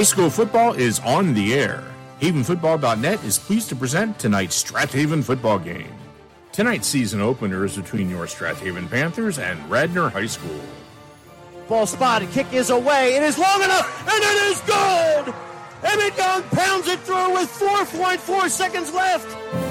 High school football is on the air. HavenFootball.net is pleased to present tonight's Strathaven football game. Tonight's season opener is between your Strathaven Panthers and Radnor High School. Ball spotted, kick is away, it is long enough, and it is good! Emmett Young pounds it through with 4.4 seconds left.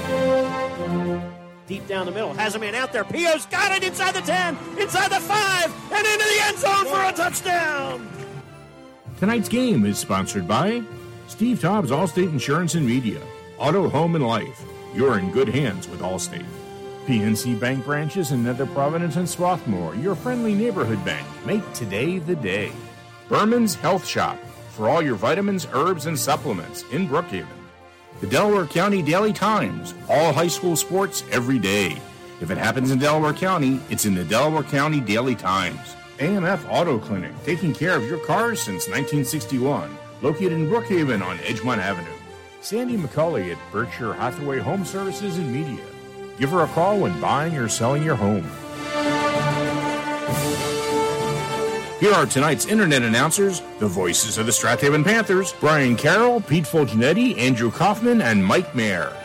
Deep down the middle, has a man out there, Pio's got it inside the 10, inside the 5, and into the end zone for a touchdown! Tonight's game is sponsored by Steve Tobbs Allstate Insurance and Media, Auto, Home, and Life. You're in good hands with Allstate. PNC Bank branches in Nether Providence and Swarthmore, your friendly neighborhood bank. Make today the day. Berman's Health Shop, for all your vitamins, herbs, and supplements in Brookhaven. The Delaware County Daily Times, all high school sports every day. If it happens in Delaware County, it's in the Delaware County Daily Times. AMF Auto Clinic, taking care of your cars since 1961. Located in Brookhaven on Edgemont Avenue. Sandy McCulley at Berkshire Hathaway Home Services and Media. Give her a call when buying or selling your home. Here are tonight's internet announcers, the voices of the Strathaven Panthers, Brian Carroll, Pete Fulgenetti, Andrew Kaufman, and Mike Mayer.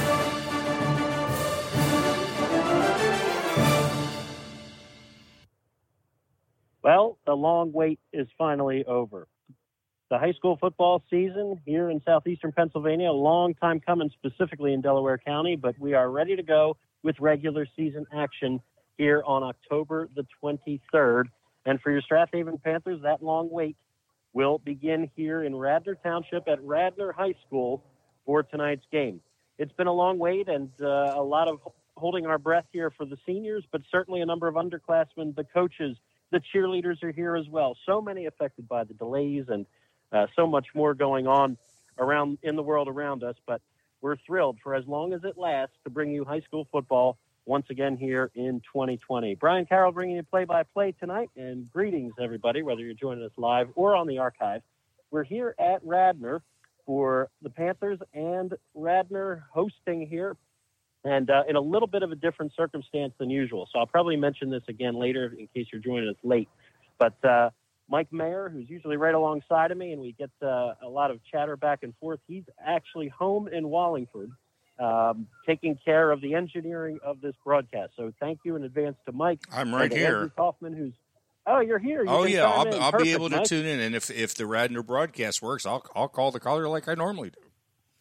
Well, the long wait is finally over. The high school football season here in southeastern Pennsylvania, a long time coming specifically in Delaware County, but we are ready to go with regular season action here on October the 23rd. And for your Strathaven Panthers, that long wait will begin here in Radnor Township at Radnor High School for tonight's game. It's been a long wait and a lot of holding our breath here for the seniors, but certainly a number of underclassmen, the coaches, the cheerleaders are here as well. So many affected by the delays and so much more going on around in the world around us, but we're thrilled for as long as it lasts to bring you high school football once again here in 2020. Brian Carroll bringing you play-by-play tonight, and greetings, everybody, whether you're joining us live or on the archive. We're here at Radnor for the Panthers and Radnor hosting here, and in a little bit of a different circumstance than usual. So I'll probably mention this again later in case you're joining us late. But Mike Mayer, who's usually right alongside of me, and we get a lot of chatter back and forth. He's actually home in Wallingford, taking care of the engineering of this broadcast. So thank you in advance to Mike. I'm right here. Andrew Kaufman, who's you're here. I'll Perfect, be able to Mike. tune in, and if the Radnor broadcast works, I'll call the caller like I normally do.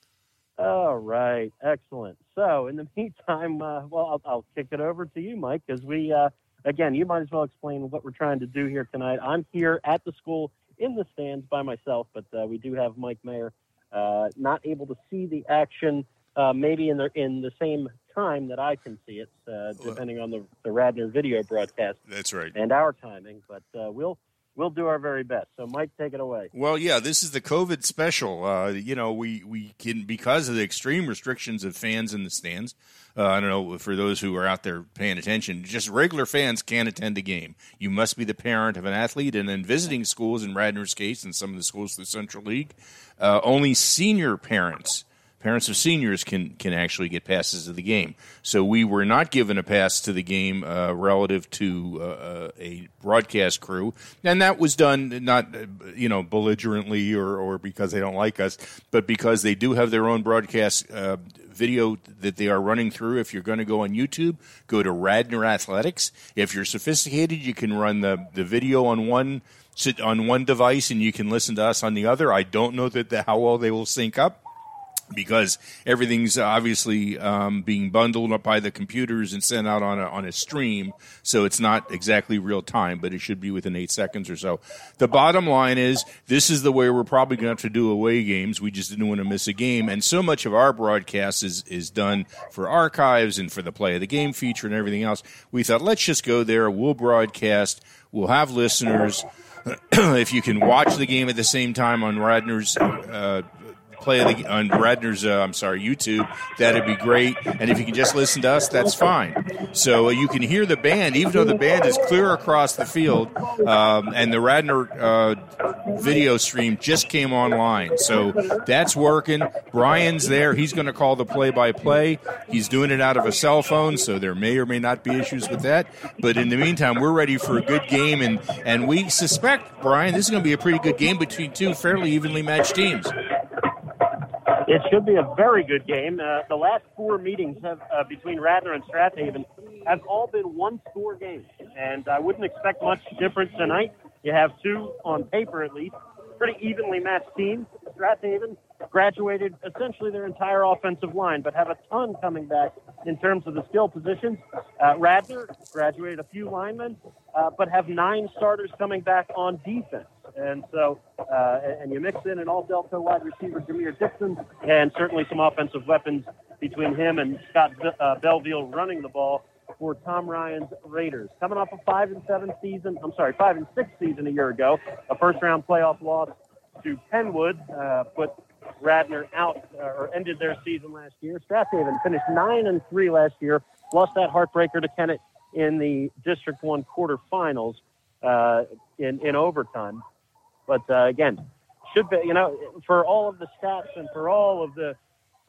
All right, excellent. So in the meantime, I'll kick it over to you, Mike, because we. Again, you might as well explain what we're trying to do here tonight. I'm here at the school in the stands by myself, but we do have Mike Mayer not able to see the action maybe in the same time that I can see it, depending on the Radnor video broadcast. That's right. And our timing, but we'll do our very best. So, Mike, take it away. Well, yeah, this is the COVID special. We can, because of the extreme restrictions of fans in the stands, I don't know, for those who are out there paying attention, just regular fans can't attend a game. You must be the parent of an athlete, and then visiting schools, in Radnor's case, and some of the schools through the Central League, only senior parents of seniors can actually get passes to the game. So we were not given a pass to the game relative to a broadcast crew, and that was done not belligerently or because they don't like us, but because they do have their own broadcast video that they are running through. If you're going to go on YouTube, go to Radnor Athletics. If you're sophisticated, you can run the video on one device and you can listen to us on the other. I don't know how well they will sync up, because everything's obviously being bundled up by the computers and sent out on a stream, so it's not exactly real time, but it should be within 8 seconds or so. The bottom line is, this is the way we're probably going to have to do away games. We just didn't want to miss a game, and so much of our broadcast is done for archives and for the play of the game feature and everything else. We thought, let's just go there. We'll broadcast. We'll have listeners. If you can watch the game at the same time on Radnor's play on Radnor's, YouTube, that'd be great. And if you can just listen to us, that's fine. So you can hear the band, even though the band is clear across the field, and the Radnor video stream just came online. So that's working. Brian's there. He's going to call the play-by-play. He's doing it out of a cell phone, so there may or may not be issues with that. But in the meantime, we're ready for a good game, and we suspect, Brian, this is going to be a pretty good game between two fairly evenly matched teams. It should be a very good game. The last four meetings between Radnor and Strathaven have all been one-score games, and I wouldn't expect much difference tonight. You have two, on paper at least, pretty evenly matched teams. Strathaven graduated essentially their entire offensive line, but have a ton coming back in terms of the skill positions. Radnor graduated a few linemen, but have 9 starters coming back on defense. And so, and you mix in an all-Delta wide receiver, Jameer Dixon, and certainly some offensive weapons between him and Scott Belleville running the ball for Tom Ryan's Raiders. Coming off a 5-6 season a year ago, a first-round playoff loss to Penwood, put Radnor out, or ended their season last year. Strathaven finished 9-3 last year, lost that heartbreaker to Kennett in the District 1 quarterfinals in overtime. But again, should be, for all of the stats and for all of the,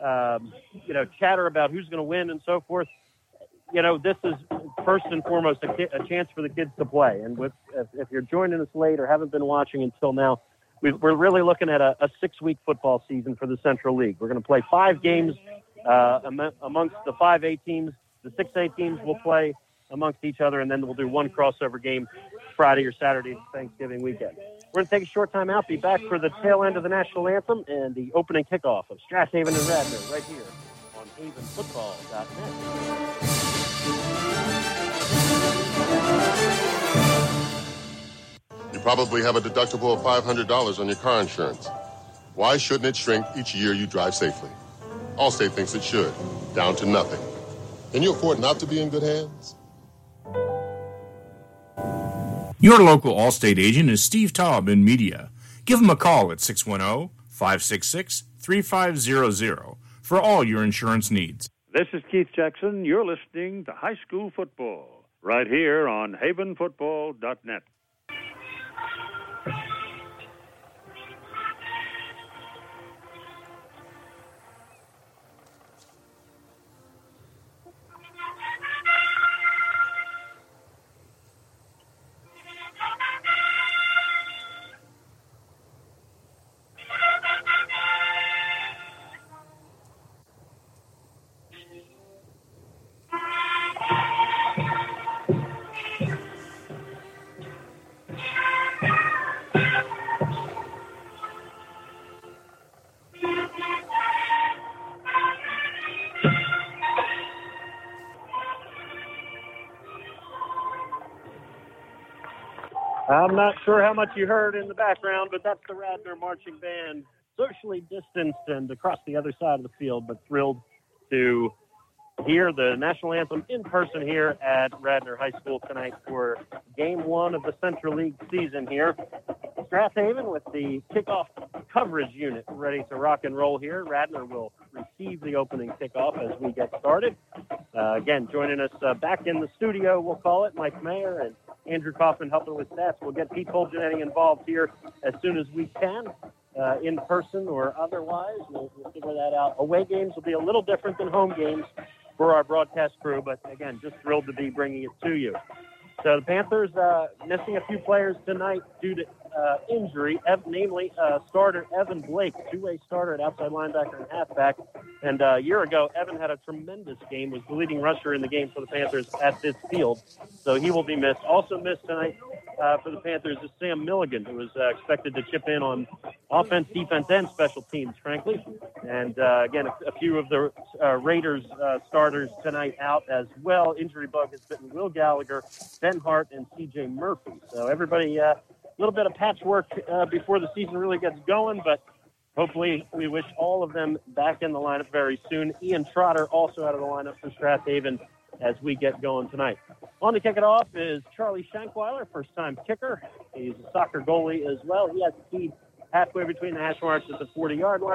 chatter about who's going to win and so forth, this is first and foremost a chance for the kids to play. And if you're joining us late or haven't been watching until now, we're really looking at a 6-week football season for the Central League. We're going to play 5 games amongst the 5A teams. The 6A teams will play amongst each other, and then we'll do one crossover game Friday or Saturday Thanksgiving weekend. We're going to take a short time out, be back for the tail end of the national anthem and the opening kickoff of Strathaven and Radnor right here on havenfootball.net. You probably have a deductible of $500 on your car insurance. Why shouldn't it shrink each year you drive safely? Allstate thinks it should, down to nothing. Can you afford not to be in good hands? Your local Allstate agent is Steve Taub in media. Give him a call at 610-566-3500 for all your insurance needs. This is Keith Jackson. You're listening to High School Football right here on havenfootball.net. I'm not sure how much you heard in the background, but that's the Radnor Marching Band, socially distanced and across the other side of the field, but thrilled to hear the national anthem in person here at Radnor High School tonight for Game 1 of the Central League season here. Strathaven with the kickoff coverage unit ready to rock and roll here. Radnor will receive the opening kickoff as we get started. Again, joining us back in the studio, we'll call it, Mike Mayer and Andrew Kaufman helping with stats. We'll get Pete Polgenetti involved here as soon as we can, in person or otherwise. We'll figure that out. Away games will be a little different than home games for our broadcast crew, but again, just thrilled to be bringing it to you. So the Panthers missing a few players tonight due to injury, namely starter Evan Blake, two-way starter at outside linebacker and halfback. And a year ago, Evan had a tremendous game, was the leading rusher in the game for the Panthers at this field. So he will be missed. Also missed tonight for the Panthers is Sam Milligan, who was expected to chip in on offense, defense, and special teams, frankly. And again, a few of the Raiders starters tonight out as well. Injury bug has bitten Will Gallagher, Ben Hart, and C.J. Murphy. So everybody, a little bit of patchwork before the season really gets going, but hopefully we wish all of them back in the lineup very soon. Ian Trotter also out of the lineup for Strathaven as we get going tonight. On to kick it off is Charlie Shankweiler, first-time kicker. He's a soccer goalie as well. He has the key halfway between the hash marks at the 40-yard line.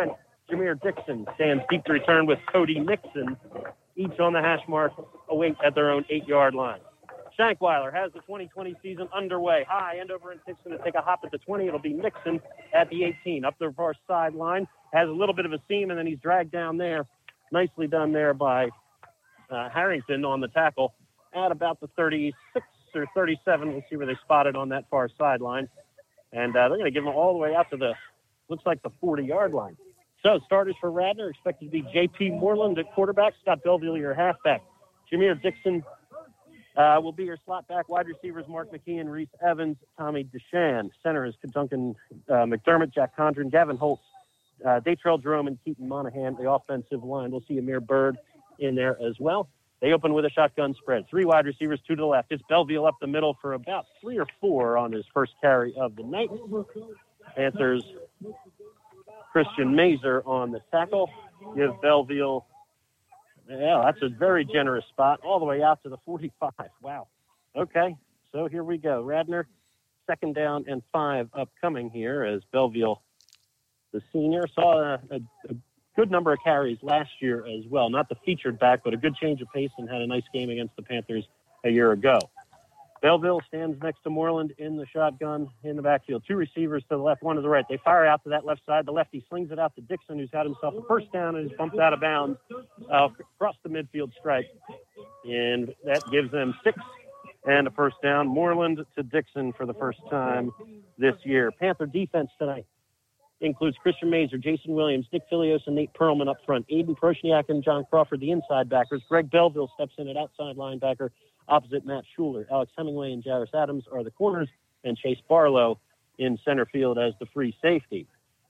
Jameer Dixon stands deep to return with Cody Nixon, each on the hash mark, await at their own 8-yard line. Shankweiler has the 2020 season underway. High end over in Dixon to take a hop at the 20. It'll be Nixon at the 18. Up the far sideline. Has a little bit of a seam, and then he's dragged down there. Nicely done there by Harrington on the tackle at about the 36 or 37. We'll see where they spot it on that far sideline. And they're going to give him all the way out to looks like the 40-yard line. So starters for Radnor expected to be J.P. Moreland at quarterback, Scott Belleville your halfback. Jameer Dixon will be your slot back. Wide receivers Mark McKeon, Reese Evans, Tommy DeShan. Center is Duncan McDermott, Jack Condren, Gavin Holtz, Datrell Jerome, and Keaton Monahan. The offensive line, we'll see Amir Bird in there as well. They open with a shotgun spread. 3 wide receivers, 2 to the left. It's Belleville up the middle for about 3 or 4 on his first carry of the night. Panthers, Christian Mazer on the tackle. Give Belleville, that's a very generous spot, all the way out to the 45. Wow. Okay, so here we go. Radnor, 2nd down and 5 upcoming here as Belleville, the senior, saw a good number of carries last year as well. Not the featured back, but a good change of pace and had a nice game against the Panthers a year ago. Belleville stands next to Moreland in the shotgun in the backfield. 2 receivers to the left, 1 to the right. They fire out to that left side. The lefty slings it out to Dixon, who's got himself a first down and is bumped out of bounds across the midfield stripe. And that gives them 6 and a first down. Moreland to Dixon for the first time this year. Panther defense tonight includes Christian Mazer, Jason Williams, Nick Filios, and Nate Perlman up front. Aiden Proshniak and John Crawford, the inside backers. Greg Belleville steps in at outside linebacker opposite Matt Schuler. Alex Hemingway and Jairus Adams are the corners, and Chase Barlow in center field as the free safety.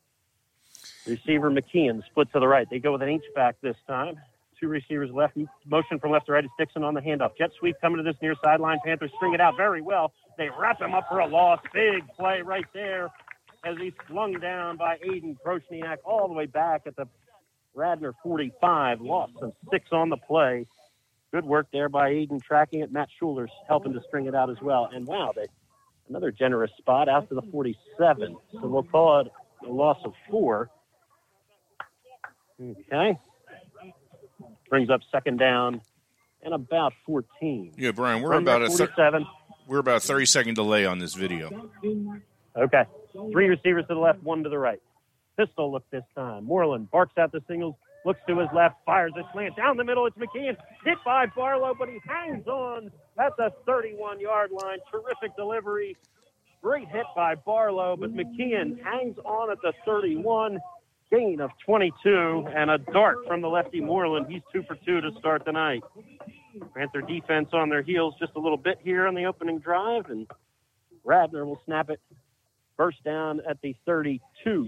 Receiver McKeon split to the right. They go with an H-back this time. 2 receivers left. Motion from left to right is Dixon on the handoff. Jet sweep coming to this near sideline. Panthers string it out very well. They wrap him up for a loss. Big play right there as he's slung down by Aiden Proshniak all the way back at the Radnor 45. Loss of 6 on the play. Good work there by Aiden tracking it. Matt Schuler's helping to string it out as well. And wow, another generous spot out to the 47. So we'll call it a loss of 4. Okay. Brings up 2nd down and about 14. Yeah, Brian, we're about a 30-second delay on this video. Okay. 3 receivers to the left, 1 to the right. Pistol look this time. Moreland barks out the singles, looks to his left, fires a slant down the middle. It's McKeon, hit by Barlow, but he hangs on at the 31-yard line. Terrific delivery. Great hit by Barlow, but McKeon hangs on at the 31. Gain of 22 and a dart from the lefty Moreland. He's 2 for 2 to start the night. Panther defense on their heels just a little bit here on the opening drive, and Radnor will snap it. First down at the 32.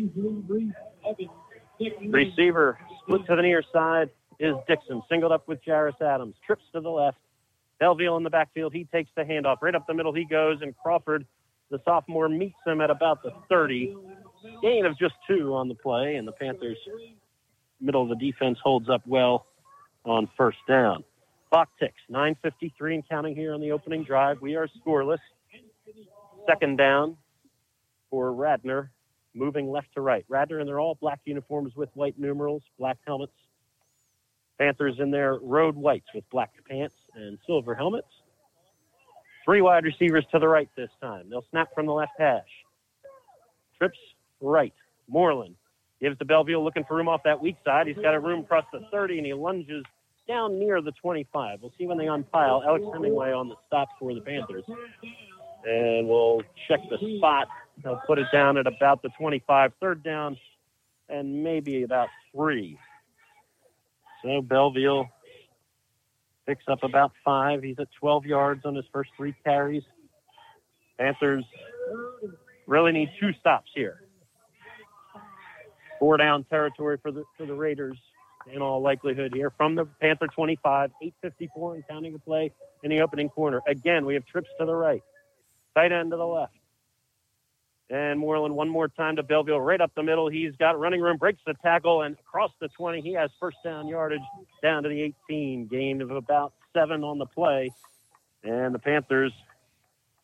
Receiver split to the near side is Dixon. Singled up with Jairus Adams. Trips to the left. Belleville in the backfield. He takes the handoff. Right up the middle he goes, and Crawford, the sophomore, meets him at about the 30. Gain of just 2 on the play, and the Panthers' middle of the defense holds up well on first down. Clock ticks. 9:53 and counting here on the opening drive. We are scoreless. 2nd down for Radnor, moving left to right. Radnor in their all black uniforms with white numerals, black helmets. Panthers in their road whites with black pants and silver helmets. 3 wide receivers to the right this time. They'll snap from the left hash. Trips right. Moreland gives to Belleville, looking for room off that weak side. He's got a room across the 30, and he lunges down near the 25. We'll see when they unpile. Alex Hemingway on the stop for the Panthers. And we'll check the spot. They'll put it down at about the 25. 3rd down and maybe about 3. So Belleville picks up about 5. He's at 12 yards on his first 3 carries. Panthers really need 2 stops here. 4 down territory for the Raiders in all likelihood here from the Panther 25. 8:54 and counting the play in the opening corner. Again, we have trips to the right. Tight end to the left. And Moreland one more time to Belleville right up the middle. He's got running room, breaks the tackle, and across the 20. He has first down yardage down to the 18. Gain of about 7 on the play. And the Panthers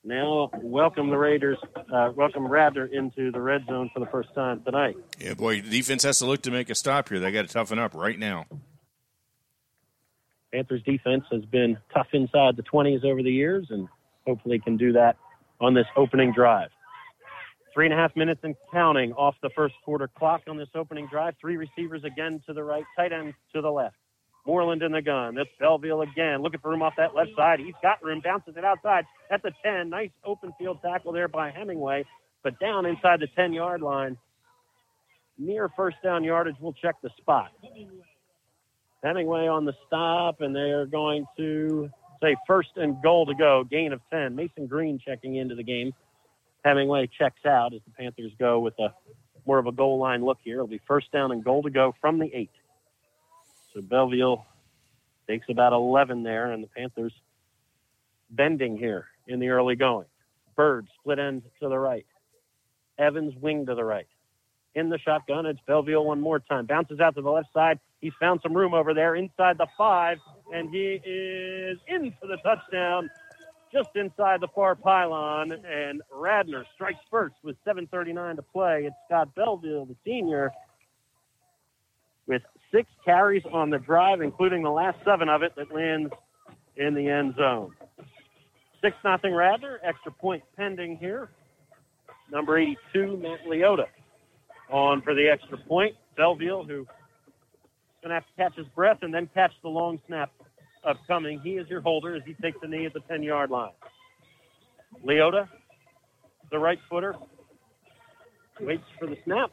Now, welcome Radnor into the red zone for the first time tonight. Yeah, boy, the defense has to look to make a stop here. They got to toughen up right now. Panthers defense has been tough inside the 20s over the years, and hopefully can do that on this opening drive. 3.5 minutes and counting off the first quarter clock on this opening drive. 3 receivers again to the right, tight end to the left. Moreland in the gun. That's Belleville again, looking for room off that left side. He's got room, bounces it outside at the 10. Nice open field tackle there by Hemingway, but down inside the 10-yard line. Near first down yardage, we'll check the spot. Hemingway on the stop, and they are going to say first and goal to go, gain of 10. Mason Green checking into the game. Hemingway checks out as the Panthers go with more of a goal line look here. It'll be first down and goal to go from the 8. So Belleville takes about 11 there, and the Panthers bending here in the early going. Bird split end to the right. Evans wing to the right. In the shotgun, it's Belleville one more time. Bounces out to the left side. He's found some room over there inside the 5, and he is in for the touchdown just inside the far pylon, and Radnor strikes first with 7:39 to play. It's Scott Belleville, the senior, with 6 carries on the drive, including the last 7 of it that lands in the end zone. 6-0 Radnor, extra point pending here. Number 82, Matt Leota, on for the extra point. Belleville, who's going to have to catch his breath and then catch the long snap upcoming. He is your holder as he takes the knee at the 10-yard line. Leota, the right footer, waits for the snap.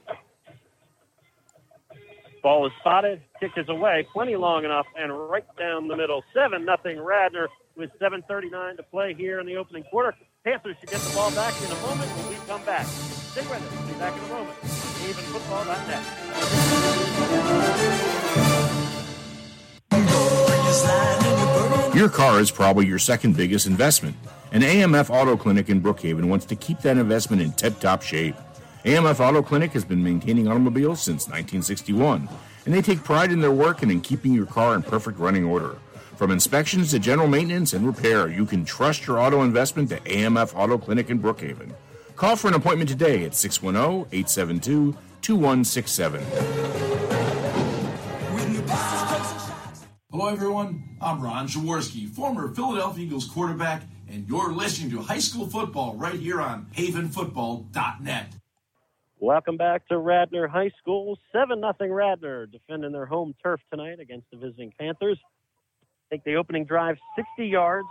Ball is spotted, kick is away, plenty long enough, and right down the middle. 7-0 Radnor with 7:39 to play here in the opening quarter. Panthers should get the ball back in a moment when we come back. Stay with us. We'll be back in a moment. EvenFootball.net. Your car is probably your second biggest investment, and AMF Auto Clinic in Brookhaven wants to keep that investment in tip-top shape. AMF Auto Clinic has been maintaining automobiles since 1961, and they take pride in their work and in keeping your car in perfect running order. From inspections to general maintenance and repair, you can trust your auto investment to AMF Auto Clinic in Brookhaven. Call for an appointment today at 610-872-2167. Hello, everyone. I'm Ron Jaworski, former Philadelphia Eagles quarterback, and you're listening to high school football right here on HavenFootball.net. Welcome back to Radnor High School. 7-0 Radnor defending their home turf tonight against the visiting Panthers. Take the opening drive 60 yards.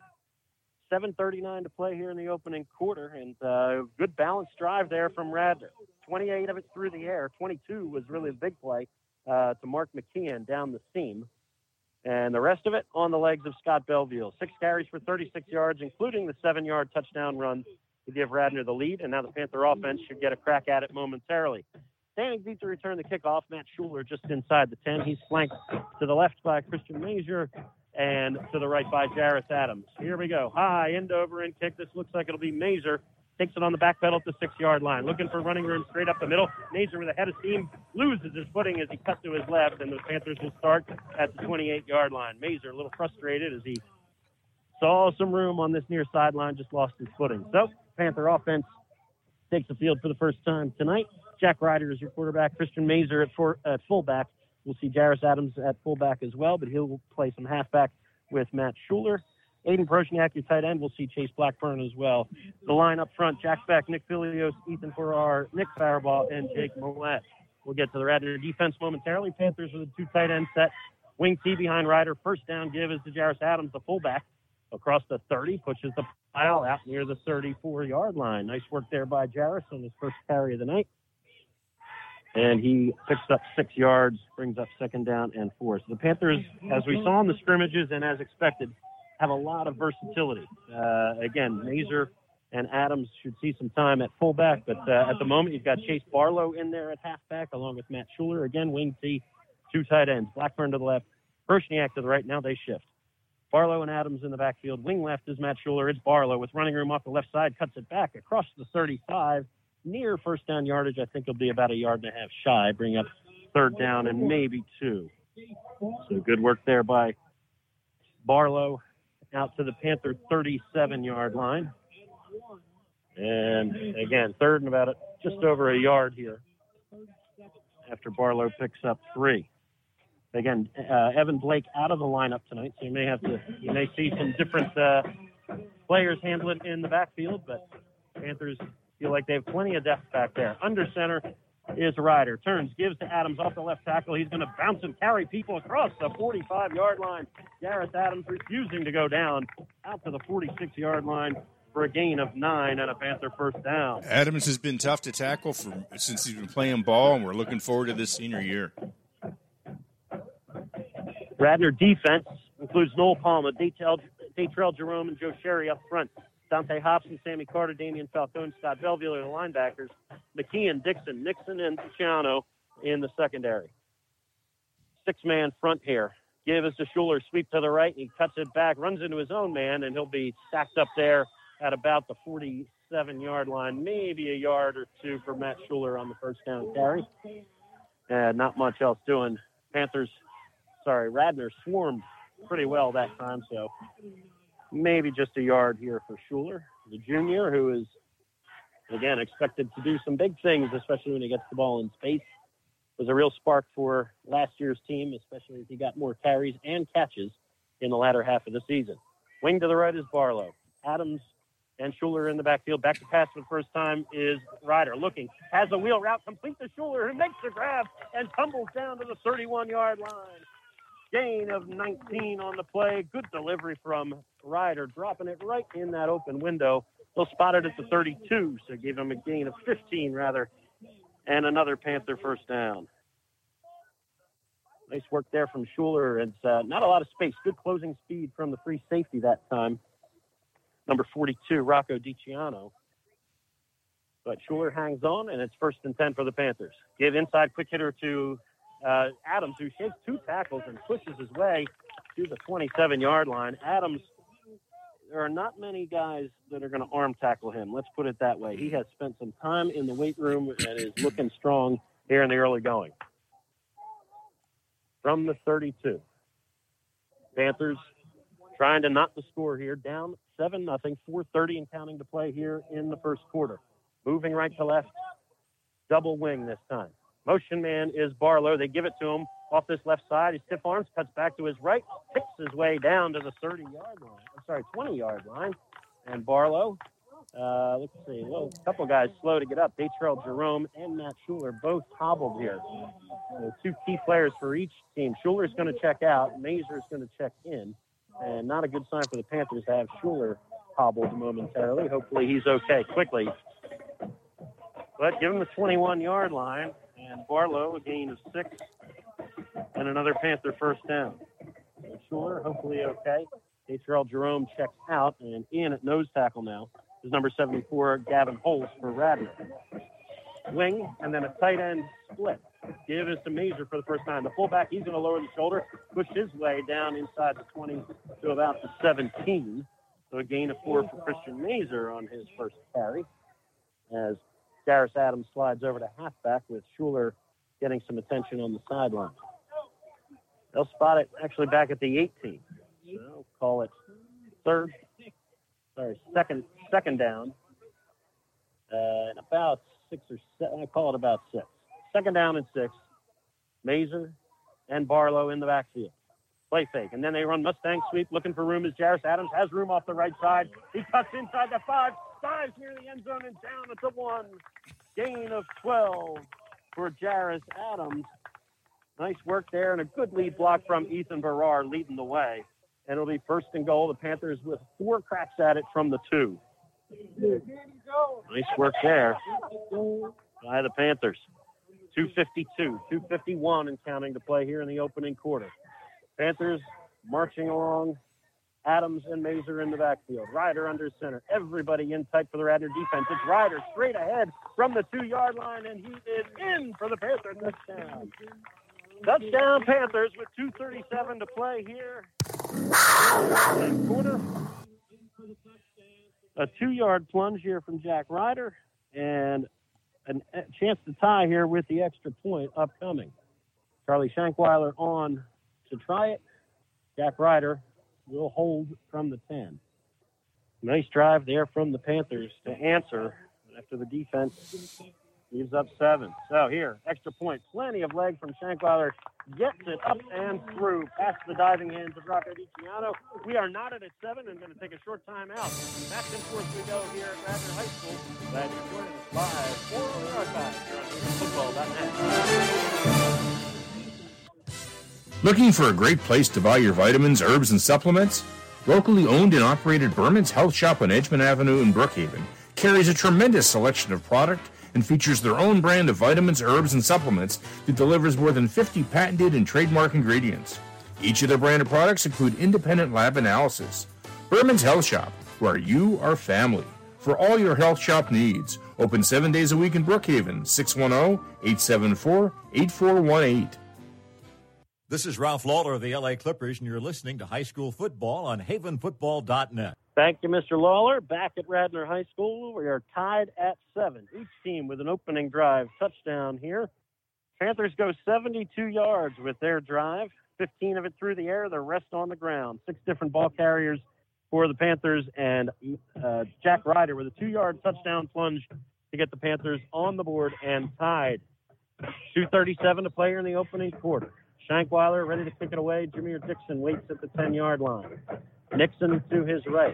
7:39 to play here in the opening quarter, and good balanced drive there from Radnor. 28 of it through the air. 22 was really a big play to Mark McKeon down the seam. And the rest of it on the legs of Scott Belleville. 6 carries for 36 yards, including the 7-yard touchdown run to give Radnor the lead. And now the Panther offense should get a crack at it momentarily. Standing deep to return the kickoff, Matt Schuler just inside the 10. He's flanked to the left by Christian Mazier and to the right by Jarris Adams. Here we go. High, end over, end kick. This looks like it'll be Mazier. Takes it on the back pedal at the 6-yard line. Looking for running room straight up the middle. Mazier with a head of steam loses his footing as he cuts to his left, and the Panthers will start at the 28-yard line. Mazier a little frustrated as he saw some room on this near sideline, just lost his footing. So, Panther offense takes the field for the first time tonight. Jack Ryder is your quarterback. Christian Mazier at fullback. We'll see Jarris Adams at fullback as well, but he'll play some halfback with Matt Schuler. Aiden Proshniak, your tight end. We'll see Chase Blackburn as well. The line up front, Jack Beck, Nick Filios, Ethan Farrar, Nick Faribault, and Jake Millett. We'll get to the Radnor defense momentarily. Panthers with a 2 tight end set. Wing T behind Ryder. First down give is to Jarris Adams, the fullback. Across the 30, pushes the pile out near the 34-yard line. Nice work there by Jarris on his first carry of the night. And he picks up 6 yards, brings up 2nd down and 4. So the Panthers, as we saw in the scrimmages and as expected, have a lot of versatility. Again, Mazier and Adams should see some time at fullback, but at the moment you've got Chase Barlow in there at halfback along with Matt Schuler. Again, wing T, 2 tight ends. Blackburn to the left, Proshniak to the right. Now they shift. Barlow and Adams in the backfield. Wing left is Matt Schuler. It's Barlow with running room off the left side, cuts it back across the 35. Near first down yardage, I think it'll be about 1.5 yards shy, bring up 3rd down and maybe 2. So good work there by Barlow out to the Panther 37-yard line. And again, third and about just over a yard here after Barlow picks up 3. Again, Evan Blake out of the lineup tonight, so you may see some different players handle it in the backfield, but Panthers feel like they have plenty of depth back there. Under center is Ryder. Turns, gives to Adams off the left tackle. He's going to bounce and carry people across the 45-yard line. Gareth Adams refusing to go down out to the 46-yard line for a gain of 9 and a Panther first down. Adams has been tough to tackle since he's been playing ball, and we're looking forward to this senior year. Radnor defense includes Noel Palma, Datrell Jerome, and Joe Sherry up front. Dante Hobson, Sammy Carter, Damian Falcone, Scott Belleville are the linebackers. McKeon, Dixon, Nixon, and Luciano in the secondary. 6-man front here. Give us to Schuler, sweep to the right, and he cuts it back, runs into his own man, and he'll be sacked up there at about the 47-yard line, maybe a yard or two for Matt Schuler on the first down carry. And not much else doing. Radnor swarmed pretty well that time, so maybe just a yard here for Schuler, the junior, who is, again, expected to do some big things, especially when he gets the ball in space. Was a real spark for last year's team, especially as he got more carries and catches in the latter half of the season. Wing to the right is Barlow. Adams and Schuler in the backfield. Back to pass for the first time is Ryder. Looking, has a wheel route complete to Schuler, who makes the grab and tumbles down to the 31-yard line. Gain of 19 on the play. Good delivery from Ryder, dropping it right in that open window. They'll spot it at the 32, so give him a gain of 15, rather, and another Panther first down. Nice work there from Schuler. It's not a lot of space. Good closing speed from the free safety that time. Number 42, Rocco DiCiano. But Schuler hangs on, and it's 1st and 10 for the Panthers. Give inside quick hitter to Adams, who shakes 2 tackles and pushes his way to the 27-yard line. Adams, there are not many guys that are going to arm tackle him. Let's put it that way. He has spent some time in the weight room and is looking strong here in the early going. From the 32. Panthers trying to knot the score here, down 7-0, 4:30 and counting to play here in the first quarter. Moving right to left, double wing this time. Motion man is Barlow. They give it to him off this left side. He stiff arms, cuts back to his right, picks his way down to the 20-yard line. And Barlow, let's see, a couple guys slow to get up. Datrell Jerome and Matt Schuler both hobbled here. So 2 key players for each team. Schuler's going to check out. Mazur's going to check in. And not a good sign for the Panthers to have Schuler hobbled momentarily. Hopefully he's okay quickly. But give him the 21-yard line. And Barlow, a gain of 6, and another Panther first down. So Schuler, hopefully okay. Datrell Jerome checks out, and in at nose tackle now is number 74, Gavin Holtz for Radnor. Wing, and then a tight end split. Give us to Mazur for the first time. The fullback, he's going to lower the shoulder, push his way down inside the 20 to about the 17. So a gain of 4 for Christian Mazur on his first carry, as Gareth Adams slides over to halfback with Schuler getting some attention on the sideline. They'll spot it actually back at the 18. So call it second down. And about 6 or 7, I call it about 6. Second down and 6. Mazur and Barlow in the backfield. Play fake, and then they run Mustang sweep. Looking for room as Jarris Adams has room off the right side. He cuts inside the 5, dives near the end zone and down at the 1. Gain of 12 for Jarris Adams. Nice work there, and a good lead block from Ethan Barrar leading the way. And it'll be 1st and goal. The Panthers with 4 cracks at it from the 2. Nice work there by the Panthers. 2:52, 2:51 and counting to play here in the opening quarter. Panthers marching along. Adams and Mazur in the backfield. Ryder under center. Everybody in tight for the Radnor defense. It's Ryder straight ahead from the 2-yard line, and he is in for the Panther touchdown. Touchdown Panthers with 2:37 to play here. Second quarter. A 2-yard plunge here from Jack Ryder, and a chance to tie here with the extra point upcoming. Charlie Shankweiler on to try it. Jack Ryder will hold from the 10. Nice drive there from the Panthers to answer after the defense leaves up 7. So here, extra point. Plenty of leg from Shankweiler. Gets it up and through past the diving hands of Rocco DiCiano. We are knotted at 7 and going to take a short time out. Back and forth we go here at Radnor High School. Glad you're joining us live for the archive here on HavenFootball.net. Looking for a great place to buy your vitamins, herbs, and supplements? Locally owned and operated Berman's Health Shop on Edgemont Avenue in Brookhaven carries a tremendous selection of product and features their own brand of vitamins, herbs, and supplements that delivers more than 50 patented and trademark ingredients. Each of their branded products include independent lab analysis. Berman's Health Shop, where you are family. For all your health shop needs, open 7 days a week in Brookhaven, 610-874-8418. This is Ralph Lawler of the LA Clippers, and you're listening to High School Football on HavenFootball.net. Thank you, Mr. Lawler. Back at Radnor High School, we are tied at 7. Each team with an opening drive touchdown here. Panthers go 72 yards with their drive, 15 of it through the air, the rest on the ground. 6 different ball carriers for the Panthers, and Jack Ryder with a 2-yard touchdown plunge to get the Panthers on the board and tied. 2:37 to play in the opening quarter. Shankweiler ready to kick it away. Jameer Dixon waits at the 10-yard line. Nixon to his right.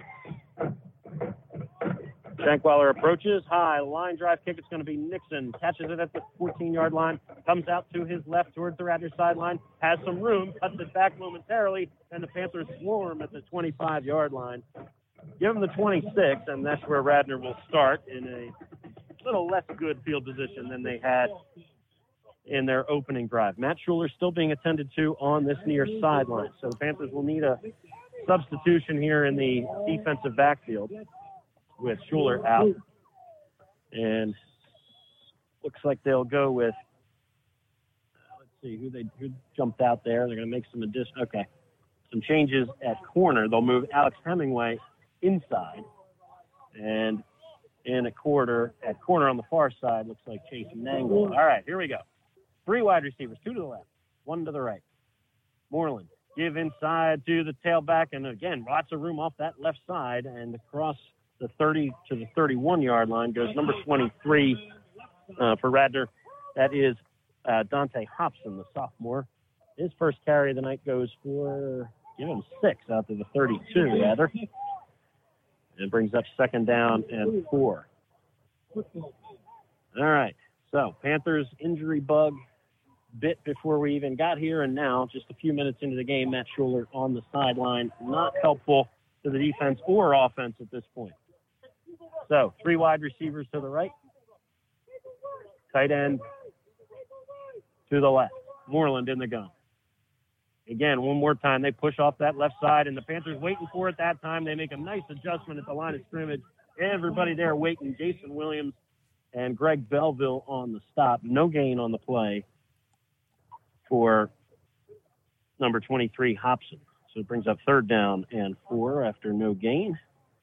Shankweiler approaches. High line drive kick. It's going to be Nixon. Catches it at the 14-yard line. Comes out to his left towards the Radnor sideline. Has some room. Cuts it back momentarily. And the Panthers swarm at the 25-yard line. Give them the 26, and that's where Radnor will start in a little less good field position than they had in their opening drive. Matt Schuler still being attended to on this near sideline. So the Panthers will need a substitution here in the defensive backfield with Schuler out. And looks like they'll go with, let's see, who jumped out there. They're going to make some some changes at corner. They'll move Alex Hemingway inside. And at corner on the far side, looks like Chase Mangle. All right, here we go. 3 wide receivers, 2 to the left, 1 to the right. Moreland, give inside to the tailback, and again, lots of room off that left side, and across the 30 to the 31-yard line goes number 23 for Radnor. That is Dante Hobson, the sophomore. His first carry of the night goes for, give him 6 out to the 32, rather. And brings up 2nd down and 4. All right, so Panthers injury bug bit before we even got here, and now just a few minutes into the game, Matt Schuler on the sideline, not helpful to the defense or offense at this point. So 3 wide receivers to the right, tight end to the left, Moreland in the gun. Again, one more time, they push off that left side, and the Panthers waiting for it that time. They make a nice adjustment at the line of scrimmage. Everybody there waiting, Jason Williams and Greg Belleville on the stop. No gain on the play for number 23, Hobson. So it brings up 3rd down and 4 after no gain.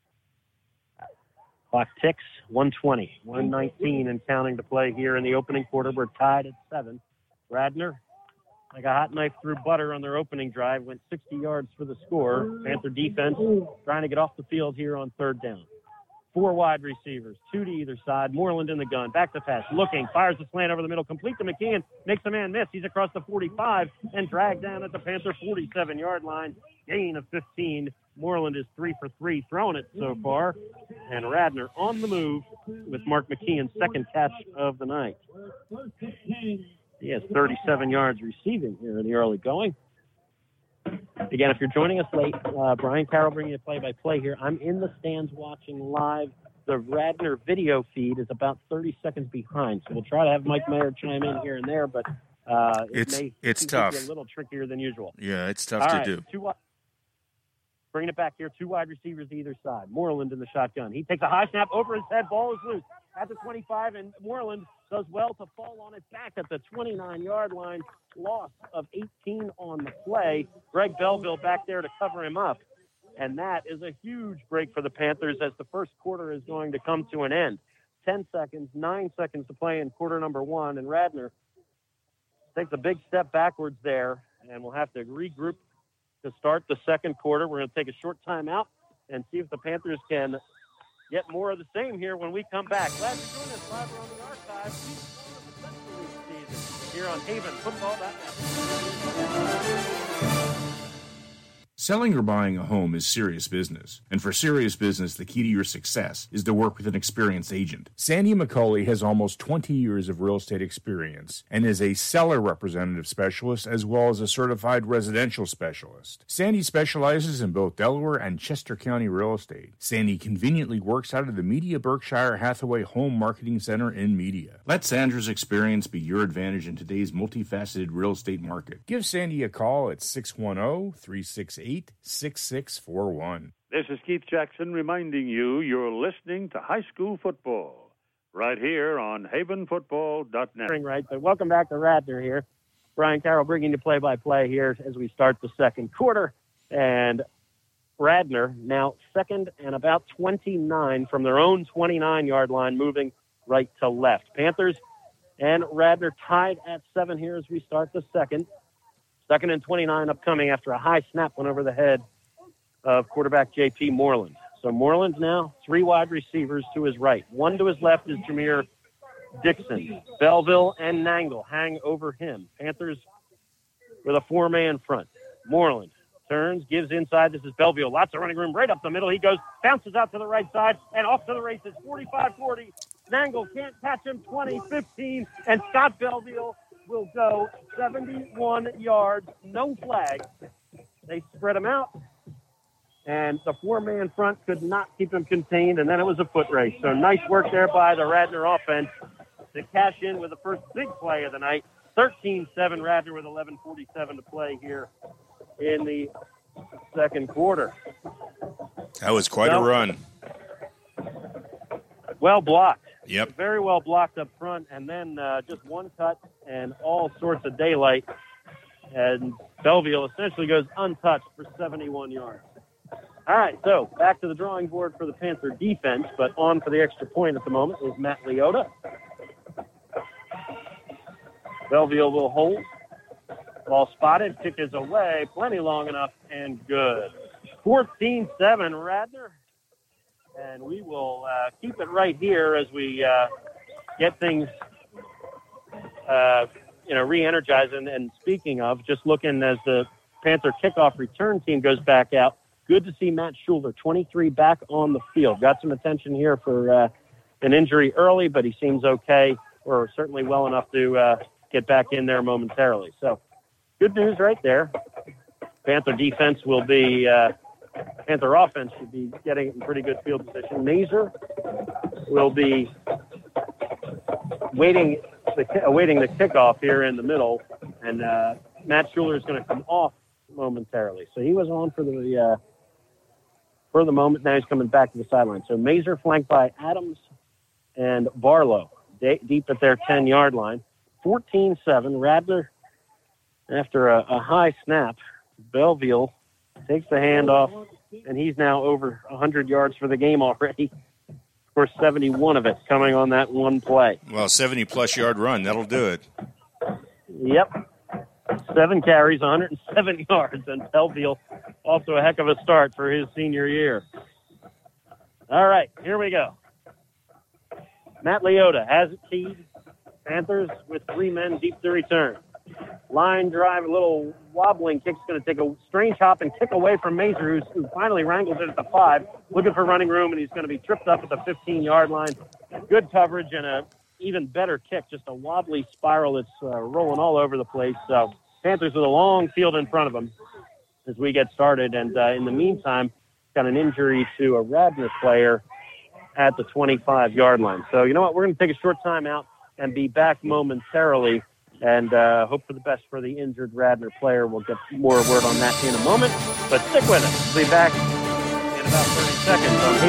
Clock ticks, 1:20, 1:19 and counting to play here in the opening quarter. We're tied at 7. Radnor, like a hot knife through butter on their opening drive, went 60 yards for the score. Panther defense trying to get off the field here on 3rd down. 4 wide receivers, 2 to either side. Moreland in the gun, back to pass, looking, fires the slant over the middle, complete to McKeon, makes a man miss. He's across the 45 and dragged down at the Panther 47-yard line. Gain of 15. Moreland is 3 for 3 throwing it so far. And Radnor on the move with Mark McKeon's 2nd catch of the night. He has 37 yards receiving here in the early going. Again, if you're joining us late, Brian Carroll bringing you play-by-play here. I'm in the stands watching live. The Radnor video feed is about 30 seconds behind, so we'll try to have Mike Mayer chime in here and there, but it's tough. Be a little trickier than usual. Yeah, it's tough to do. Bringing it back here, 2 wide receivers either side. Moreland in the shotgun. He takes a high snap over his head. Ball is loose at the 25, and Moreland does well to fall on it back at the 29-yard line. Loss of 18 on the play. Greg Belleville back there to cover him up. And that is a huge break for the Panthers as the first quarter is going to come to an end. 10 seconds, 9 seconds to play in quarter number 1, and Radnor takes a big step backwards there, and we'll have to regroup to start the second quarter. We're going to take a short timeout, and see if the Panthers can get more of the same here when we come back. Glad to join us live on the archive. Season here on HavenFootball.net. Selling or buying a home is serious business, and for serious business, the key to your success is to work with an experienced agent. Sandy McCauley has almost 20 years of real estate experience and is a seller representative specialist as well as a certified residential specialist. Sandy specializes in both Delaware and Chester County real estate. Sandy conveniently works out of the Media Berkshire Hathaway Home Marketing Center in Media. Let Sandra's experience be your advantage in today's multifaceted real estate market. Give Sandy a call at 610-368-6641. This is Keith Jackson reminding you you're listening to High School Football right here on HavenFootball.net. Right, but welcome back to Radnor here. Brian Carroll bringing you play-by-play here as we start the second quarter. And Radnor now second and about 29 from their own 29-yard line, moving right to left. Panthers and Radnor tied at 7 here as we start the second. Second and 29 upcoming after a high snap went over the head of quarterback J.P. Moreland. So Moreland's now 3 wide receivers to his right. 1 to his left is Jameer Dixon. Belleville and Nangle hang over him. Panthers with a 4-man front. Moreland turns, gives inside. This is Belleville. Lots of running room right up the middle. He goes, bounces out to the right side, and off to the races. 45-40. Nangle can't catch him. 20-15. And Scott Belleville will go 71 yards, no flag. They spread him out, and the 4-man front could not keep him contained, and then it was a foot race. So nice work there by the Radnor offense to cash in with the first big play of the night. 13-7 Radnor with 11:47 to play here in the second quarter. That was quite a run. Well blocked. Yep. Very well blocked up front, and then just one cut and all sorts of daylight. And Belleville essentially goes untouched for 71 yards. All right, so back to the drawing board for the Panther defense, but on for the extra point at the moment is Matt Leota. Belleville will hold. Ball spotted, kick is away, plenty long enough, and good. 14-7 Radnor. And we will keep it right here as we get things, re-energized. And speaking of, just looking as the Panther kickoff return team goes back out, good to see Matt Schuler, 23, back on the field. Got some attention here for an injury early, but he seems okay, or certainly well enough to get back in there momentarily. So good news right there. Panther defense will be... Panther offense should be getting it in pretty good field position. Mazer will be awaiting the kickoff here in the middle, and Matt Schuler is going to come off momentarily. So he was on for the moment. Now he's coming back to the sideline. So Mazer flanked by Adams and Barlow deep at their 10-yard line. 14-7 Radnor after a high snap. Belleville takes the handoff, and he's now over 100 yards for the game already. Of course, 71 of it coming on that one play. Well, 70-plus yard run, that'll do it. Yep. 7 carries, 107 yards, and Belleville also a heck of a start for his senior year. All right, here we go. Matt Leota has it teed. Panthers with 3 men deep to return. Line drive, a little wobbling kick's going to take a strange hop and kick away from Mazer, who finally wrangles it at the 5, looking for running room, and he's going to be tripped up at the 15-yard line. Good coverage and a even better kick, just a wobbly spiral that's rolling all over the place. So Panthers with a long field in front of them as we get started. And in the meantime, got an injury to a Radnor player at the 25-yard line. So you know what? We're going to take a short time out and be back momentarily. And hope for the best for the injured Radnor player. We'll get more word on that in a moment. But stick with us. We'll be back in about 30 seconds on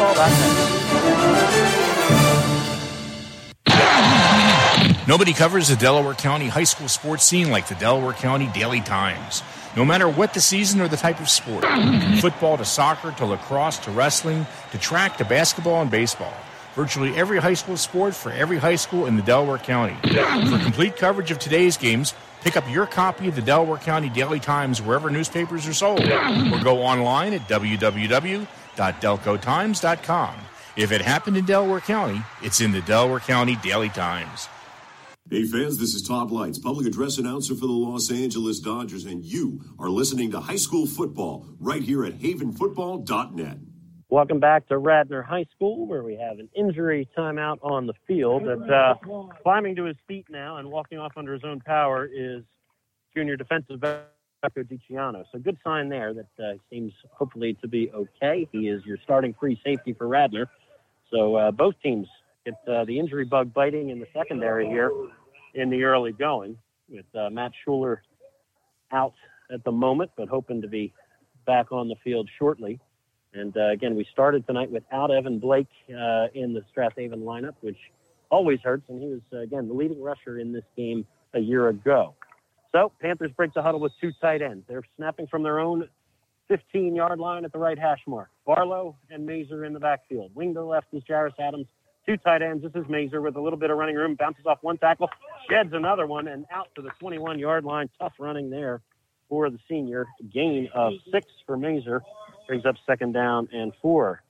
HavenFootball.net. Nobody covers the Delaware County high school sports scene like the Delaware County Daily Times. No matter what the season or the type of sport, from football to soccer to lacrosse to wrestling to track to basketball and baseball. Virtually every high school sport for every high school in the Delaware County. For complete coverage of today's games, pick up your copy of the Delaware County Daily Times wherever newspapers are sold, or go online at www.dctimes.com. delcotimes.com. If it happened in Delaware County, it's in the Delaware County Daily Times. Hey fans, this is Todd Lights, public address announcer for the Los Angeles Dodgers, and you are listening to High School Football right here at havenfootball.net. Welcome back to Radnor High School, where we have an injury timeout on the field. Climbing to his feet now and walking off under his own power is junior defensive back DiCiano. So good sign there that seems hopefully to be okay. He is your starting free safety for Radnor. So both teams get the injury bug biting in the secondary here in the early going, with Matt Schuler out at the moment, but hoping to be back on the field shortly. And again, we started tonight without Evan Blake in the Strathaven lineup, which always hurts. And he was, again, the leading rusher in this game a year ago. So Panthers break the huddle with two tight ends. They're snapping from their own 15-yard line at the right hash mark. Barlow and Mazer in the backfield. Wing to the left is Jarris Adams. Two tight ends. This is Mazer with a little bit of running room. Bounces off one tackle, sheds another one, and out to the 21-yard line. Tough running there for the senior. Gain of 6 for Mazer. Brings up 2nd down and 4.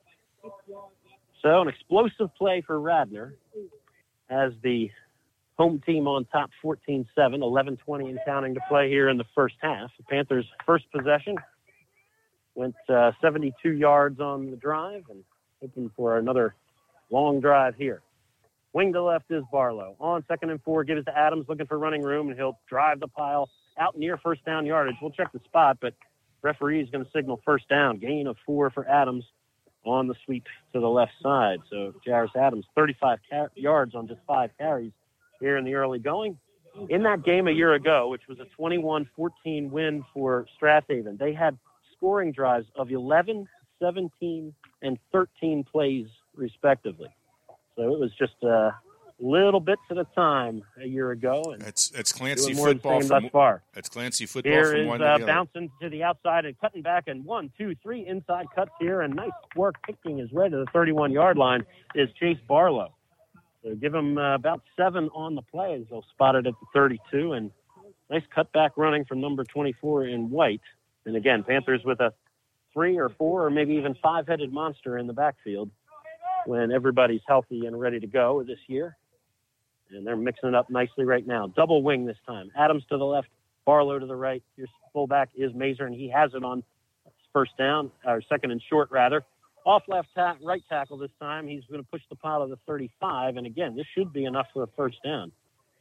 So an explosive play for Radnor as the home team on top 14-7, 11:20 and counting to play here in the first half. The Panthers' first possession went 72 yards on the drive and hoping for another long drive here. Wing to left is Barlow. On 2nd and 4, give it to Adams, looking for running room, and he'll drive the pile out near first down yardage. We'll check the spot, but referee is going to signal first down. Gain of 4 for Adams on the sweep to the left side. So Jarris Adams, 35 yards on just 5 carries here in the early going. In that game a year ago, which was a 21-14 win for Strathaven, they had scoring drives of 11, 17, and 13 plays respectively. So it was just little bits at a time a year ago. And that's Clancy football thus far. That's Clancy football here from is, one to the other. Bouncing to the outside and cutting back, and 1, 2, 3 inside cuts here, and nice work kicking his way to the 31-yard line is Chase Barlow. So give him about 7 on the play as they'll spot it at the 32, and nice cutback running from number 24 in white. And again, Panthers with a 3 or 4 or maybe even 5-headed monster in the backfield when everybody's healthy and ready to go this year. And they're mixing it up nicely right now. Double wing this time. Adams to the left, Barlow to the right. Your fullback is Mazer, and he has it on first down, or 2nd and short, rather. Off right tackle this time. He's going to push the pile to the 35. And again, this should be enough for a first down.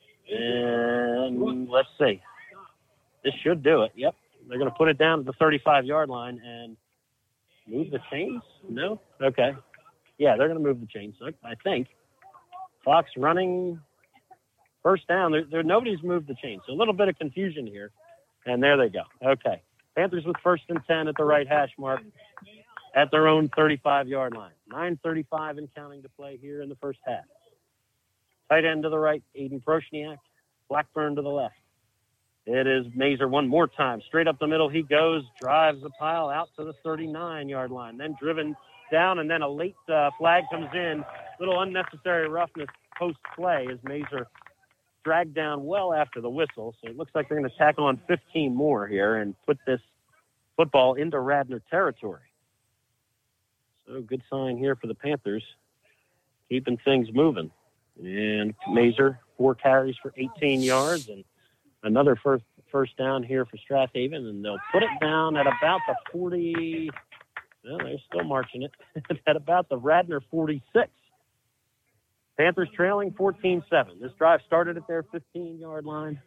And let's see. This should do it. Yep. They're going to put it down to the 35-yard line and move the chains? No? Okay. Yeah, they're going to move the chains, I think. Fox running first down. Nobody's moved the chains. So a little bit of confusion here. And there they go. Okay. Panthers with 1st and 10 at the right hash mark at their own 35-yard line. 9:35 and counting to play here in the first half. Tight end to the right, Aiden Proshniak. Blackburn to the left. It is Mazer one more time. Straight up the middle he goes, drives the pile out to the 39-yard line. Then driven down, and then a late flag comes in. Little unnecessary roughness post-play as Mazer dragged down well after the whistle. So it looks like they're going to tack on 15 more here and put this football into Radnor territory. So good sign here for the Panthers, keeping things moving. And Mazer, 4 carries for 18 yards, and another first down here for Strathaven, and they'll put it down at about the 40. Well, they're still marching it at about the Radnor 46. Panthers trailing 14-7. This drive started at their 15-yard line.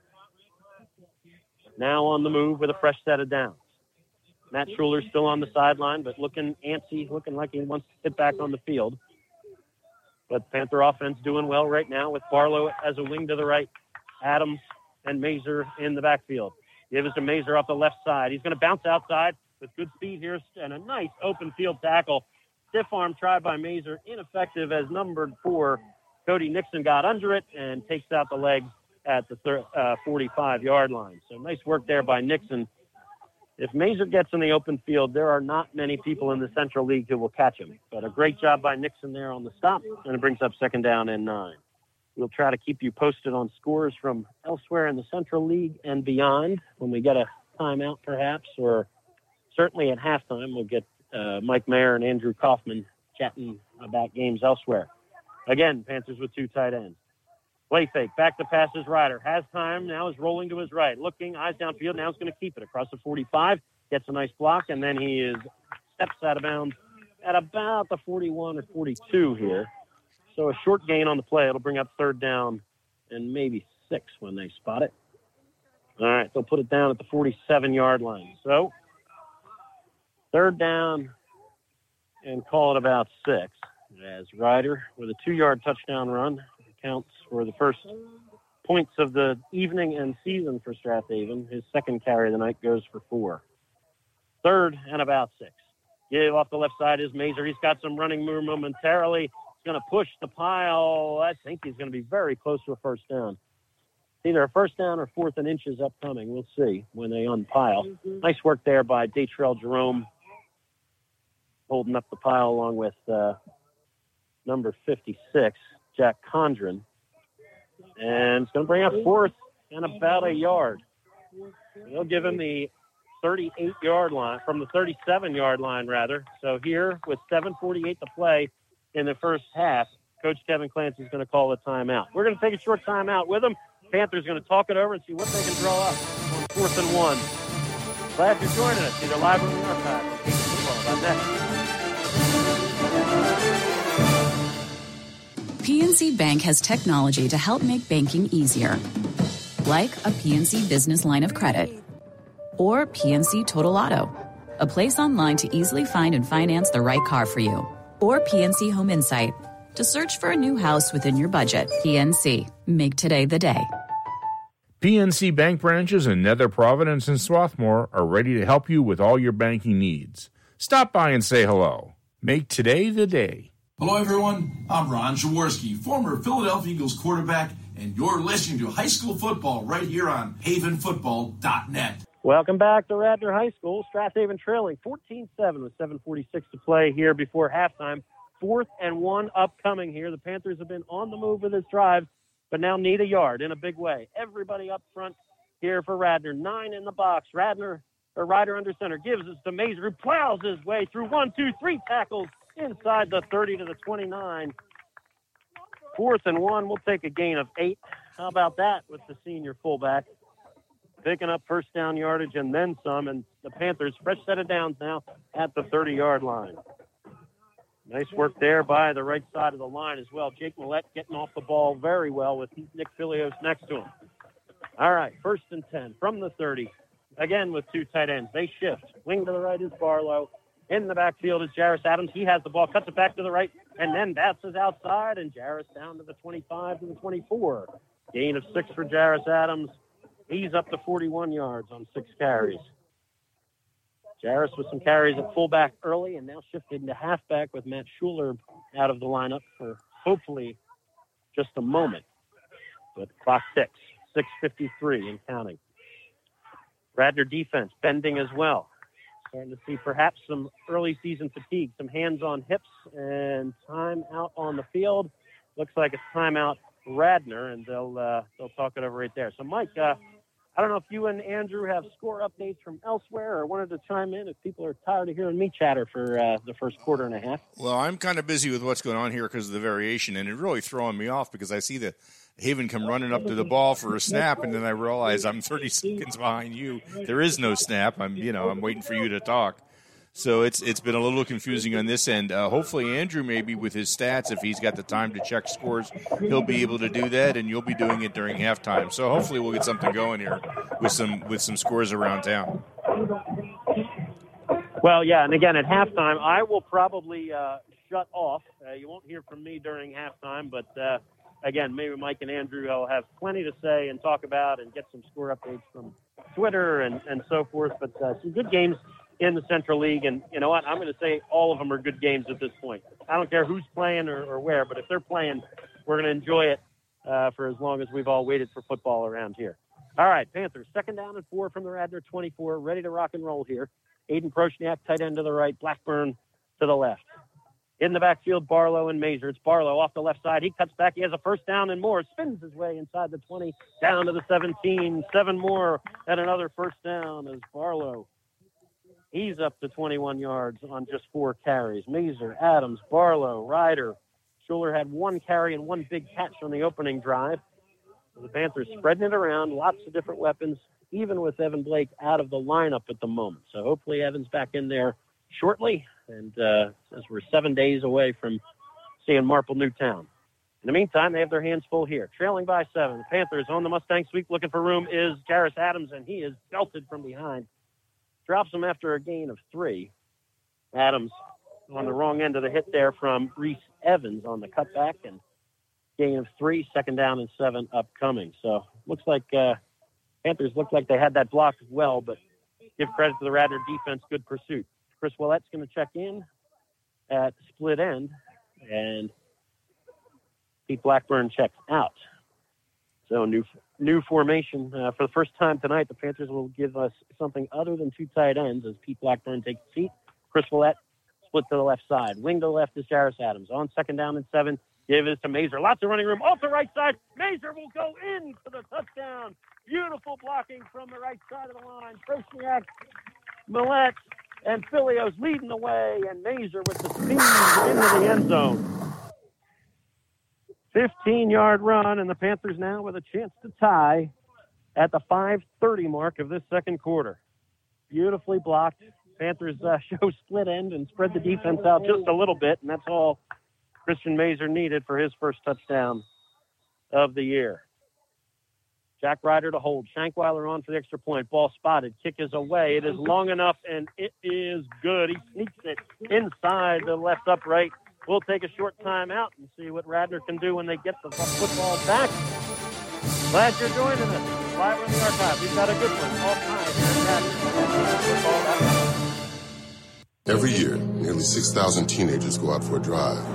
Now on the move with a fresh set of downs. Matt Schuler's still on the sideline, but looking antsy, looking like he wants to get back on the field. But Panther offense doing well right now with Barlow as a wing to the right, Adams and Mazer in the backfield. Give it to Mazer off the left side. He's going to bounce outside with good speed here and a nice open field tackle. Stiff arm try by Mazer, ineffective as number 4, Cody Nixon, got under it and takes out the legs at the 45-yard line. So nice work there by Nixon. If Mazer gets in the open field, there are not many people in the Central League who will catch him. But a great job by Nixon there on the stop, and it brings up 2nd down and 9. We'll try to keep you posted on scores from elsewhere in the Central League and beyond when we get a timeout perhaps, or certainly at halftime we'll get Mike Mayer and Andrew Kaufman chatting about games elsewhere. Again, Panthers with 2 tight ends. Play fake, back to pass is Ryder. Has time, now is rolling to his right. Looking, eyes downfield, now he's going to keep it across the 45. Gets a nice block, and then he steps out of bounds at about the 41 or 42 here. So a short gain on the play. It'll bring up 3rd down and maybe 6 when they spot it. All right, they'll put it down at the 47-yard line. So 3rd down and call it about 6. As Ryder with a 2-yard touchdown run counts for the first points of the evening and season for Strathaven. His 2nd carry of the night goes for 4. 3rd and about 6. Give off the left side is Mazer. He's got some running room momentarily. He's going to push the pile. I think he's going to be very close to a first down. Either a first down or 4th and inches upcoming. We'll see when they unpile. Nice work there by Datrell Jerome, holding up the pile along with number 56, Jack Condren. And it's going to bring up 4th and about a yard. They'll give him the 38-yard line, from the 37-yard line, rather. So here, with 7:48 to play in the first half, Coach Kevin Clancy is going to call a timeout. We're going to take a short timeout with him. Panthers going to talk it over and see what they can draw up on 4th and 1. Glad you're joining us, either live or in the archive on HavenFootball.net. PNC Bank has technology to help make banking easier, like a PNC Business Line of Credit or PNC Total Auto, a place online to easily find and finance the right car for you, or PNC Home Insight to search for a new house within your budget. PNC, make today the day. PNC Bank branches in Nether Providence and Swarthmore are ready to help you with all your banking needs. Stop by and say hello. Make today the day. Hello, everyone. I'm Ron Jaworski, former Philadelphia Eagles quarterback, and you're listening to high school football right here on HavenFootball.net. Welcome back to Radnor High School. Strathaven trailing 14-7 with 7:46 to play here before halftime. 4th and 1 upcoming here. The Panthers have been on the move with this drive, but now need a yard in a big way. Everybody up front here for Radnor. 9 in the box. Ryder under center gives it to Mazer, who plows his way through 1, 2, 3 tackles inside the 30 to the 29. 4th and 1. We'll take a gain of 8. How about that with the senior fullback? Picking up first down yardage and then some, and the Panthers, fresh set of downs now at the 30-yard line. Nice work there by the right side of the line as well. Jake Millette getting off the ball very well with Nick Filios next to him. All right, 1st and 10 from the 30. Again with 2 tight ends. They shift. Wing to the right is Barlow. In the backfield is Jarris Adams. He has the ball, cuts it back to the right, and then bounces outside, and Jarris down to the 25 to the 24. Gain of 6 for Jarris Adams. He's up to 41 yards on 6 carries. Jarris with some carries at fullback early and now shifted into halfback with Matt Schuler out of the lineup for hopefully just a moment. But clock ticks, 6:53 and counting. Radnor defense bending as well. Starting to see perhaps some early season fatigue, some hands on hips, and time out on the field. Looks like it's timeout Radnor, and they'll talk it over right there. So, Mike, I don't know if you and Andrew have score updates from elsewhere or wanted to chime in if people are tired of hearing me chatter for the first quarter and a half. Well, I'm kind of busy with what's going on here because of the variation, and it's really throwing me off because I see the Haven come running up to the ball for a snap, and then I realize I'm 30 seconds behind you. There is no snap. I'm waiting for you to talk. So it's been a little confusing on this end. Hopefully Andrew, maybe with his stats, if he's got the time to check scores, he'll be able to do that, and you'll be doing it during halftime. So hopefully we'll get something going here with some scores around town. Well, yeah, and again at halftime, I will probably shut off. You won't hear from me during halftime, but again, maybe Mike and Andrew will have plenty to say and talk about and get some score updates from Twitter and so forth. But some good games in the Central League, and you know what? I'm going to say all of them are good games at this point. I don't care who's playing or where, but if they're playing, we're going to enjoy it for as long as we've all waited for football around here. All right, Panthers, 2nd down and 4 from the Radnor 24, ready to rock and roll here. Aiden Prochniak, tight end to the right, Blackburn to the left. In the backfield, Barlow and Mazer. It's Barlow off the left side. He cuts back. He has a first down and more. Spins his way inside the 20, down to the 17. 7 more and another first down as Barlow He's up to 21 yards on just 4 carries. Mazer, Adams, Barlow, Ryder. Schuler had 1 carry and 1 big catch on the opening drive. The Panthers spreading it around, lots of different weapons, even with Evan Blake out of the lineup at the moment. So hopefully Evan's back in there shortly, and as we're 7 days away from seeing Marple Newtown. In the meantime, they have their hands full here. Trailing by 7. The Panthers on the Mustang sweep looking for room is Jarris Adams, and he is belted from behind. Drops him after a gain of 3. Adams on the wrong end of the hit there from Reese Evans on the cutback, and gain of 3, 2nd down and 7 upcoming. So looks like Panthers look like they had that block as well, but give credit to the Radnor defense, good pursuit. Chris Willette's going to check in at split end, and Pete Blackburn checks out. So new formation. For the first time tonight, the Panthers will give us something other than 2 tight ends as Pete Blackburn takes a seat. Chris Willette split to the left side. Wing to the left is Jarris Adams. On 2nd down and 7, give it to Mazer. Lots of running room off the right side. Mazer will go in for the touchdown. Beautiful blocking from the right side of the line. Prosniak, Millette, and Filios leading the way, and Mazer with the speed into the end zone. 15-yard run, and the Panthers now with a chance to tie at the 5:30 mark of this second quarter. Beautifully blocked. Panthers show split end and spread the defense out just a little bit, and that's all Christian Mazer needed for his first touchdown of the year. Jack Ryder to hold. Shankweiler on for the extra point. Ball spotted. Kick is away. It is long enough, and it is good. He sneaks it inside the left upright. We'll take a short time out and see what Radnor can do when they get the football back. Glad you're joining us. Live on the archive. We've got a good one all time here at Radnor. Every year, nearly 6,000 teenagers go out for a drive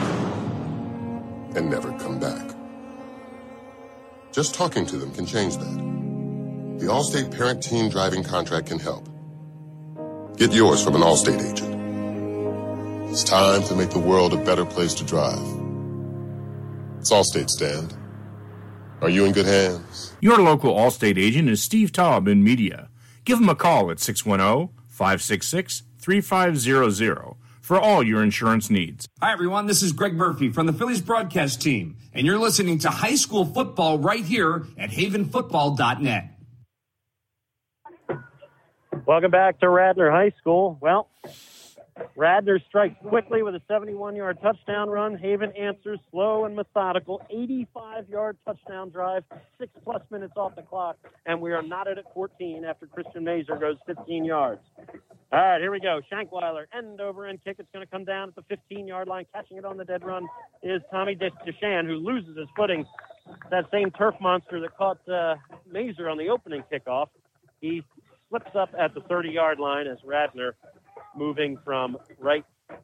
and never come back. Just talking to them can change that. The Allstate Parent-Teen Driving Contract can help. Get yours from an Allstate agent. It's time to make the world a better place to drive. It's Allstate, Stand. Are you in good hands? Your local Allstate agent is Steve Taub in media. Give him a call at 610-566-3500 for all your insurance needs. Hi, everyone. This is Greg Murphy from the Phillies broadcast team, and you're listening to High School Football right here at havenfootball.net. Welcome back to Radnor High School. Well, Radnor strikes quickly with a 71-yard touchdown run. Haven answers slow and methodical. 85-yard touchdown drive, 6+ minutes off the clock, and we are knotted at 14 after Christian Mazer goes 15 yards. All right, here we go. Shankweiler, end-over-end kick. It's going to come down at the 15-yard line. Catching it on the dead run is Tommy Deshan, who loses his footing. That same turf monster that caught Mazer on the opening kickoff. He slips up at the 30-yard line as Radnor moving from right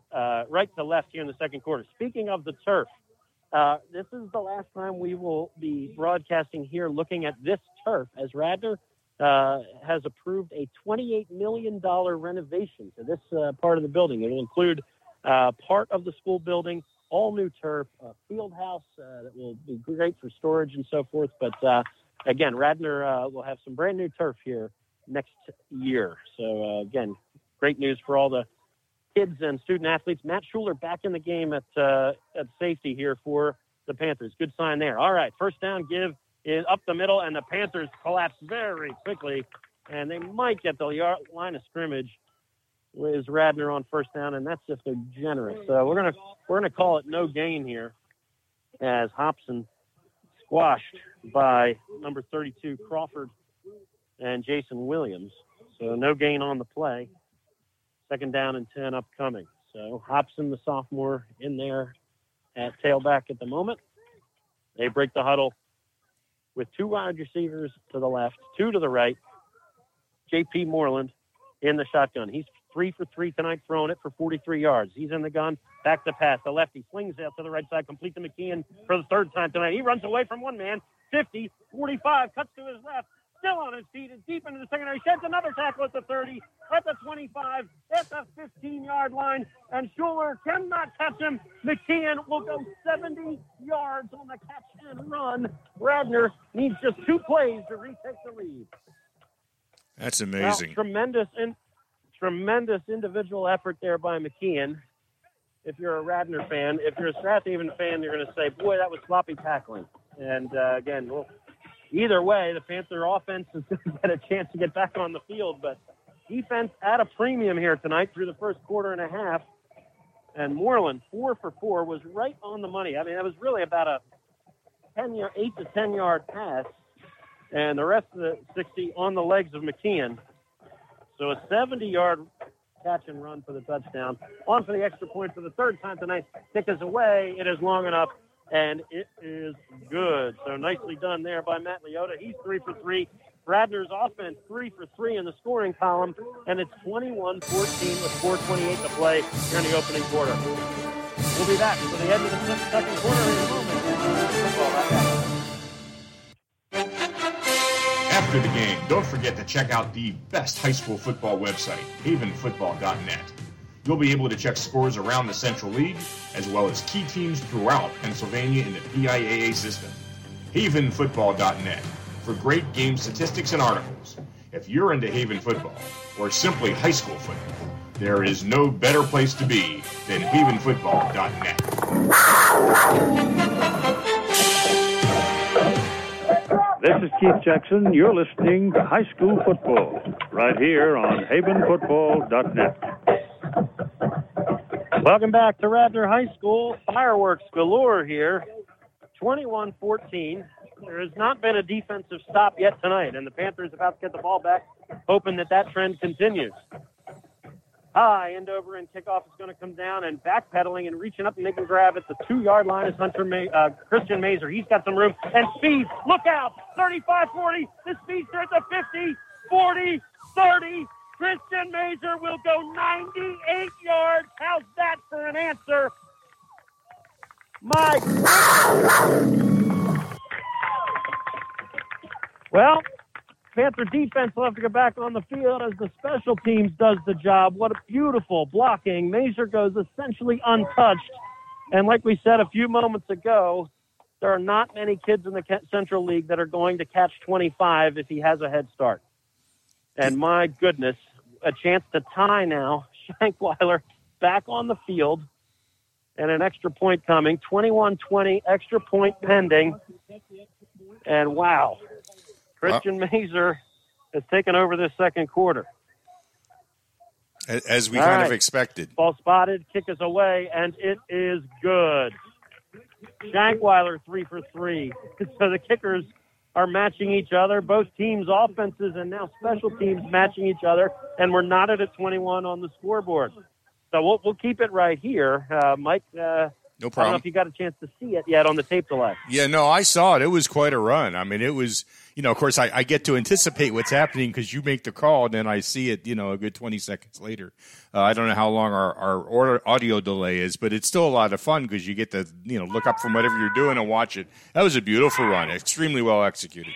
to left here in the second quarter. Speaking of the turf, this is the last time we will be broadcasting here looking at this turf as Radnor has approved a $28 million renovation to this part of the building. It will include part of the school building, all new turf, a field house that will be great for storage and so forth. But again, Radnor will have some brand new turf here next year. So again, great news for all the kids and student athletes. Matt Schuler back in the game at safety here for the Panthers. Good sign there. All right, first down give is up the middle, and the Panthers collapse very quickly, and they might get the line of scrimmage with Radnor on first down, and that's if they're generous. So we're gonna call it no gain here as Hobson squashed by number 32 Crawford and Jason Williams. So no gain on the play. Second down and 10 upcoming. So Hobson, the sophomore, in there at tailback at the moment. They break the huddle with 2 wide receivers to the left, 2 to the right. J.P. Moreland in the shotgun. He's 3 for 3 tonight, throwing it for 43 yards. He's in the gun, back to pass. The lefty flings out to the right side, complete to McKeon for the 3rd time tonight. He runs away from one man, 50, 45, cuts to his left. Still on his feet, is deep into the secondary, sheds another tackle at the 30, at the 25, at the 15-yard line, and Schuler cannot catch him. McKeon will go 70 yards on the catch and run. Radnor needs just 2 plays to retake the lead. That's amazing. Well, tremendous individual effort there by McKeon. If you're a Radnor fan, if you're a South Haven fan, you're going to say, boy, that was sloppy tackling. And again, well, either way, the Panther offense is going to get a chance to get back on the field, but defense at a premium here tonight through the first quarter and a half. And Moreland, 4 for 4, was right on the money. I mean, that was really about a 8 to 10-yard pass, and the rest of the 60 on the legs of McKeon. So a 70-yard catch and run for the touchdown. On for the extra point for the third time tonight. Kick is away. It is long enough, and it is good. So nicely done there by Matt Leota. He's 3 for 3. Radnor's offense 3 for 3 in the scoring column, and it's 21-14 with 4:28 to play here in the opening quarter. We'll be back for the end of the second quarter in a moment. After the game, don't forget to check out the best high school football website, havenfootball.net. You'll be able to check scores around the Central League, as well as key teams throughout Pennsylvania in the PIAA system. havenfootball.net for great game statistics and articles. If you're into Haven football, or simply high school football, there is no better place to be than havenfootball.net. This is Keith Jackson. You're listening to High School Football right here on havenfootball.net. Welcome back to Radnor High School. Fireworks galore here. 21-14. There has not been a defensive stop yet tonight, and the Panthers about to get the ball back, hoping that trend continues. High end over and kickoff is going to come down, and backpedaling and reaching up and making a grab at the 2-yard line is Christian Mazer. He's got some room and speed. Look out! 35-40. The speedster at the 50, 40, 30. Christian Mazer will go 98 yards. How's that for an answer? My goodness. Well, Panther defense will have to go back on the field as the special teams does the job. What a beautiful blocking. Mazer goes essentially untouched. And like we said a few moments ago, there are not many kids in the Central League that are going to catch 25 if he has a head start. And my goodness, a chance to tie now. Shankweiler back on the field. And an extra point coming. 21-20, extra point pending. And wow. Christian Mazer has taken over this second quarter. As we kind of expected. Ball spotted, kick is away, and it is good. Shankweiler 3 for 3. So the kickers are matching each other. Both teams' offenses and now special teams matching each other, and we're knotted at 21 on the scoreboard. So we'll keep it right here. Mike, no problem. I don't know if you got a chance to see it yet on the tape delay. Yeah, no, I saw it. It was quite a run. I mean, it was, of course, I get to anticipate what's happening because you make the call, and then I see it, a good 20 seconds later. I don't know how long our audio delay is, but it's still a lot of fun because you get to, look up from whatever you're doing and watch it. That was a beautiful run, extremely well executed.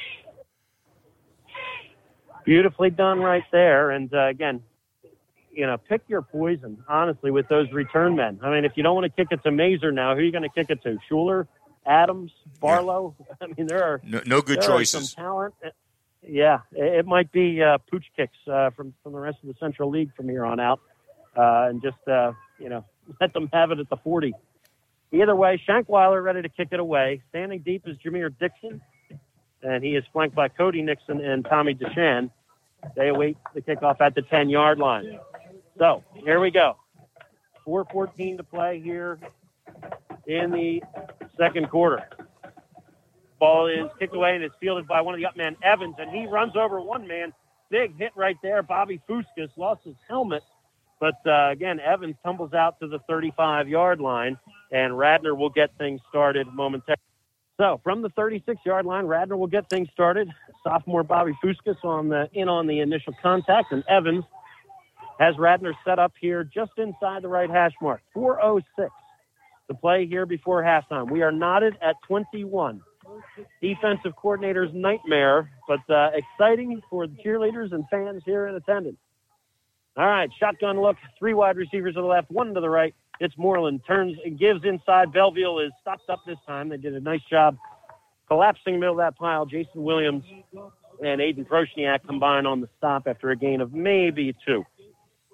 Beautifully done right there. And, again, pick your poison, honestly, with those return men. I mean, if you don't want to kick it to Mazer now, who are you going to kick it to? Schuler, Adams, Barlow? Yeah. I mean, there are no good choices. Some talent. Yeah, it might be pooch kicks from the rest of the Central League from here on out, and just let them have it at the 40. Either way, Shankweiler ready to kick it away. Standing deep is Jameer Dixon, and he is flanked by Cody Nixon and Tommy Deshan. They await the kickoff at the 10-yard line. So, here we go. 4:14 to play here in the second quarter. Ball is kicked away and is fielded by one of the up men, Evans, and he runs over one man. Big hit right there. Bobby Fuskas lost his helmet. But, again, Evans tumbles out to the 35-yard line, and Radnor will get things started momentarily. So, from the 36-yard line, Radnor will get things started. Sophomore Bobby Fuskas on the initial contact, and Evans has Radnor set up here just inside the right hash mark. 4:06 to play here before halftime. We are knotted at 21. Defensive coordinator's nightmare, but exciting for the cheerleaders and fans here in attendance. All right, shotgun look, 3 wide receivers to the left, 1 to the right. It's Moreland, turns and gives inside. Belleville is stopped up this time. They did a nice job collapsing in the middle of that pile. Jason Williams and Aiden Proshniak combine on the stop after a gain of maybe 2.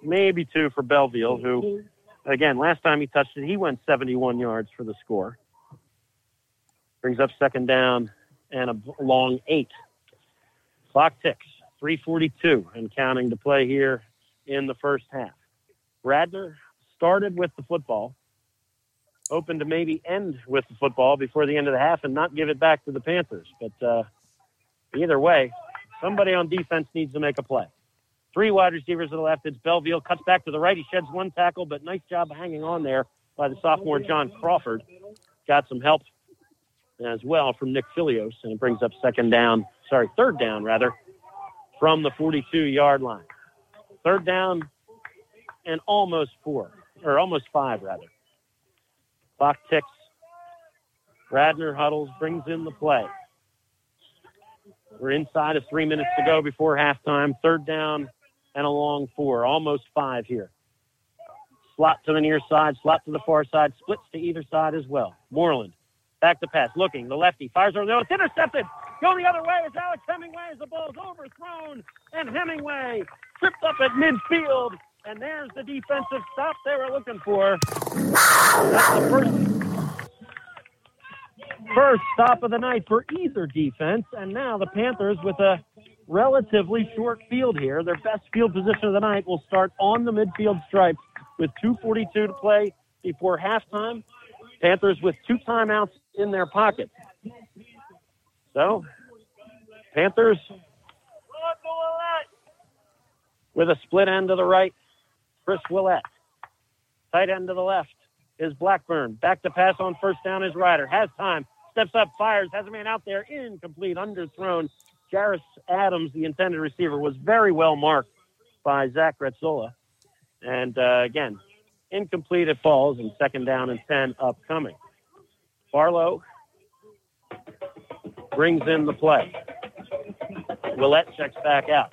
maybe 2 for Belleville, who, again, last time he touched it, he went 71 yards for the score. Brings up second down and a long 8. Clock ticks, 3:42 and counting to play here in the first half. Radnor started with the football, hoping to maybe end with the football before the end of the half and not give it back to the Panthers. But either way, somebody on defense needs to make a play. 3 wide receivers to the left. It's Belleville, cuts back to the right. He sheds 1 tackle, but nice job hanging on there by the sophomore John Crawford. Got some help as well from Nick Filios, and it brings up third down, from the 42-yard line. Third down and almost 5, rather. Clock ticks. Radnor huddles, brings in the play. We're inside of 3 minutes to go before halftime. Third down and a long 4, almost 5 here. Slot to the near side, slot to the far side, splits to either side as well. Moreland, back to pass, looking, the lefty, fires over the middle, it's intercepted. Going the other way is Alex Hemingway as the ball's overthrown, and Hemingway tripped up at midfield, and there's the defensive stop they were looking for. That's the first stop of the night for either defense, and now the Panthers with a relatively short field here. Their best field position of the night will start on the midfield stripe with 2:42 to play before halftime. Panthers with 2 timeouts in their pocket. So, Panthers with a split end to the right, Chris Willett. Tight end to the left is Blackburn. Back to pass on first down is Ryder. Has time, steps up, fires, has a man out there, incomplete, underthrown. Jarris Adams, the intended receiver, was very well marked by Zach Retzola. And, again, incomplete, it falls, and second down and 10 upcoming. Barlow brings in the play. Willett checks back out.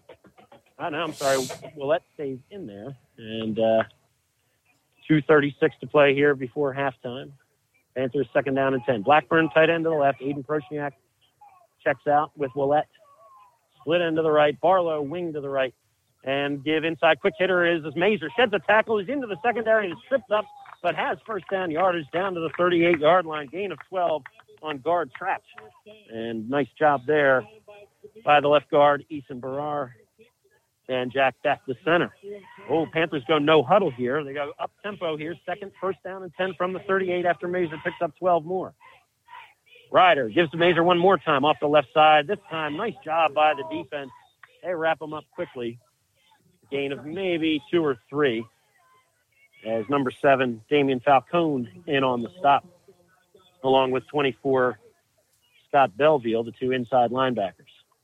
Willett stays in there. And 2:36 to play here before halftime. Panthers second down and 10. Blackburn tight end to the left. Aiden Prochniak checks out with Willett. Split end to the right. Barlow wing to the right. And give inside. Quick hitter is Mazer. Sheds a tackle. He's into the secondary and is tripped up, but has first down yardage down to the 38-yard line. Gain of 12 on guard Tratch. And nice job there by the left guard, Eason Barrar. And Jack back to center. Panthers go no huddle here. They go up tempo here. First down and 10 from the 38 after Mazer picks up 12 more. Ryder gives to Mazer one more time off the left side. This time, nice job by the defense. They wrap him up quickly. Gain of maybe 2 or 3 as number 7, Damian Falcone, in on the stop, along with 24, Scott Belleville, the 2 inside linebackers.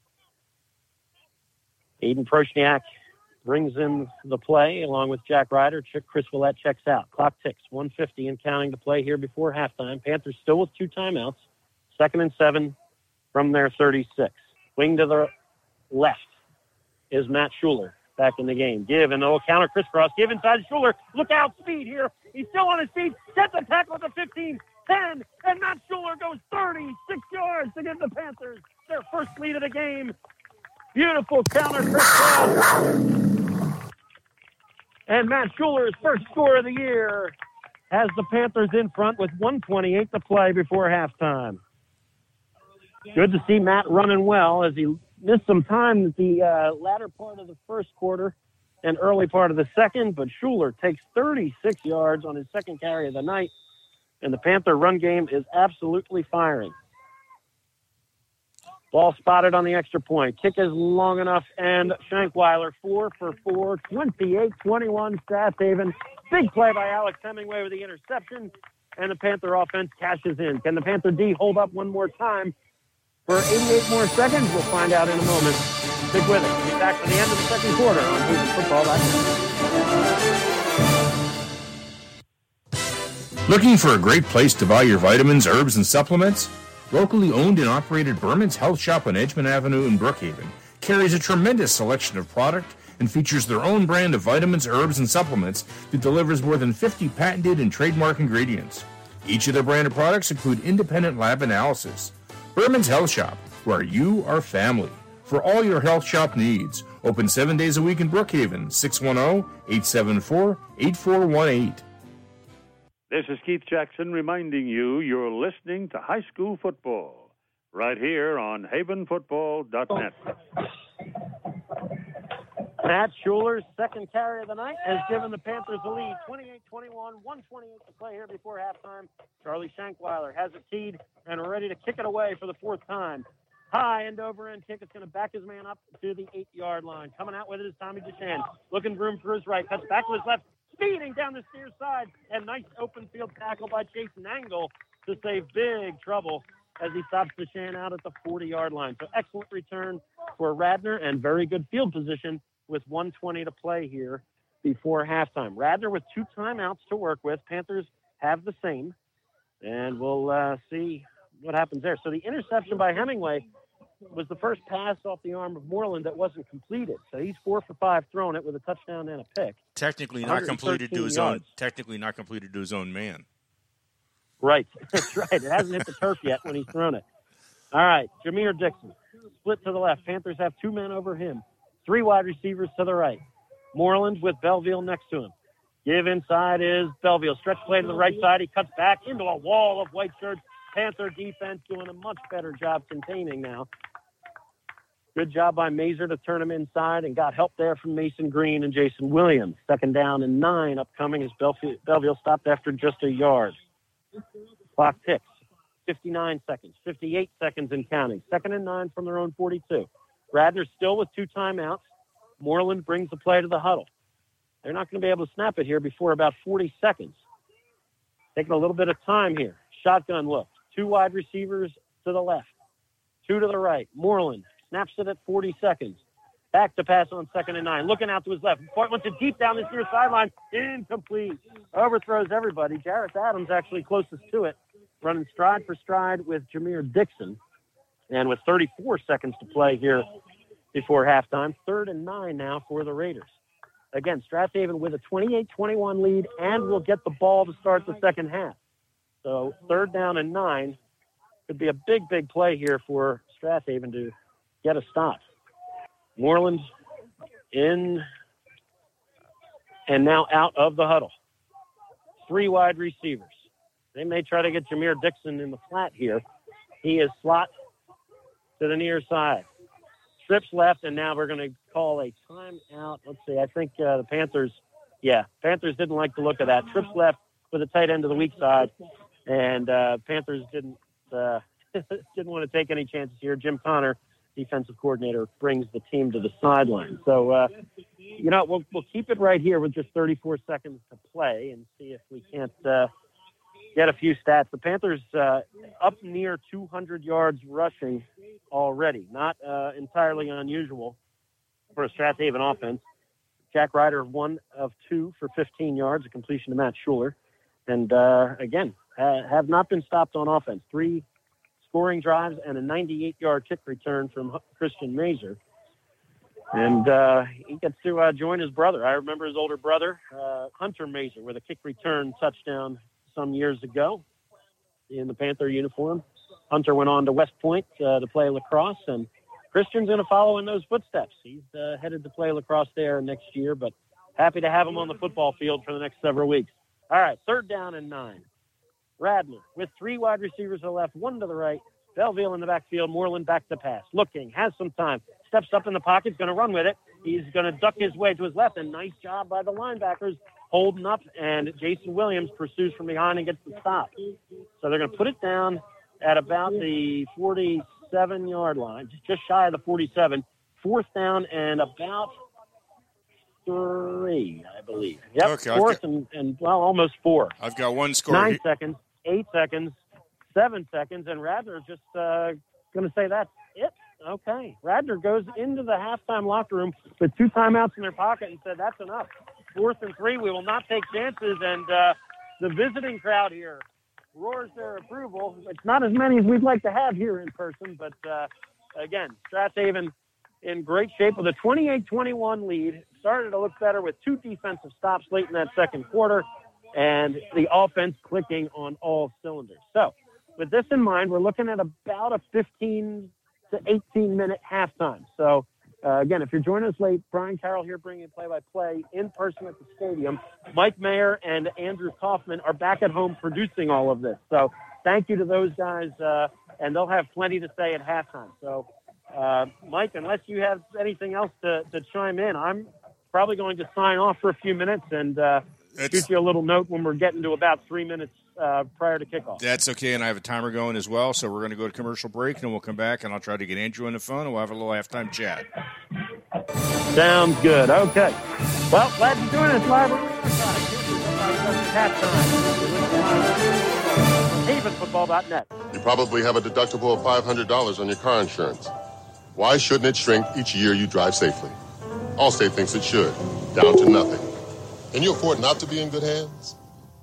Aiden Prochniak brings in the play along with Jack Ryder. Chris Willett checks out. Clock ticks, 1:50 and counting to play here before halftime. Panthers still with 2 timeouts. Second and 7 from their 36. Wing to the left is Matt Schuler back in the game. Give and they'll counter crisscross. Give inside Schuler. Look out, speed here. He's still on his feet. Gets a tackle at the 15, 10, and Matt Schuler goes 36 yards to give the Panthers their first lead of the game. Beautiful counter crisscross. And Matt Schuler's first score of the year has the Panthers in front with 1:28 to play before halftime. Good to see Matt running well as he missed some time at the latter part of the first quarter and early part of the second, but Schuler takes 36 yards on his second carry of the night, and the Panther run game is absolutely firing. Ball spotted on the extra point. Kick is long enough, and Shankweiler 4 for 4, 28-21 South Haven. Big play by Alex Hemingway with the interception, and the Panther offense cashes in. Can the Panther D hold up one more time for 88 more seconds? We'll find out in a moment. Stick with it. We'll be back for the end of the second quarter on HavenFootball.com. Looking for a great place to buy your vitamins, herbs, and supplements? Locally owned and operated Berman's Health Shop on Edgemont Avenue in Brookhaven carries a tremendous selection of product and features their own brand of vitamins, herbs, and supplements that delivers more than 50 patented and trademark ingredients. Each of their branded products include independent lab analysis. Berman's Health Shop, where you are family. For all your health shop needs, Open 7 days a week in Brookhaven, 610-874-8418. This is Keith Jackson reminding you you're listening to High School Football right here on havenfootball.net. Matt Schuler's second carry of the night has given the Panthers the lead, 28-21, 1:28 to play here before halftime. Charlie Shankweiler has it teed and ready to kick it away for the fourth time. High end over end kick. It's going to back his man up to the 8-yard line. Coming out with it is Tommy Deshan. Looking room for his right. Cuts back to his left. Speeding down the steer side. And nice open field tackle by Jason Angle to save big trouble as he stops Deshan out at the 40-yard line. So excellent return for Radnor and very good field position with 1:20 to play here before halftime. Radnor with 2 timeouts to work with. Panthers have the same. And we'll see what happens there. So the interception by Hemingway was the first pass off the arm of Moreland that wasn't completed. So he's 4 for 5 throwing it with a touchdown and a pick. Technically not completed to his own. Technically not completed to his own man. Right, that's right. It hasn't hit the turf yet when he's thrown it. All right, Jameer Dixon split to the left. Panthers have 2 men over him. 3 wide receivers to the right. Moreland with Belleville next to him. Give inside is Belleville. Stretch play to the right side. He cuts back into a wall of white shirts. Panther defense doing a much better job containing now. Good job by Mazer to turn him inside and got help there from Mason Green and Jason Williams. 2nd down and 9 upcoming as Belleville stopped after just a yard. Clock ticks. 59 seconds, 58 seconds and counting. 2nd and 9 from their own 42. Radnor still with 2 timeouts. Moreland brings the play to the huddle. They're not going to be able to snap it here before about 40 seconds. Taking a little bit of time here. Shotgun look. 2 wide receivers to the left. 2 to the right. Moreland snaps it at 40 seconds. Back to pass on 2nd and 9. Looking out to his left. Wants it deep down this near sideline. Incomplete. Overthrows everybody. Jarrett Adams actually closest to it. Running stride for stride with Jameer Dixon. And with 34 seconds to play here before halftime. 3rd and 9 now for the Raiders. Again, Strathaven with a 28-21 lead and will get the ball to start the second half. So 3rd down and 9 could be a big, big play here for Strathaven to get a stop. Moreland in and now out of the huddle. 3 wide receivers. They may try to get Jameer Dixon in the flat here. He is slot to the near side. Trips left, and now we're going to call a timeout. Let's see. I think the Panthers didn't like the look of that. Trips left with the tight end of the weak side, and Panthers didn't want to take any chances here. Jim Connor, defensive coordinator, brings the team to the sideline. So, we'll keep it right here with just 34 seconds to play and see if we can't get a few stats. The Panthers up near 200 yards rushing already. Not entirely unusual for a Strathaven offense. Jack Ryder, 1 of 2 for 15 yards, a completion to Matt Schuler. And, again, have not been stopped on offense. 3 scoring drives and a 98-yard kick return from Christian Mazer. And he gets to join his brother. I remember his older brother, Hunter Mazer, with a kick return touchdown some years ago in the Panther uniform. Hunter went on to West Point to play lacrosse, and Christian's going to follow in those footsteps. He's headed to play lacrosse there next year, but happy to have him on the football field for the next several weeks. All right, 3rd down and 9. Radnor with 3 wide receivers to the left, 1 to the right. Belleville in the backfield. Moreland back to pass. Looking, has some time. Steps up in the pocket, going to run with it. He's going to duck his way to his left, and nice job by the linebackers holding up, and Jason Williams pursues from behind and gets the stop. So they're going to put it down at about the 47-yard line, just shy of the 47. 4th down and about 3, I believe. Yep, okay, 4th and almost 4. I've got one score. 9 seconds, 8 seconds, 7 seconds, and Radnor just going to say that's it. Okay. Radnor goes into the halftime locker room with 2 timeouts in their pocket and said, that's enough. 4th and 3, we will not take chances, and the visiting crowd here roars their approval. It's not as many as we'd like to have here in person, but again, Strathaven in great shape with a 28-21 lead. Started to look better with 2 defensive stops late in that second quarter, and the offense clicking on all cylinders. So, with this in mind, we're looking at about a 15 to 18-minute halftime. So, Again, if you're joining us late, Brian Carroll here bringing play-by-play in person at the stadium. Mike Mayer and Andrew Kaufman are back at home producing all of this. So thank you to those guys, and they'll have plenty to say at halftime. So, Mike, unless you have anything else to chime in, I'm probably going to sign off for a few minutes and shoot you a little note when we're getting to about 3 minutes prior to kickoff. That's okay, and I have a timer going as well, so we're going to go to commercial break, and we'll come back, and I'll try to get Andrew on the phone, and we'll have a little halftime chat. Sounds good. Okay. Well, glad to join us live. HavenFootball.net. You probably have a deductible of $500 on your car insurance. Why shouldn't it shrink each year you drive safely? Allstate thinks it should, down to nothing. Can you afford not to be in good hands?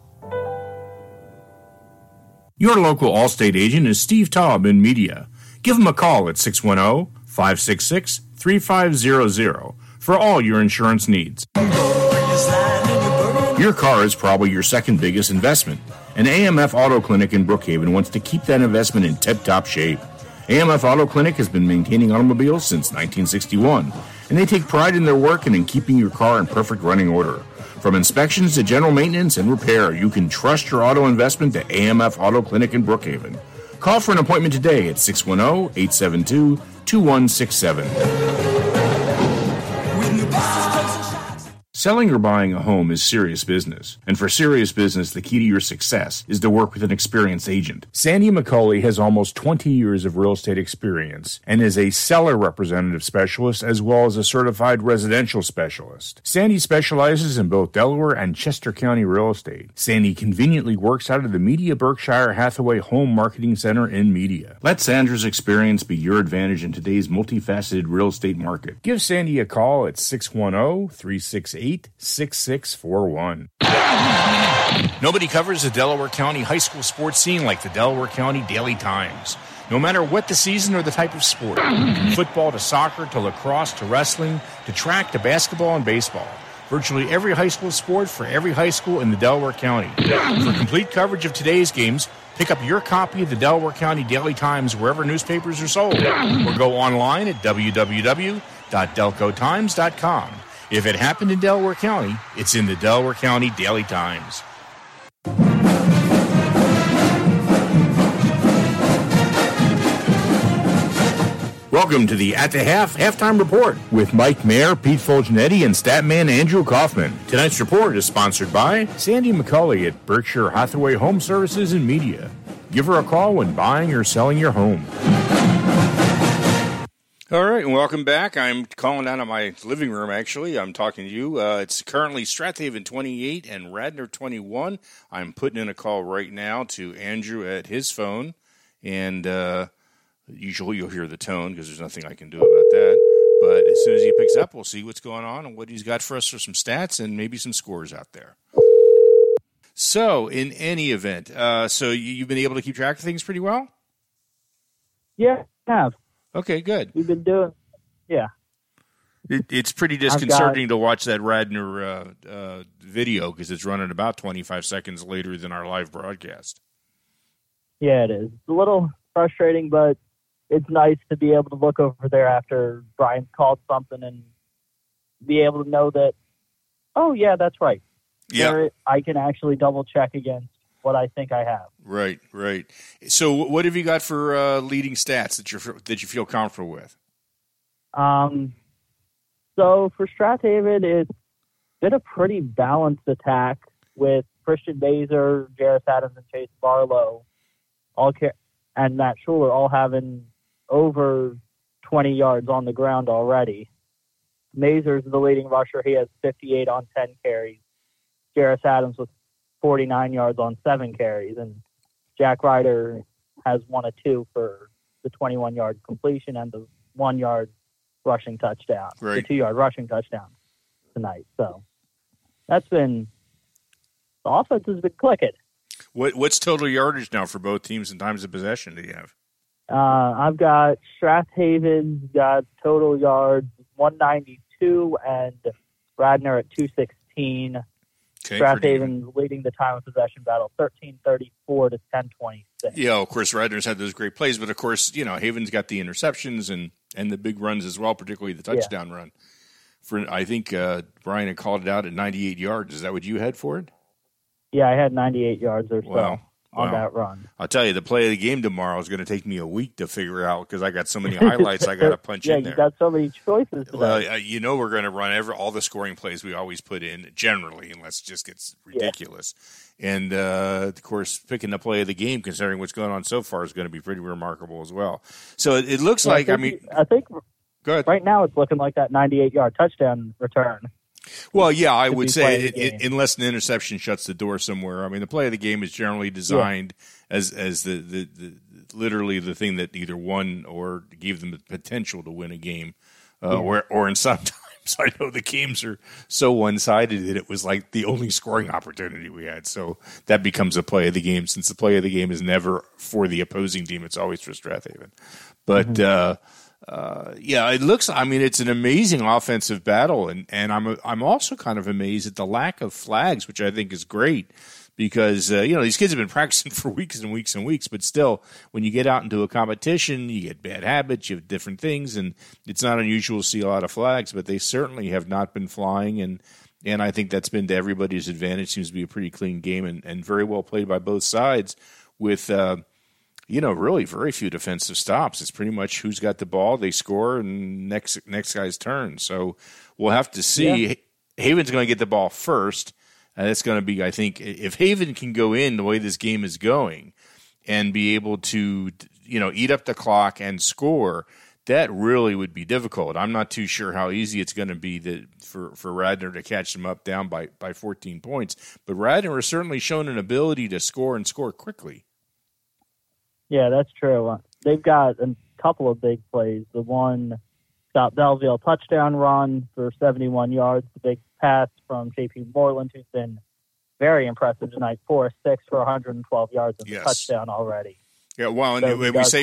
Your local Allstate agent is Steve Taub in media. Give him a call at 610-566-3500 for all your insurance needs. Your car is probably your second biggest investment, and AMF Auto Clinic in Brookhaven wants to keep that investment in tip-top shape. AMF Auto Clinic has been maintaining automobiles since 1961, and they take pride in their work and in keeping your car in perfect running order. From inspections to general maintenance and repair, you can trust your auto investment to AMF Auto Clinic in Brookhaven. Call for an appointment today at 610-872-2167. Selling or buying a home is serious business, and for serious business, the key to your success is to work with an experienced agent. Sandy McCauley has almost 20 years of real estate experience and is a seller representative specialist as well as a certified residential specialist. Sandy specializes in both Delaware and Chester County real estate. Sandy conveniently works out of the Media Berkshire Hathaway Home Marketing Center in Media. Let Sandra's experience be your advantage in today's multifaceted real estate market. Give Sandy a call at 610-368-6641. Nobody covers the Delaware County high school sports scene like the Delaware County Daily Times. No matter what the season or the type of sport, from football to soccer to lacrosse to wrestling to track to basketball and baseball, virtually every high school sport for every high school in the Delaware County. For complete coverage of today's games, pick up your copy of the Delaware County Daily Times wherever newspapers are sold, or go online at www.delcotimes.com. If it happened in Delaware County, it's in the Delaware County Daily Times. Welcome to the At the Halftime Report with Mike Mayer, Pete Fulgenetti, and Statman Andrew Kaufman. Tonight's report is sponsored by Sandy McCauley at Berkshire Hathaway Home Services and Media. Give her a call when buying or selling your home. All right, and welcome back. I'm calling out of my living room, actually. I'm talking to you. It's currently Strathaven 28 and Radnor 21. I'm putting in a call right now to Andrew at his phone, and usually you'll hear the tone because there's nothing I can do about that. But as soon as he picks up, we'll see what's going on and what he's got for us for some stats and maybe some scores out there. So, in any event, so you've been able to keep track of things pretty well? Yeah, I have. Okay, good. We've been doing, yeah. It's pretty disconcerting to watch that Radnor video because it's running about 25 seconds later than our live broadcast. Yeah, it is. It's a little frustrating, but it's nice to be able to look over there after Brian's called something and be able to know that, oh, yeah, that's right. Yeah. I can actually double-check against what I think I have. Right. So what have you got for leading stats that you feel comfortable with? So for Strathaven, it's been a pretty balanced attack with Christian Baser, Jarris Adams, and Chase Barlow, and Matt Schuler all having over 20 yards on the ground already. Mazer's the leading rusher. He has 58 on 10 carries. Jarris Adams with 49 yards on 7 carries, and Jack Ryder has 1 of 2 for the 21-yard completion and the 1-yard rushing touchdown, right. The 2-yard rushing touchdown tonight. So that's been – the offense has been clicking. What's total yardage now for both teams in times of possession do you have? I've got Strathaven's got total yards 192 and Radnor at 216. Okay, Strathaven's leading the time of possession battle, 13:34 to 10:26. Yeah, of course, Radnor's had those great plays, but of course, Haven's got the interceptions, and And the big runs as well, particularly the touchdown run. I think Brian had called it out at 98 yards. Is that what you had for it? Yeah, I had 98 yards or so on that run. I'll tell you, the play of the game tomorrow is going to take me a week to figure out because I got so many highlights I got to punch in there. Yeah, you got so many choices today. Well, we're going to run all the scoring plays we always put in, generally, unless it just gets ridiculous. Yeah. And, of course, picking the play of the game, considering what's going on so far, is going to be pretty remarkable as well. So it looks like, I think go ahead. Right now it's looking like that 98-yard touchdown return. Well, yeah, I would say unless an interception shuts the door somewhere. I mean, the play of the game is generally designed as the literally the thing that either won or gave them the potential to win a game, or in sometimes I know the games are so one-sided that it was like the only scoring opportunity we had. So that becomes a play of the game, since the play of the game is never for the opposing team; it's always for Strathaven. But it looks. I mean, it's an amazing offensive battle, and I'm also kind of amazed at the lack of flags, which I think is great because these kids have been practicing for weeks and weeks and weeks, but still, when you get out into a competition, you get bad habits, you have different things, and it's not unusual to see a lot of flags, but they certainly have not been flying, and I think that's been to everybody's advantage. Seems to be a pretty clean game and very well played by both sides with. Really very few defensive stops. It's pretty much who's got the ball, they score, and next guy's turn. So we'll have to see. Yeah. Haven's going to get the ball first. And that's going to be, I think, if Haven can go in the way this game is going and be able to, eat up the clock and score, that really would be difficult. I'm not too sure how easy it's going to be for Radnor to catch them up down by 14 points. But Radnor has certainly shown an ability to score and score quickly. Yeah, that's true. They've got a couple of big plays. The one, Scott Belleville touchdown run for 71 yards. The big pass from J.P. Moreland, who's been very impressive tonight, 4-6 for 112 yards and a touchdown already. Yeah, well, and so we say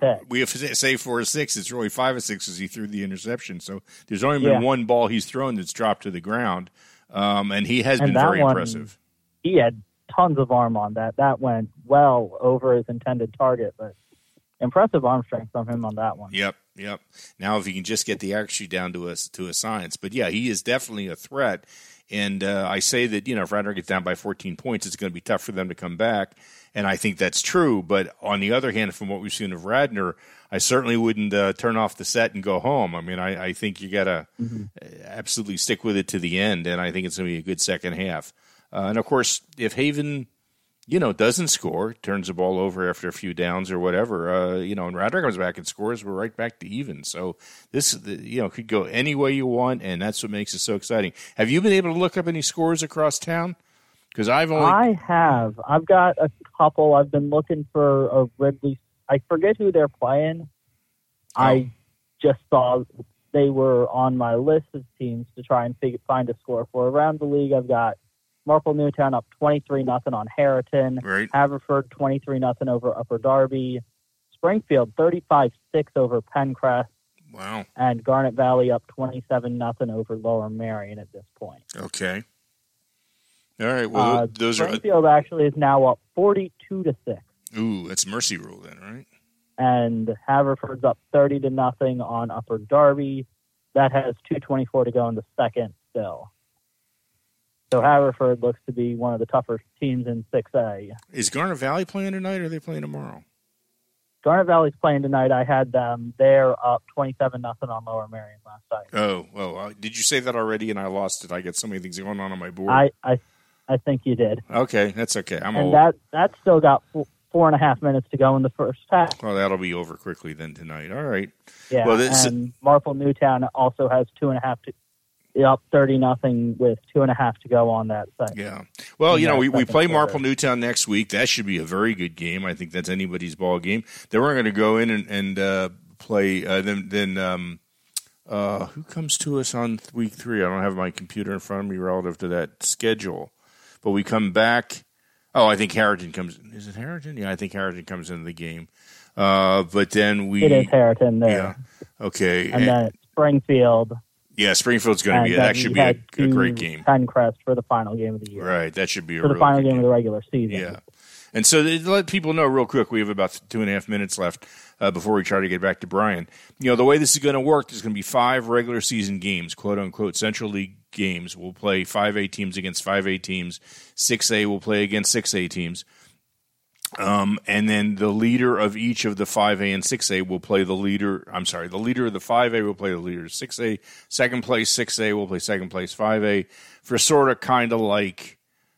4-6. It's really 5-6 as he threw the interception. So there's only been one ball he's thrown that's dropped to the ground, and he has been very impressive. He had tons of arm on that. That went well over his intended target, but impressive arm strength from him on that one. Yep. Now, if he can just get the accuracy down to a science. But, yeah, he is definitely a threat. And I say that, if Radnor gets down by 14 points, it's going to be tough for them to come back. And I think that's true. But on the other hand, from what we've seen of Radnor, I certainly wouldn't turn off the set and go home. I mean, I think you got to absolutely stick with it to the end. And I think it's going to be a good second half. And, of course, if Haven, doesn't score, turns the ball over after a few downs or whatever, and Radnor comes back and scores, we're right back to even. So this, could go any way you want, and that's what makes it so exciting. Have you been able to look up any scores across town? Because I have. I've got a couple. I've been looking for a Ridley. I forget who they're playing. Oh. I just saw they were on my list of teams to try and find a score for. Around the league, I've got Marple Newtown up 23-0 on Harriton. Right. Haverford 23-0 over Upper Darby. Springfield 35-6 over Pencrest. Wow. And Garnet Valley up 27-0 over Lower Marion at this point. Okay. All right. Well, Springfield actually is now up 42-6. Ooh, that's mercy rule then, right? And Haverford's up 30-0 on Upper Darby. That has 2:24 to go in the second still. So Haverford looks to be one of the tougher teams in 6A. Is Garnet Valley playing tonight, or are they playing tomorrow? Garnet Valley's playing tonight. I had them. They're up 27-0 on Lower Marion last night. Oh, well, did you say that already and I lost it? I got so many things going on my board. I think you did. Okay, that's okay. That's still got 4.5 minutes to go in the first half. Well, that'll be over quickly then tonight. All right. Yeah, well, and Marple Newtown also has 2.5 to up 30-0 with 2.5 to go on that second. Yeah. Well, we play Marple Newtown next week. That should be a very good game. I think that's anybody's ball game. Then we're going to go in and play. Who comes to us on week 3? I don't have my computer in front of me relative to that schedule. But we come back. Oh, I think Harriton comes. Is it Harriton? Yeah, I think Harriton comes into the game. But then it is Harriton there. Yeah. Okay. And then Springfield. Yeah, Springfield's going to be. That should be a great game. Pencrest for the final game of the year. Right, that should be for the final game of the regular season. Yeah, And so to let people know real quick, we have about 2.5 minutes left before we try to get back to Brian. The way this is going to work, there's going to be 5 regular season games, quote-unquote, Central League games. We'll play 5A teams against 5A teams. 6A will play against 6A teams. And then the leader of each of the 5A and 6A will play the leader of the 5A will play the leader of 6A. Second place 6A will play second place 5A for sort of kind of like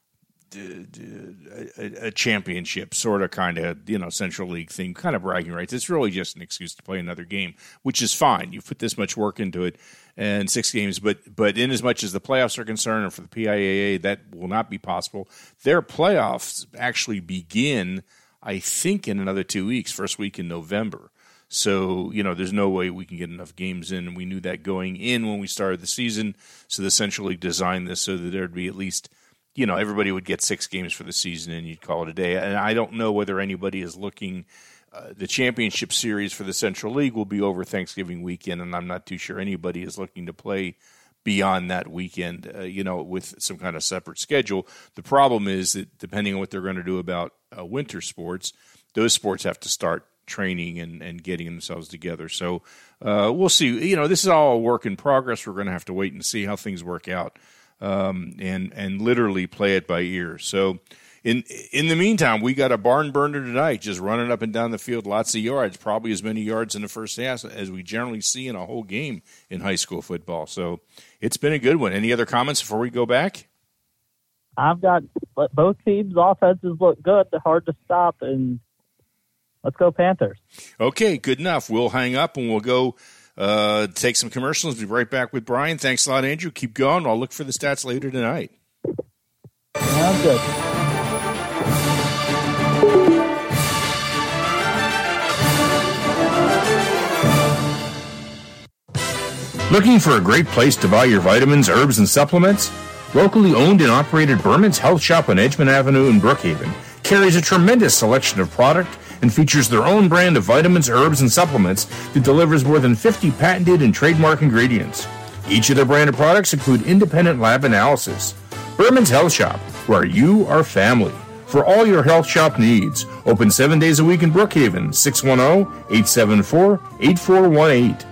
a championship, sort of kind of, Central League thing, kind of bragging rights. It's really just an excuse to play another game, which is fine. You've put this much work into it and 6 games, but in as much as the playoffs are concerned, and for the PIAA, that will not be possible. Their playoffs actually begin, I think, in another 2 weeks, first week in November. So, there's no way we can get enough games in, and we knew that going in when we started the season. So the Central League designed this so that there'd be at least, everybody would get 6 games for the season, and you'd call it a day. And I don't know whether anybody is looking. The championship series for the Central League will be over Thanksgiving weekend, and I'm not too sure anybody is looking to play beyond that weekend, with some kind of separate schedule. The problem is that depending on what they're going to do about winter sports, those sports have to start training and getting themselves together. So we'll see. This is all a work in progress. We're going to have to wait and see how things work out and literally play it by ear. So in the meantime, we got a barn burner tonight, just running up and down the field, lots of yards, probably as many yards in the first half as we generally see in a whole game in high school football. So it's been a good one. Any other comments before we go back? I've got both teams' offenses look good. They're hard to stop, and let's go Panthers. Okay, good enough. We'll hang up and we'll go take some commercials. We'll be right back with Brian. Thanks a lot, Andrew. Keep going. I'll look for the stats later tonight. Sounds good. Looking for a great place to buy your vitamins, herbs, and supplements? Locally owned and operated Berman's Health Shop on Edgemont Avenue in Brookhaven carries a tremendous selection of product and features their own brand of vitamins, herbs, and supplements that delivers more than 50 patented and trademark ingredients. Each of their branded products include independent lab analysis. Berman's Health Shop, where you are family. For all your health shop needs, open 7 days a week in Brookhaven, 610-874-8418.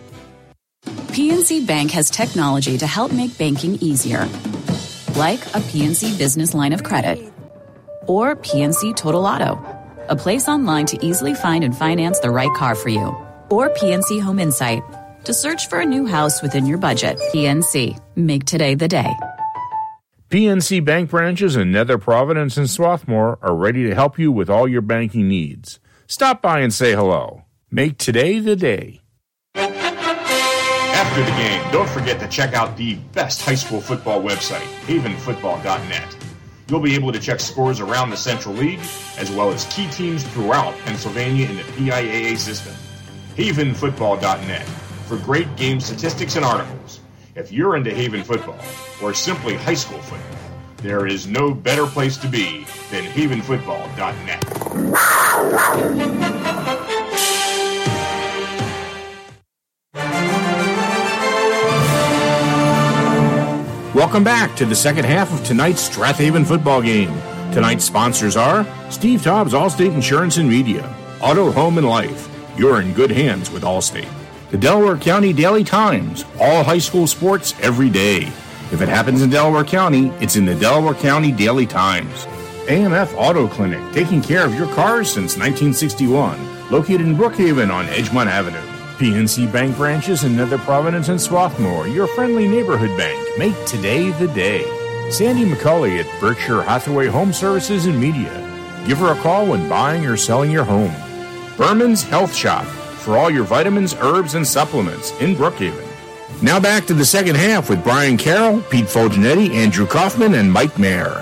PNC Bank has technology to help make banking easier, like a PNC business line of credit or PNC Total Auto, a place online to easily find and finance the right car for you, or PNC Home Insight to search for a new house within your budget. PNC, make today the day. PNC Bank branches in Nether Providence and Swarthmore are ready to help you with all your banking needs. Stop by and say hello. Make today the day. After the game, don't forget to check out the best high school football website, havenfootball.net. You'll be able to check scores around the Central League, as well as key teams throughout Pennsylvania in the PIAA system. havenfootball.net for great game statistics and articles. If you're into Haven football, or simply high school football, there is no better place to be than havenfootball.net. Welcome back to the second half of tonight's Strathaven football game. Tonight's sponsors are Steve Taub's Allstate Insurance and Media, Auto, Home, and Life. You're in good hands with Allstate. The Delaware County Daily Times, all high school sports every day. If it happens in Delaware County, it's in the Delaware County Daily Times. AMF Auto Clinic, taking care of your cars since 1961. Located in Brookhaven on Edgemont Avenue. PNC Bank branches in Nether Providence and Swarthmore, your friendly neighborhood bank. Make today the day. Sandy McCulley at Berkshire Hathaway Home Services and Media. Give her a call when buying or selling your home. Berman's Health Shop, for all your vitamins, herbs, and supplements in Brookhaven. Now back to the second half with Brian Carroll, Pete Fulgenetti, Andrew Kaufman, and Mike Mayer.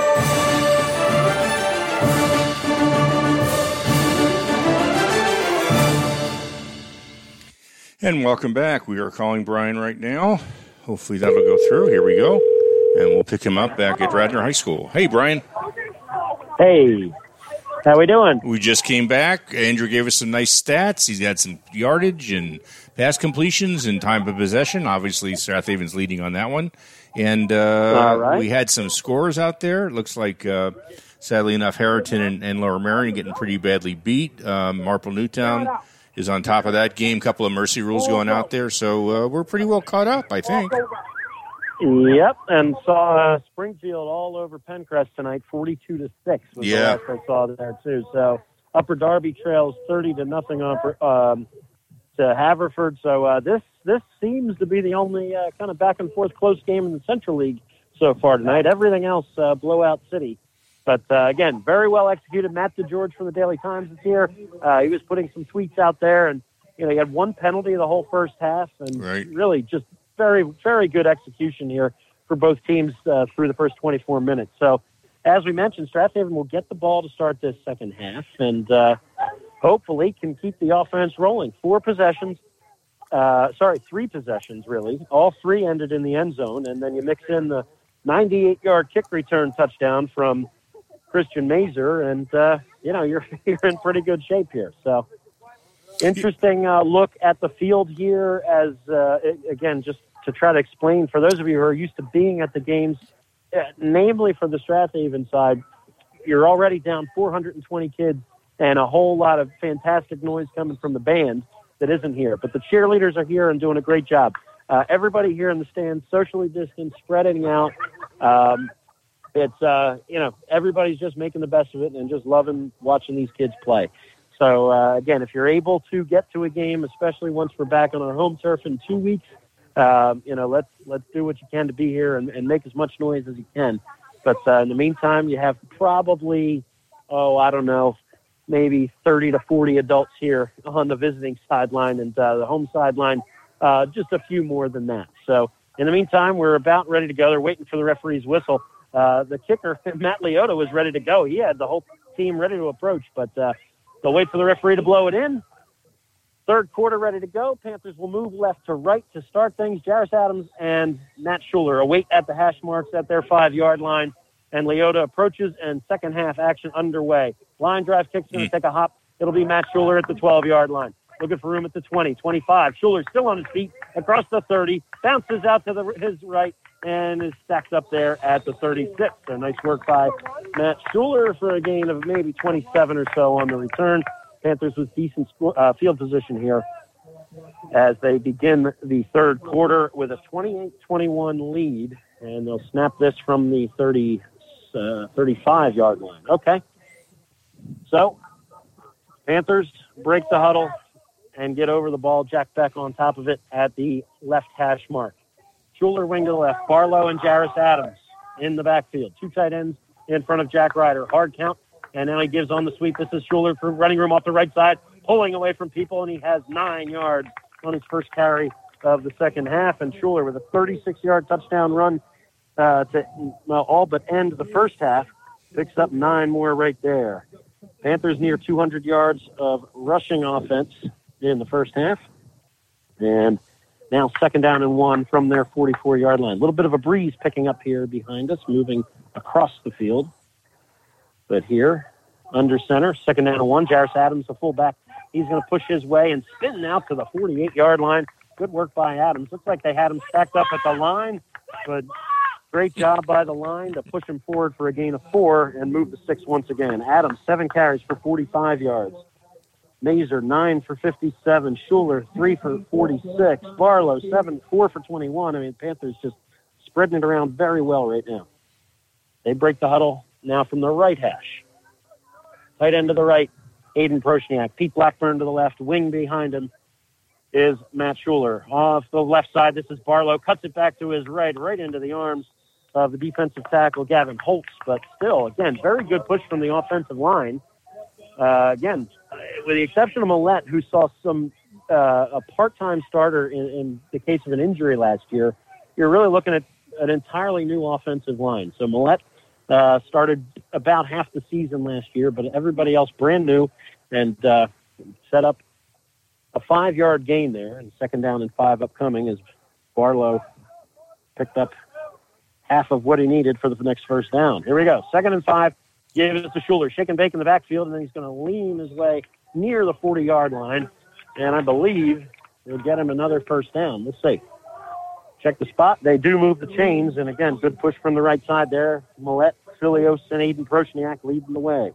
And welcome back. We are calling Brian right now. Hopefully that'll go through. Here we go. And we'll pick him up back at Radnor High School. Hey, Brian. Hey. How we doing? We just came back. Andrew gave us some nice stats. He's had some yardage and pass completions and time of possession. Obviously, Strathaven's leading on that one. And right. We had some scores out there. It looks like sadly enough, Harriton and Lower Merion getting pretty badly beat. Marple Newtown is on top of that game. Couple of mercy rules going out there, so we're pretty well caught up, I think. Yep, and saw Springfield all over Pencrest tonight, 42-6 was the last I saw there too. So Upper Darby trails 30-0 to Haverford. So this seems to be the only kind of back and forth close game in the Central League so far tonight. Everything else blowout city. But again, very well executed. Matt DeGeorge from the Daily Times is here. He was putting some tweets out there, and he had one penalty the whole first half, and really just very, very good execution here for both teams through the first 24 minutes. So, as we mentioned, Strathaven will get the ball to start this second half and hopefully can keep the offense rolling. 3 possessions, really. All 3 ended in the end zone, and then you mix in the 98-yard kick return touchdown from Christian Mazer, and, you're in pretty good shape here. So, interesting look at the field here as, again, just to try to explain for those of you who are used to being at the games, namely for the Strathaven side, you're already down 420 kids and a whole lot of fantastic noise coming from the band that isn't here. But the cheerleaders are here and doing a great job. Everybody here in the stands, socially distanced, spreading out. Everybody's just making the best of it and just loving watching these kids play. So, again, if you're able to get to a game, especially once we're back on our home turf in 2 weeks, let's do what you can to be here and make as much noise as you can. But in the meantime, you have probably, maybe 30 to 40 adults here on the visiting sideline, and the home sideline, just a few more than that. So in the meantime, we're about ready to go. They're waiting for the referee's whistle. The kicker, Matt Leota, was ready to go. He had the whole team ready to approach, but they'll wait for the referee to blow it in. Third quarter ready to go. Panthers will move left to right to start things. Jarris Adams and Matt Schuler await at the hash marks at their 5-yard line. And Leota approaches, and second half action underway. Line drive kick's going to take a hop. It'll be Matt Schuler at the 12-yard line. Looking for room at the 20, 25. Schuler still on his feet across the 30. Bounces out to his right and is stacked up there at the 36. So nice work by Matt Schuler for a gain of maybe 27 or so on the return. Panthers with decent field position here as they begin the third quarter with a 28-21 lead, and they'll snap this from the 35-yard line. Okay. So Panthers break the huddle and get over the ball. Jack Beck on top of it at the left hash mark. Schuler wing to the left. Barlow and Jarris Adams in the backfield. 2 tight ends in front of Jack Ryder. Hard count. And now he gives on the sweep. This is Schuler for running room off the right side, pulling away from people, and he has 9 yards on his first carry of the second half. And Schuler with a 36-yard touchdown run to all but end the first half, picks up 9 more right there. Panthers near 200 yards of rushing offense in the first half. And now 2nd down and 1 from their 44-yard line. A little bit of a breeze picking up here behind us, moving across the field. But here, under center, 2nd down and 1. Jarris Adams, the fullback. He's going to push his way and spin out to the 48-yard line. Good work by Adams. Looks like they had him stacked up at the line, but great job by the line to push him forward for a gain of 4 and move the 6 once again. Adams, 7 carries for 45 yards. Mazer, 9 for 57. Schuler, 3 for 46. Barlow, 4 for 21. I mean, Panthers just spreading it around very well right now. They break the huddle now from the right hash. Tight end to the right, Aiden Proshniak. Pete Blackburn to the left. Wing behind him is Matt Schuler. Off the left side, this is Barlow. Cuts it back to his right into the arms of the defensive tackle, Gavin Holtz. But still, again, very good push from the offensive line. Again, with the exception of Millette, who saw a part-time starter in the case of an injury last year, you're really looking at an entirely new offensive line. So Millette started about half the season last year, but everybody else brand new, and set up a 5-yard gain there, and 2nd down and 5 upcoming as Barlow picked up half of what he needed for the next first down. Here we go. 2nd and 5. Give it to Schuler. Shake and bake in the backfield, and then he's going to lean his way near the 40-yard line, and I believe they'll get him another first down. Let's see. Check the spot. They do move the chains, and again, good push from the right side there. Millette Filios and Aiden Prochniak leading the way.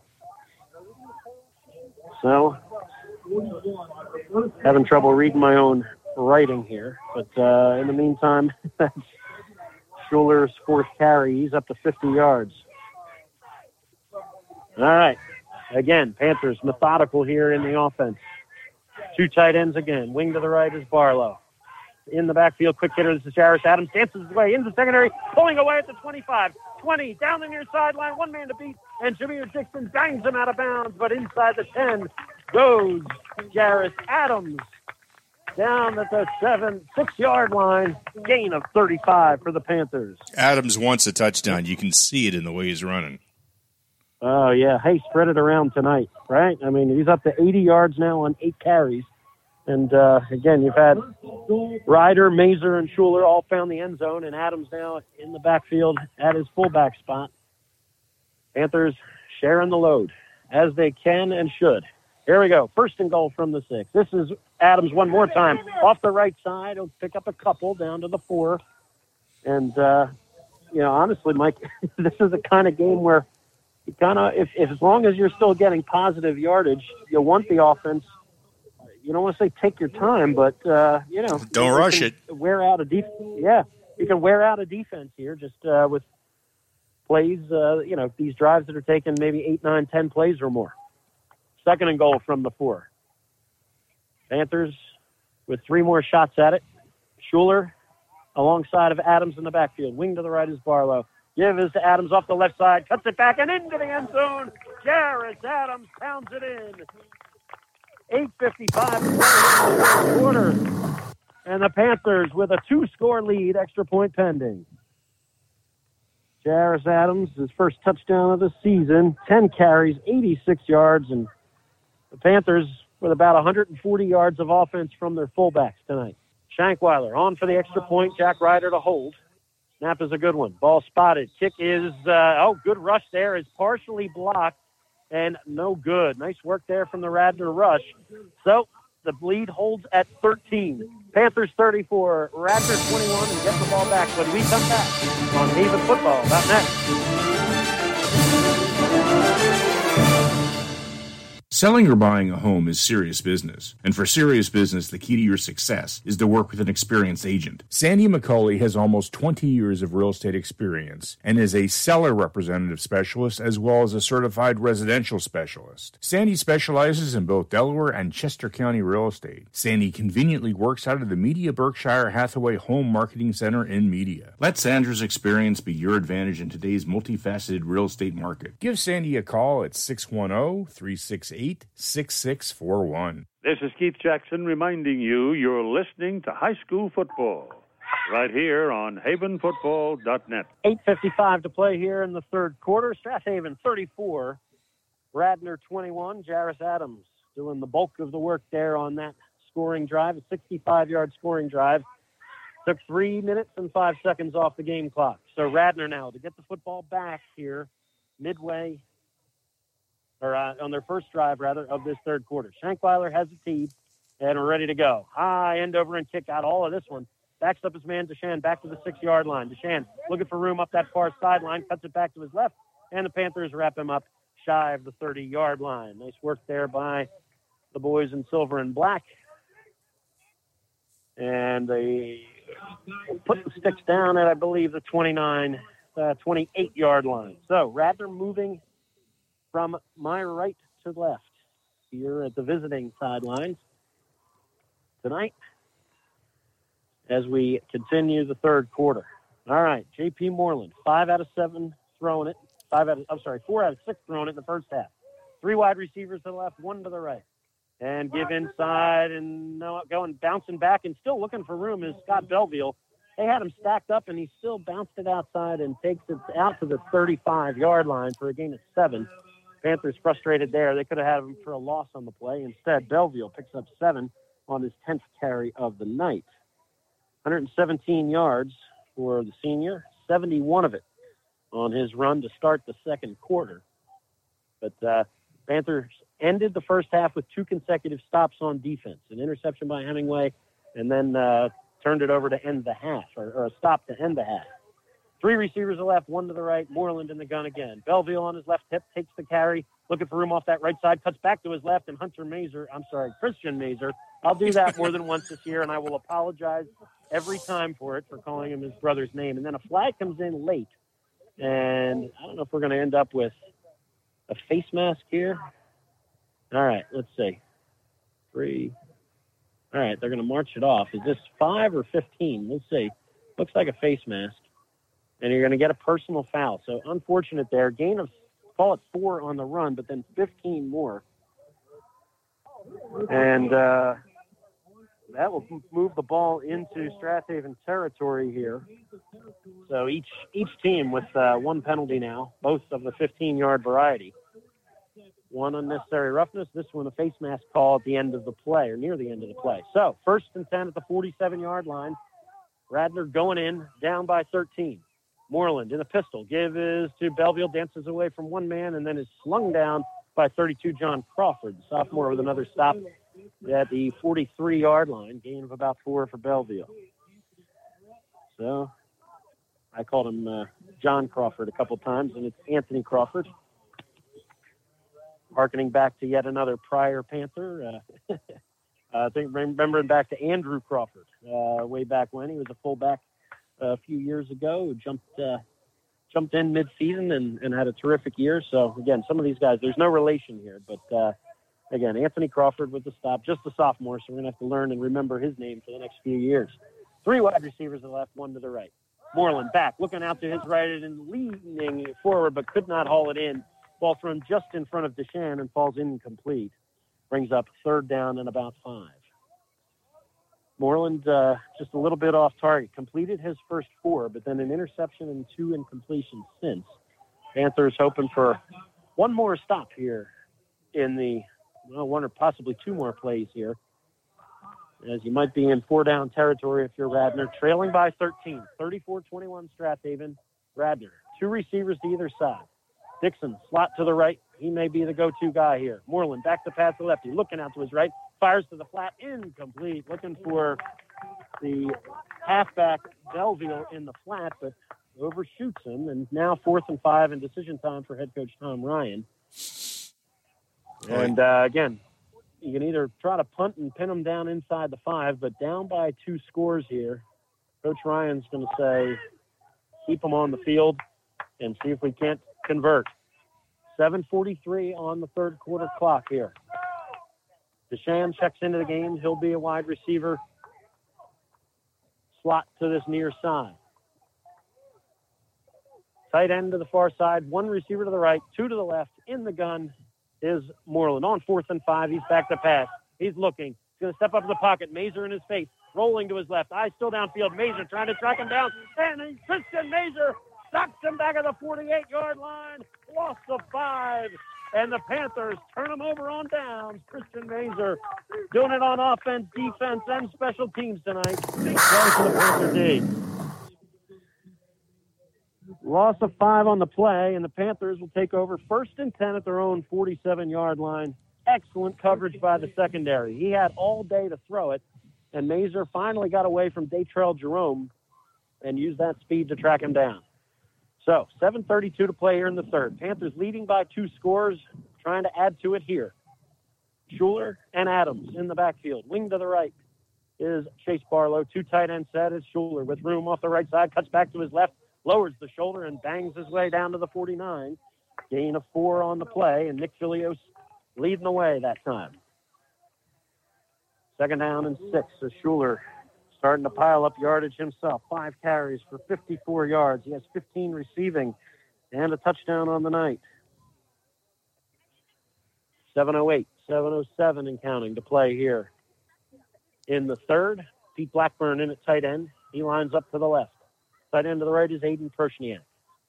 So, having trouble reading my own writing here. But in the meantime, that's Schuler's fourth carry. He's up to 50 yards. All right. Again, Panthers methodical here in the offense. Two tight ends again. Wing to the right is Barlow. In the backfield, quick hitter. This is Jarris Adams. Dances his way into the secondary. Pulling away at the 25. 20. Down the near sideline. One man to beat. And Jameer Dixon bangs him out of bounds. But inside the 10 goes Jarris Adams. Down at the 6-yard line. Gain of 35 for the Panthers. Adams wants a touchdown. You can see it in the way he's running. Oh, yeah. Hey, spread it around tonight, right? I mean, he's up to 80 yards now on 8 carries. And, again, you've had Ryder, Mazer, and Schuler all found the end zone, and Adams now in the backfield at his fullback spot. Panthers sharing the load, as they can and should. Here we go. First and goal from the 6. This is Adams one more time. Off the right side. He'll pick up a couple down to the 4. And, honestly, Mike, this is the kind of game where you kind of, if as long as you're still getting positive yardage, you want the offense. You don't want to say take your time, but, don't rush it. Wear out a defense. Yeah, you can wear out a defense here just with plays, these drives that are taking maybe 8, 9, 10 plays or more. Second and goal from the 4. Panthers with 3 more shots at it. Schuler alongside of Adams in the backfield. Wing to the right is Barlow. Give is to Adams off the left side. Cuts it back and into the end zone. Jarris Adams pounds it in. 8:55 to play in the third quarter. And the Panthers with a 2-score lead, extra point pending. Jarris Adams, his first touchdown of the season. 10 carries, 86 yards, and the Panthers with about 140 yards of offense from their fullbacks tonight. Shankweiler on for the extra point. Jack Ryder to hold. Snap is a good one. Ball spotted. Kick is, good rush there. Is partially blocked and no good. Nice work there from the Radnor rush. So the lead holds at 13. Panthers 34, Radnor 21, and get the ball back when we come back on HavenFootball.net. Selling or buying a home is serious business, and for serious business, the key to your success is to work with an experienced agent. Sandy McCauley has almost 20 years of real estate experience and is a seller representative specialist as well as a certified residential specialist. Sandy specializes in both Delaware and Chester County real estate. Sandy conveniently works out of the Media Berkshire Hathaway Home Marketing Center in Media. Let Sandra's experience be your advantage in today's multifaceted real estate market. Give Sandy a call at 610-368-6641. This is Keith Jackson reminding you you're listening to High School Football right here on HavenFootball.net. 8:55 to play here in the third quarter. Strathaven 34, Radnor 21. Jarris Adams doing the bulk of the work there on that scoring drive, a 65-yard scoring drive. Took 3 minutes and 5 seconds off the game clock. So Radnor now to get the football back here midway, or on their first drive, rather, of this third quarter. Shankweiler has the tee, and we're ready to go. High end over and kick out all of this one. Backs up his man, Deshaun, back to the 6-yard line. Deshaun looking for room up that far sideline, cuts it back to his left, and the Panthers wrap him up shy of the 30-yard line. Nice work there by the boys in silver and black. And they put the sticks down at, I believe, the 28-yard line. So Radnor moving from my right to left here at the visiting sidelines tonight as we continue the third quarter. All right, J.P. Moreland, 4 out of 6 throwing it in the first half. 3 wide receivers to the left, 1 to the right. And give inside and bouncing back and still looking for room is Scott Belleville. They had him stacked up, and he still bounced it outside and takes it out to the 35-yard line for a gain of 7. Panthers frustrated there. They could have had him for a loss on the play. Instead, Belleville picks up 7 on his 10th carry of the night. 117 yards for the senior, 71 of it on his run to start the second quarter. But Panthers ended the first half with 2 consecutive stops on defense, an interception by Hemingway, and then turned it over to end the half, or a stop to end the half. Three receivers to the left, one to the right. Moreland in the gun again. Belleville on his left hip takes the carry, looking for room off that right side, cuts back to his left, and Christian Mazer. I'll do that more than once this year, and I will apologize every time for calling him his brother's name. And then a flag comes in late, and I don't know if we're going to end up with a face mask here. All right, let's see. 3. All right, they're going to march it off. Is this 5 or 15? We'll see. Looks like a face mask. And you're going to get a personal foul. So unfortunate there. Gain of, call it 4 on the run, but then 15 more. And that will move the ball into Strathaven territory here. So each team with one penalty now, both of the 15-yard variety. One unnecessary roughness, this one a face mask call at the end of the play, or near the end of the play. So 1st and 10 at the 47-yard line. Radnor going in, down by 13. Moreland in a pistol. Give is to Belleville, dances away from one man, and then is slung down by 32 John Crawford, sophomore, with another stop at the 43-yard line. Gain of about 4 for Belleville. So I called him John Crawford a couple times, and it's Anthony Crawford. Harkening back to yet another prior Panther. I think remembering back to Andrew Crawford way back when. He was a fullback a few years ago, jumped in mid-season and had a terrific year. So, again, some of these guys, there's no relation here. But, again, Anthony Crawford with the stop, just a sophomore, so we're going to have to learn and remember his name for the next few years. 3 wide receivers to the left, 1 to the right. Moreland back, looking out to his right and leaning forward, but could not haul it in. Ball thrown just in front of Deshan and falls incomplete. Brings up 3rd down and about 5. Moreland just a little bit off target. Completed his first 4, but then an interception and 2 incompletions since. Panthers hoping for one more stop here in the, one or possibly 2 more plays here. As you might be in 4-down territory if you're Radnor. Trailing by 13. 34-21 Strathaven. Radnor. 2 receivers to either side. Dixon, slot to the right. He may be the go-to guy here. Moreland back to pass to lefty. Looking out to his right. Fires to the flat. Incomplete. Looking for the halfback Belleville in the flat, but overshoots him. And now 4th and 5 and decision time for head coach Tom Ryan. And, again, you can either try to punt and pin them down inside the 5, but down by 2 scores here. Coach Ryan's going to say, keep them on the field and see if we can't convert. 7:43 on the 3rd quarter clock here. Deshan checks into the game. He'll be a wide receiver. Slot to this near side. Tight end to the far side. 1 receiver to the right, 2 to the left. In the gun is Moreland. On 4th and 5, he's back to pass. He's looking. He's going to step up to the pocket. Mazer in his face. Rolling to his left. Eyes still downfield. Mazer trying to track him down. And Christian Mazer knocks him back at the 48-yard line. Loss of 5. And the Panthers turn him over on downs. Christian Mazer doing it on offense, defense, and special teams tonight. Big play for the Panther D. Loss of 5 on the play, and the Panthers will take over 1st and 10 at their own 47-yard line. Excellent coverage by the secondary. He had all day to throw it, and Mazer finally got away from Datrell Jerome and used that speed to track him down. So, 7:32 to play here in the 3rd. Panthers leading by 2 scores, trying to add to it here. Schuler and Adams in the backfield. Wing to the right is Chase Barlow. 2 tight end set is Schuler with room off the right side. Cuts back to his left, lowers the shoulder, and bangs his way down to the 49. Gain of 4 on the play, and Nick Filios leading the way that time. 2nd down and 6 is Schuler. Starting to pile up yardage himself. 5 carries for 54 yards. He has 15 receiving and a touchdown on the night. 7:08, 7:07 and counting to play here in the 3rd. Pete Blackburn in at tight end. He lines up to the left. Tight end to the right is Aiden Pershniak.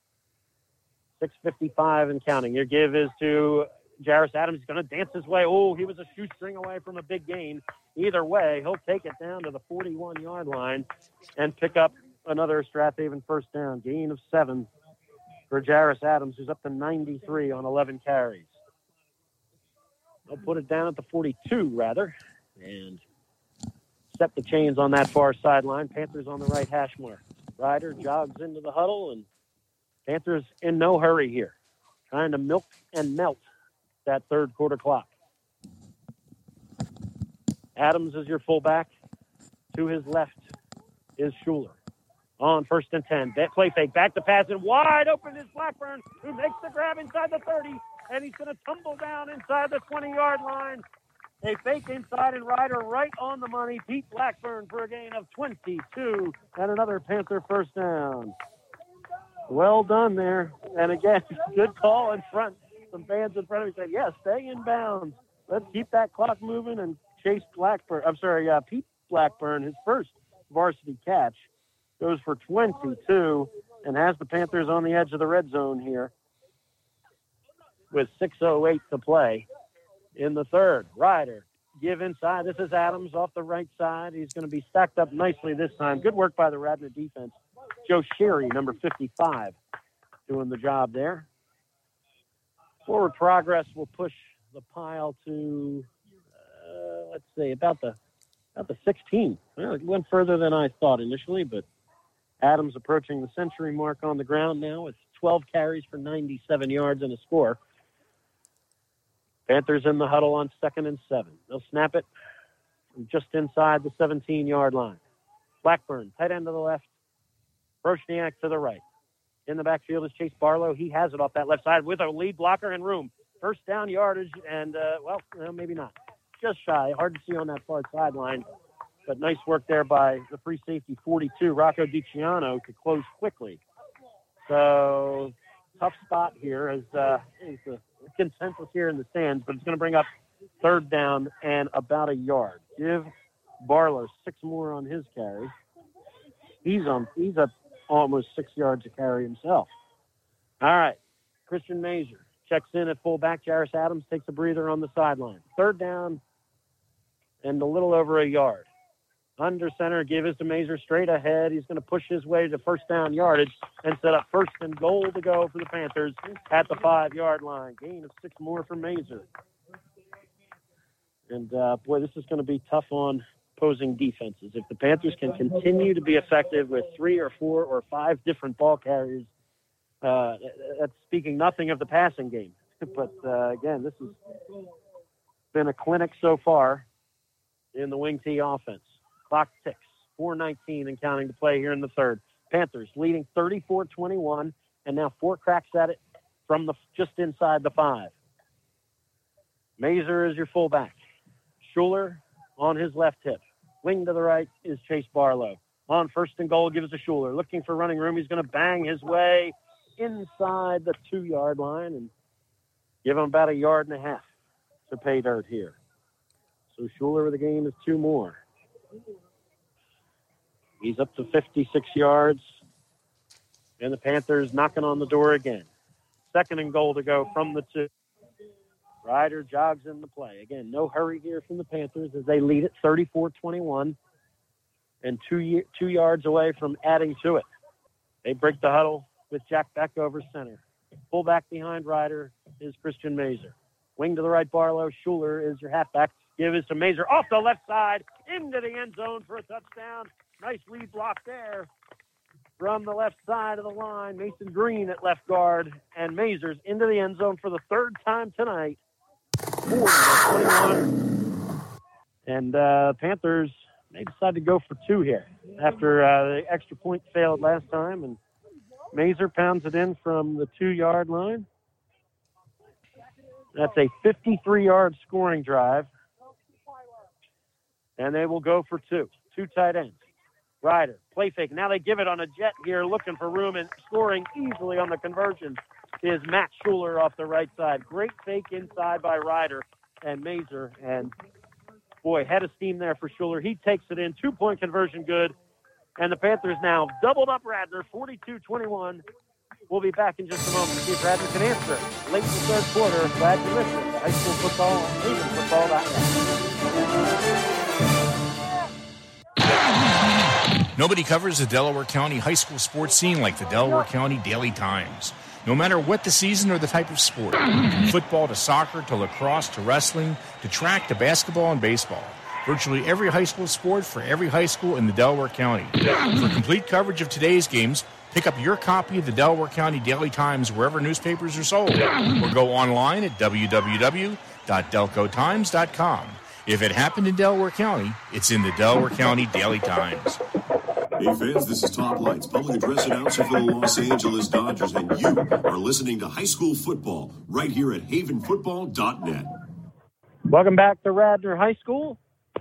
6:55 and counting. Your give is to Jairus Adams. He's going to dance his way. Oh, he was a shoestring away from a big gain. Either way, he'll take it down to the 41-yard line and pick up another Strathaven 1st down. Gain of 7 for Jairus Adams, who's up to 93 on 11 carries. They'll put it down at the 42, rather, and set the chains on that far sideline. Panthers on the right hash mark. Ryder jogs into the huddle, and Panthers in no hurry here, trying to milk and melt that third quarter clock. Adams is your fullback. To his left is Schuler. On 1st and 10. Play fake. Back to pass, and wide open is Blackburn, who makes the grab inside the 30, and he's going to tumble down inside the 20-yard line. A fake inside, and Ryder right on the money. Pete Blackburn for a gain of 22 and another Panther first down. Well done there. And again, good call in front. Some fans in front of me said, yes, stay in bounds. Let's keep that clock moving. And Pete Blackburn, his first varsity catch, goes for 22 and has the Panthers on the edge of the red zone here with 6:08 to play in the third. Ryder, give inside. This is Adams off the right side. He's going to be stacked up nicely this time. Good work by the Radnor defense. Joe Sherry, number 55, doing the job there. Forward progress will push the pile to, let's see, about the 16. Well, it went further than I thought initially, but Adams approaching the century mark on the ground now with 12 carries for 97 yards and a score. Panthers in the huddle on 2nd and 7. They'll snap it from just inside the 17-yard line. Blackburn, tight end to the left. Brochniak to the right. In the backfield is Chase Barlow. He has it off that left side with a lead blocker and room. First down yardage, and, maybe not. Just shy. Hard to see on that far sideline. But nice work there by the free safety, 42, Rocco DiCiano, to close quickly. So, tough spot here is the consensus here in the stands, but it's going to bring up 3rd down and about a yard. Give Barlow 6 more on his carry. He's up almost 6 yards a carry himself. All right, Christian Mazer checks in at fullback. Jairus Adams takes a breather on the sideline. 3rd down and a little over a yard. Under center, give is to Mazer straight ahead. He's going to push his way to first down yardage and set up 1st and goal to go for the Panthers at the 5-yard line. Gain of 6 more for Mazer. And, this is going to be tough on opposing defenses. If the Panthers can continue to be effective with 3 or 4 or 5 different ball carriers, that's speaking nothing of the passing game. But, again, this has been a clinic so far in the Wing T offense. Clock ticks, 4:19 and counting to play here in the third. Panthers leading 34-21, and now 4 cracks at it from just inside the 5. Mazer is your fullback. Schuler on his left hip. Wing to the right is Chase Barlow. On 1st and goal, gives it to Schuler. Looking for running room. He's going to bang his way inside the 2-yard line and give him about 1.5 yards to pay dirt here. So Schuler with a gain of 2 more. He's up to 56 yards. And the Panthers knocking on the door again. 2nd and goal to go from the 2. Ryder jogs in the play. Again, no hurry here from the Panthers as they lead it 34-21 and 2 yards away from adding to it. They break the huddle with Jack Beck over center. Fullback behind Ryder is Christian Mazer. Wing to the right, Barlow. Schuler is your halfback. Give is to Mazer off the left side into the end zone for a touchdown. Nice lead block there from the left side of the line. Mason Green at left guard, and Mazer's into the end zone for the 3rd time tonight. 40-21. And Panthers may decide to go for 2 here after the extra point failed last time, and Mazer pounds it in from the 2-yard line. That's a 53-yard scoring drive. And they will go for 2. 2 tight ends. Ryder, play fake. Now they give it on a jet here, looking for room, and scoring easily on the conversion is Matt Schuler off the right side. Great fake inside by Ryder and Mazer. And, boy, head of steam there for Schuler. He takes it in. 2-point conversion good. And the Panthers now doubled up Radnor, 42-21. We'll be back in just a moment to see if Radnor can answer late in the 3rd quarter. Glad you're listening to High School Football on HavenFootball.net. Nobody covers the Delaware County high school sports scene like the Delaware County Daily Times. No matter what the season or the type of sport, from football to soccer to lacrosse to wrestling to track to basketball and baseball, Virtually every high school sport for every high school in the Delaware County. For complete coverage of today's games, pick up your copy of the Delaware County Daily Times wherever newspapers are sold, or go online at www.delcotimes.com. If it happened in Delaware County, it's in the Delaware County Daily Times. Hey fans, this is Top Lights, public address announcer for the Los Angeles Dodgers, and you are listening to High School Football right here at havenfootball.net. Welcome back to Radnor High School.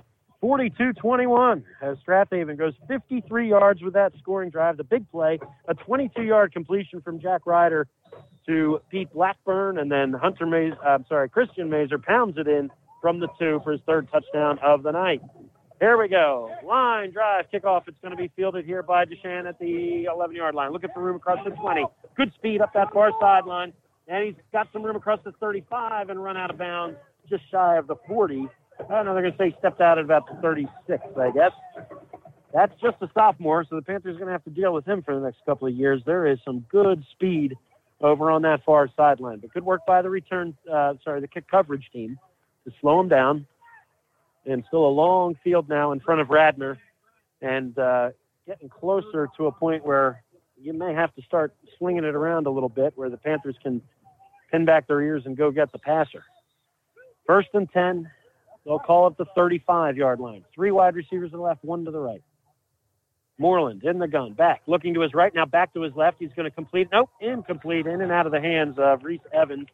42-21 as Strathaven goes 53 yards with that scoring drive. The big play, a 22-yard completion from Jack Ryder to Pete Blackburn, and then Christian Mazer pounds it in from the 2 for his third touchdown of the night. Here we go. Line drive kickoff. It's going to be fielded here by Deshan at the 11-yard line. Looking for room across the 20. Good speed up that far sideline. And he's got some room across the 35 and run out of bounds just shy of the 40. I don't know, they're going to say stepped out at about the 36, I guess. That's just a sophomore, so the Panthers are going to have to deal with him for the next couple of years. There is some good speed over on that far sideline. But good work by the the kick coverage team to slow him down. And still a long field now in front of Radnor, and getting closer to a point where you may have to start swinging it around a little bit where the Panthers can pin back their ears and go get the passer. 1st and 10. They'll call it the 35-yard line. 3 wide receivers to the left, 1 to the right. Moreland in the gun, back, looking to his right, now back to his left. He's going to complete. Nope, incomplete, in and out of the hands of Reese Evans.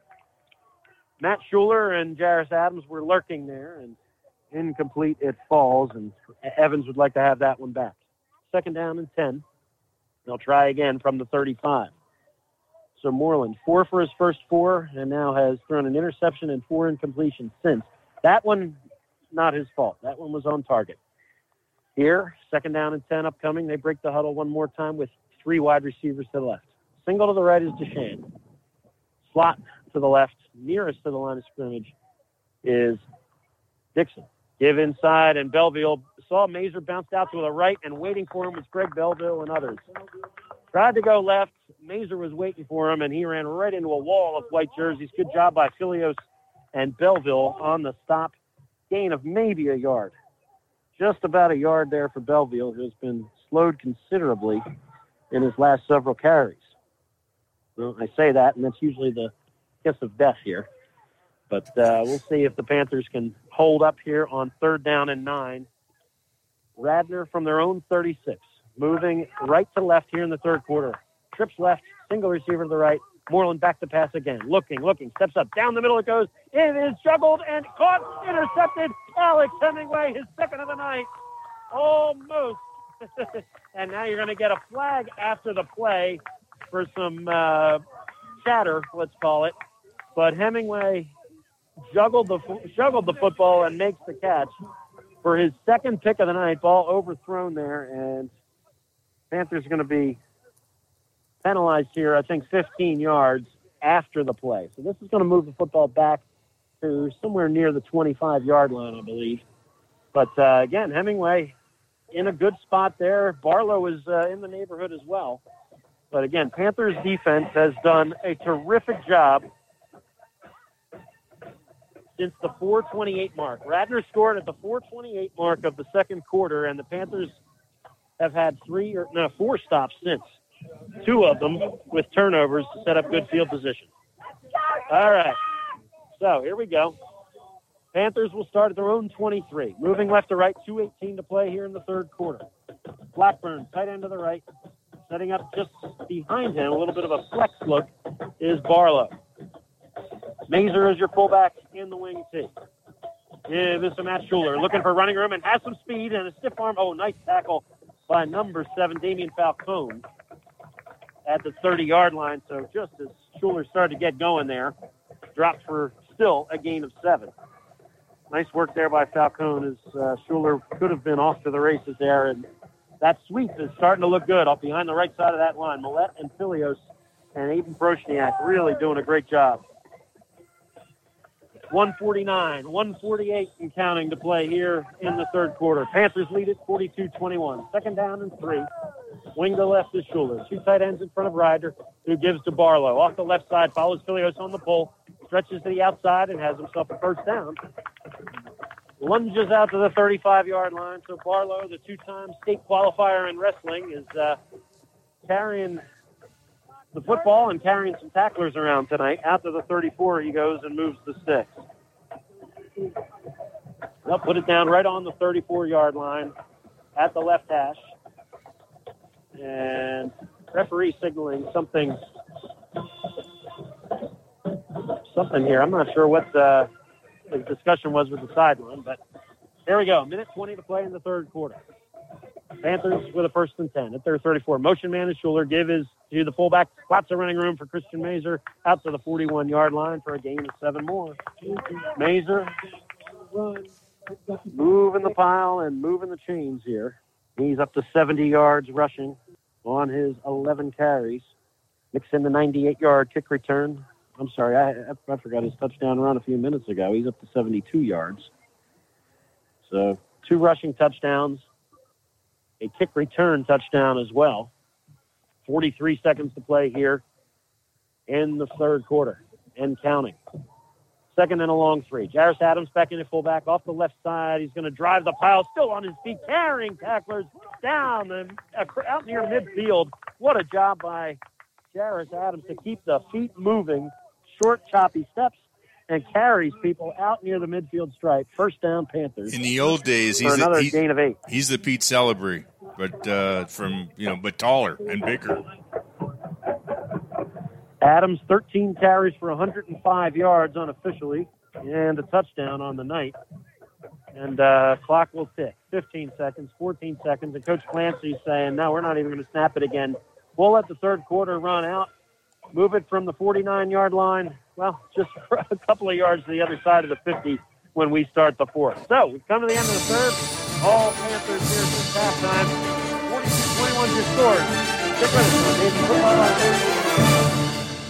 Matt Schuler and Jairus Adams were lurking there, and incomplete it falls, and Evans would like to have that one back. 2nd down and 10. They'll try again from the 35. So Moreland, 4 for his first 4, and now has thrown an interception and 4 incompletions since. That one, not his fault. That one was on target. Here, 2nd down and 10 upcoming. They break the huddle one more time with 3 wide receivers to the left. Single to the right is Deshan. Slot to the left, nearest to the line of scrimmage, is Dixon. Give inside, and Belleville saw Mazer bounced out to the right, and waiting for him was Greg Belleville and others. Tried to go left. Mazer was waiting for him, and he ran right into a wall of white jerseys. Good job by Filios and Belleville on the stop. Gain of maybe a yard. Just about a yard there for Belleville, who has been slowed considerably in his last several carries. Well, I say that, and that's usually the kiss of death here. But we'll see if the Panthers can hold up here on 3rd down and 9. Radnor from their own 36, moving right to left here in the third quarter. Trips left, single receiver to the right. Moreland back to pass again. Looking, steps up. Down the middle it goes. It is juggled and caught, intercepted. Alex Hemingway, his 2nd of the night. Almost. And now you're going to get a flag after the play for some chatter, let's call it. But Hemingway juggled the football and makes the catch for his 2nd pick of the night. Ball overthrown there, and Panthers are going to be penalized here, I think 15 yards after the play. So this is going to move the football back to somewhere near the 25-yard line, I believe. But again, Hemingway in a good spot there. Barlow is in the neighborhood as well. But again, Panthers defense has done a terrific job since the 4:28 mark. Radnor scored at the 4:28 mark of the second quarter, and the Panthers have had 4 stops since. 2 of them with turnovers to set up good field position. All right, so here we go. Panthers will start at their own 23. Moving left to right, 2:18 to play here in the third quarter. Blackburn, tight end to the right. Setting up just behind him, a little bit of a flex look, is Barlow. Mazer is your fullback in the wing T. This is Matt Schuler looking for running room and has some speed and a stiff arm. Oh, nice tackle by number 7, Damian Falcone, at the 30-yard line. So just as Schuler started to get going there, dropped for still a gain of 7. Nice work there by Falcone as Schuler could have been off to the races there. And that sweep is starting to look good off behind the right side of that line. Millette and Filios and Aiden Proshniak really doing a great job. 1:49, 1:48 and counting to play here in the third quarter. Panthers lead it 42-21. 2nd down and 3. Wing to left is Schuler. 2 tight ends in front of Ryder, who gives to Barlow. Off the left side, follows Filios on the pull, stretches to the outside and has himself a first down. lunges out to the 35-yard line. So Barlow, the two-time state qualifier in wrestling, is carrying the football and carrying some tacklers around tonight. Out to the 34 he goes and moves the sticks. They'll put it down right on the 34-yard line at the left hash. And referee signaling something here. I'm not sure what the discussion was with the sideline, but there we go. 1:20 to play in the third quarter. Panthers with a 1st and 10 at their 34. Motion man is Schuler. Give is to the fullback. Lots of running room for Christian Mazer out to the 41-yard line for a gain of 7 more. Mazer moving the pile and moving the chains here. He's up to 70 yards rushing on his 11 carries. Mix in the 98-yard kick return. I'm sorry, I forgot his touchdown run a few minutes ago. He's up to 72 yards. So 2 rushing touchdowns, a kick return touchdown as well. 43 seconds to play here in the third quarter and counting. 2nd and a long 3. Jairus Adams back in at fullback off the left side. He's going to drive the pile, still on his feet, carrying tacklers down and out near midfield. What a job by Jairus Adams to keep the feet moving, short, choppy steps, and carries people out near the midfield stripe. 1st down, Panthers. In the old days, he's another gain of 8. He's the Pete Celebrity, but but taller and bigger. Adams, 13 carries for 105 yards unofficially, and a touchdown on the night. And clock will tick. 15 seconds, 14 seconds, and Coach Clancy's saying, no, we're not even going to snap it again. We'll let the third quarter run out, move it from the 49-yard line, well, just a couple of yards to the other side of the 50 when we start the fourth. So we've come to the end of the third. All Panthers here since halftime. 42-21 your score. Stick with us on Haven Football.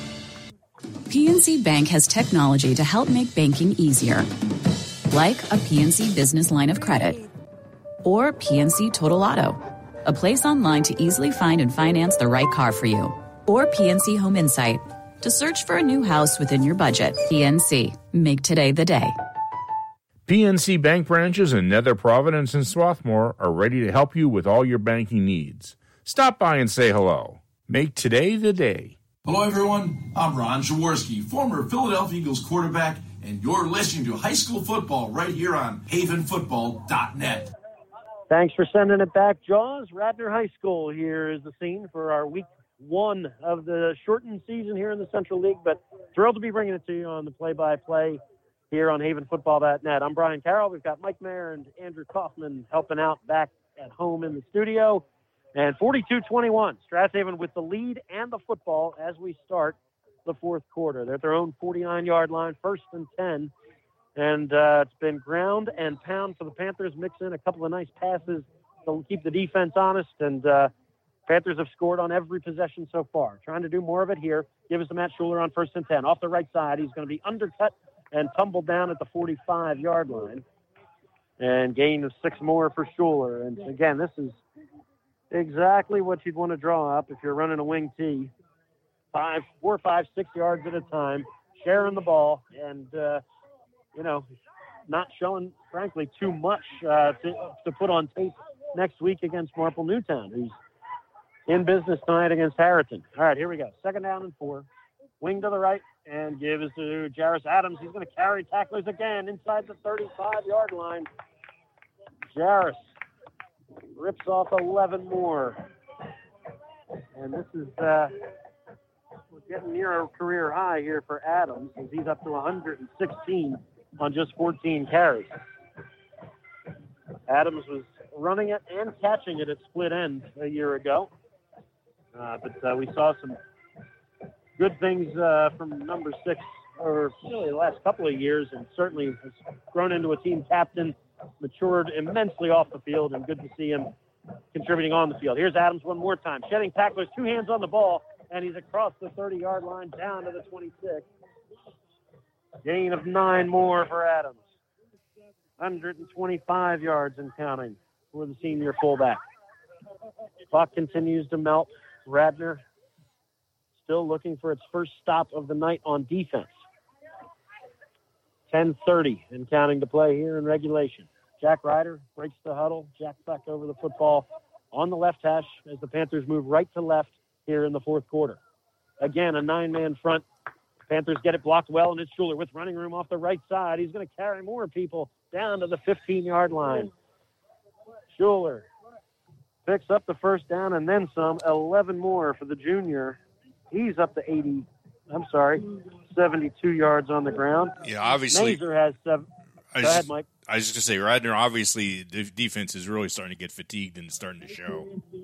PNC Bank has technology to help make banking easier, like a PNC Business Line of Credit or PNC Total Auto, a place online to easily find and finance the right car for you, or PNC Home Insight to search for a new house within your budget. PNC, make today the day. PNC Bank branches in Nether Providence and Swarthmore are ready to help you with all your banking needs. Stop by and say hello. Make today the day. Hello, everyone. I'm Ron Jaworski, former Philadelphia Eagles quarterback, and you're listening to high school football right here on havenfootball.net. Thanks for sending it back, Jaws. Radnor High School here is the scene for our week 1 of the shortened season here in the Central League, but thrilled to be bringing it to you on the play-by-play here on havenfootball.net. I'm Brian Carroll. We've got Mike Mayer and Andrew Kaufman helping out back at home in the studio. And 42-21, Strathaven with the lead and the football as we start the fourth quarter. They're at their own 49-yard line, 1st and 10. And it's been ground and pound for the Panthers. Mix in a couple of nice passes to keep the defense honest. And Panthers have scored on every possession so far. Trying to do more of it here. Give us to Matt Schuler on 1st and 10. Off the right side, he's going to be undercut and tumbled down at the 45-yard line. And gain of 6 more for Schuler. And again, this is exactly what you'd want to draw up if you're running a wing T. 4, 5, 6 yards at a time, sharing the ball, and, not showing, frankly, too much to put on tape next week against Marple Newtown, who's in business tonight against Harriton. All right, here we go. 2nd down and 4. Wing to the right, and give is to Jairus Adams. He's going to carry tacklers again inside the 35-yard line. Jairus rips off 11 more. And this is we're getting near a career high here for Adams, as he's up to 116 on just 14 carries. Adams was running it and catching it at split end a year ago. But we saw some good things from number 6 over really the last couple of years, and certainly has grown into a team captain, matured immensely off the field, and good to see him contributing on the field. Here's Adams one more time. Shedding tacklers, 2 hands on the ball, and he's across the 30-yard line down to the 26. Gain of 9 more for Adams. 125 yards and counting for the senior fullback. Clock continues to melt. Radnor still looking for its first stop of the night on defense. 10:30 and counting to play here in regulation. Jack Ryder breaks the huddle. Jack back over the football on the left hash as the Panthers move right to left here in the fourth quarter. Again, a 9-man front. Panthers get it blocked well, and it's Schuler with running room off the right side. He's going to carry more people down to the 15-yard line. Schuler picks up the first down and then some, 11 more for the junior. He's up to 72 yards on the ground. Yeah, obviously. Mazer has 7. Go ahead, Mike. I was just going to say, Radnor, obviously, the defense is really starting to get fatigued and it's starting to show.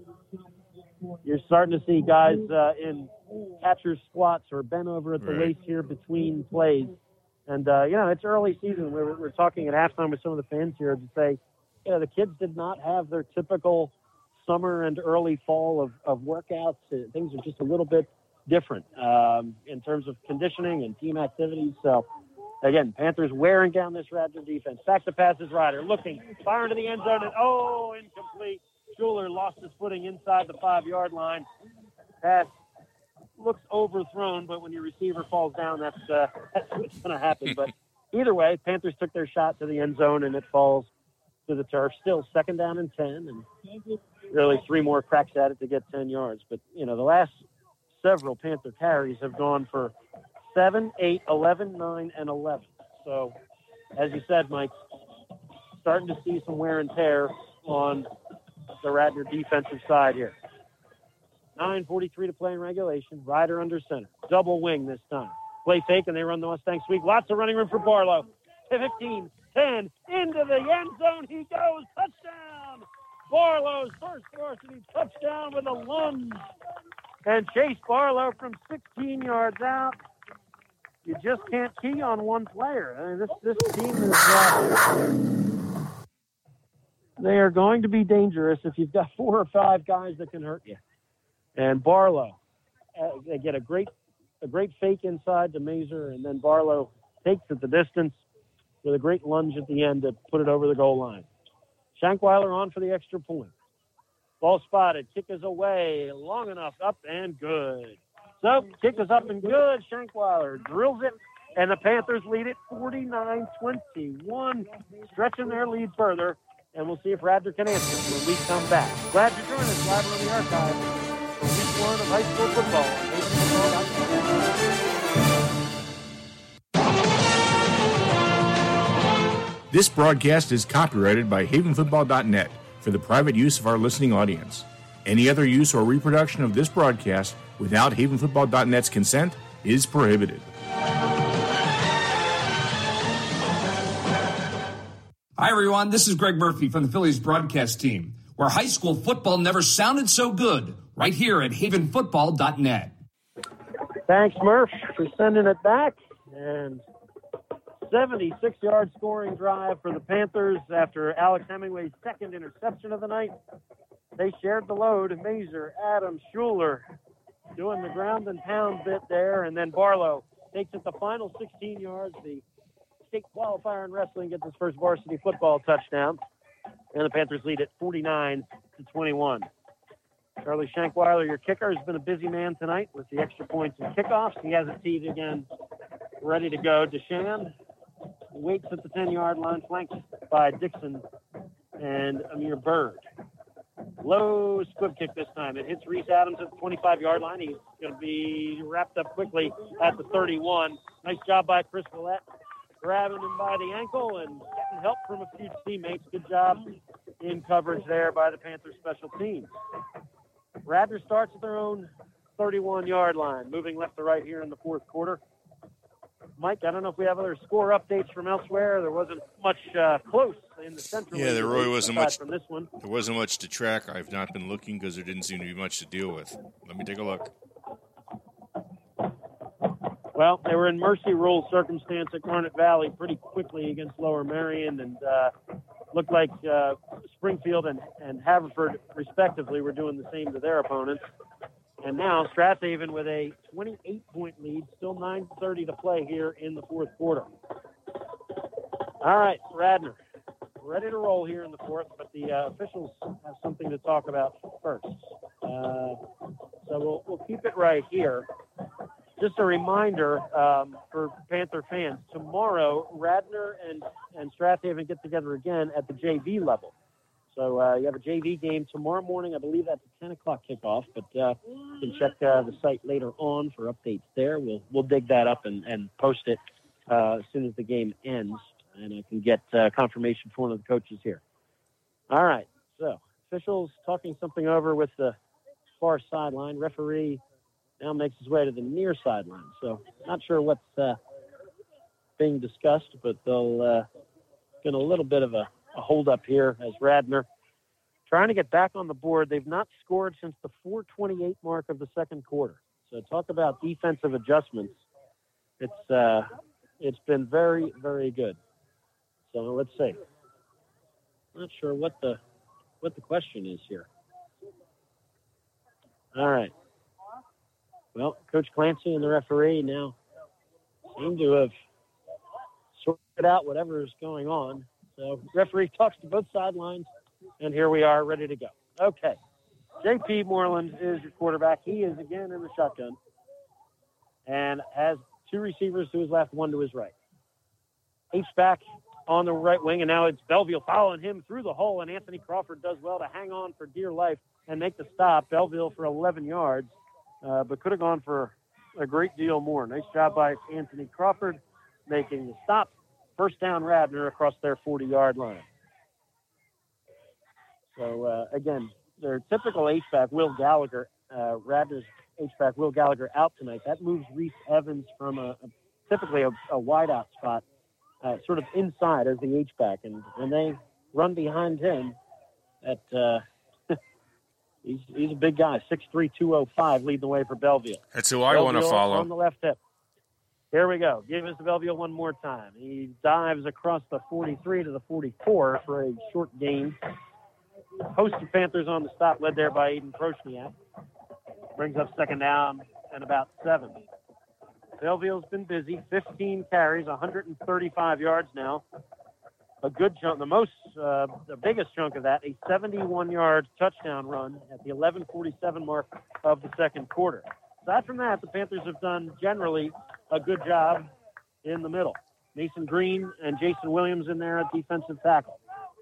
You're starting to see guys in catcher's squats or bent over at the waist here between plays. And, it's early season. We're talking at halftime with some of the fans here to say, the kids did not have their typical summer and early fall of workouts. Things are just a little bit different in terms of conditioning and team activities. So, again, Panthers wearing down this Radnor defense. Back to passes, Ryder looking, firing to the end zone, and incomplete. Schuler lost his footing inside the 5-yard line. Pass looks overthrown, but when your receiver falls down, that's what's going to happen. But either way, Panthers took their shot to the end zone, and it falls to the turf. Still 2nd down and 10, and really 3 more cracks at it to get 10 yards. But, the last several Panther carries have gone for 7, 8, 11, 9, and 11. So, as you said, Mike, starting to see some wear and tear on the Radnor defensive side here. 9:43 to play in regulation. Ryder under center. Double wing this time. Play fake, and they run the Mustang sweep. Lots of running room for Barlow. 15, 10, into the end zone he goes. Touchdown! Barlow's first varsity touchdown with a lunge. And Chase Barlow from 16 yards out. You just can't key on one player. I mean, this team is they are going to be dangerous if you've got 4 or 5 guys that can hurt you. And Barlow, they get a great fake inside to Mazer, and then Barlow takes it the distance with a great lunge at the end to put it over the goal line. Shankweiler on for the extra point. Ball spotted. Kick is away. Long enough. Up and good. So, kick is up and good. Shankweiler drills it, and the Panthers lead it 49-21, stretching their lead further, and we'll see if Radnor can answer when we come back. Glad to join us live on the archive for week 1 of high school football. This broadcast is copyrighted by havenfootball.net for the private use of our listening audience. Any other use or reproduction of this broadcast without havenfootball.net's consent is prohibited. Hi, everyone. This is Greg Murphy from the Phillies broadcast team, where high school football never sounded so good, right here at havenfootball.net. Thanks, Murph, for sending it back. And 76-yard scoring drive for the Panthers after Alex Hemingway's second interception of the night. They shared the load. Mazer, Adams, Schuler doing the ground and pound bit there. And then Barlow takes it the final 16 yards. The state qualifier in wrestling gets his first varsity football touchdown. And the Panthers lead at 49-21. Charlie Shankweiler, your kicker, has been a busy man tonight with the extra points and kickoffs. He has a tee again ready to go. Deshan waits at the 10-yard line, flanked by Dixon and Amir Bird. Low squib kick this time. It hits Reese Adams at the 25-yard line. He's going to be wrapped up quickly at the 31. Nice job by Chris Willett, grabbing him by the ankle and getting help from a few teammates. Good job in coverage there by the Panthers special teams. Radnor starts at their own 31-yard line, moving left to right here in the fourth quarter. Mike, I don't know if we have other score updates from elsewhere. There wasn't much close in the central. Yeah, there really wasn't much from this one. There wasn't much to track. I've not been looking because there didn't seem to be much to deal with. Let me take a look. Well, they were in mercy rule circumstance at Garnet Valley pretty quickly against Lower Merion, and looked like Springfield and Haverford, respectively, were doing the same to their opponents. And now Strathaven with a 28-point lead, still 9:30 to play here in the fourth quarter. All right, Radnor, ready to roll here in the fourth, but the officials have something to talk about first. So we'll keep it right here. just a reminder for Panther fans, tomorrow Radnor and Strathaven get together again at the JV level. So you have a JV game tomorrow morning. I believe that's a 10 o'clock kickoff, but you can check the site later on for updates there. We'll dig that up and post it as soon as the game ends, and I can get confirmation from one of the coaches here. All right, so officials talking something over with the far sideline. Referee now makes his way to the near sideline. So not sure what's being discussed, but they'll get a little bit of a hold-up here as Radnor trying to get back on the board. They've not scored since the 4:28 mark of the second quarter. So talk about defensive adjustments. It's been very, very good. So let's see. Not sure what the question is here. All right. Well, Coach Clancy and the referee now seem to have sorted out whatever is going on. So referee talks to both sidelines, and here we are ready to go. Okay. J.P. Moreland is your quarterback. He is again in the shotgun and has two receivers to his left, one to his right. H-back on the right wing, and now it's Belleville following him through the hole, and Anthony Crawford does well to hang on for dear life and make the stop. Belleville for 11 yards, but could have gone for a great deal more. Nice job by Anthony Crawford making the stop. First down, Radnor across their 40-yard line. So, again, their typical H-back, Will Gallagher, Radnor's H-back, Will Gallagher, out tonight. That moves Reese Evans from typically a wideout spot, sort of inside as the H-back. And when they run behind him, he's a big guy, 6'3", 205, leading the way for Belleville. That's who I want to follow. On the left hip. Here we go. Give us the Belleville one more time. He dives across the 43 to the 44 for a short gain. Host of Panthers on the stop, led there by Aiden Prochniak. Brings up second down and about 7. Belleville's been busy. 15 carries, 135 yards now. A good chunk, the biggest chunk of that, a 71-yard touchdown run at the 11:47 mark of the second quarter. Aside from that, the Panthers have done generally a good job in the middle. Mason Green and Jason Williams in there at defensive tackle.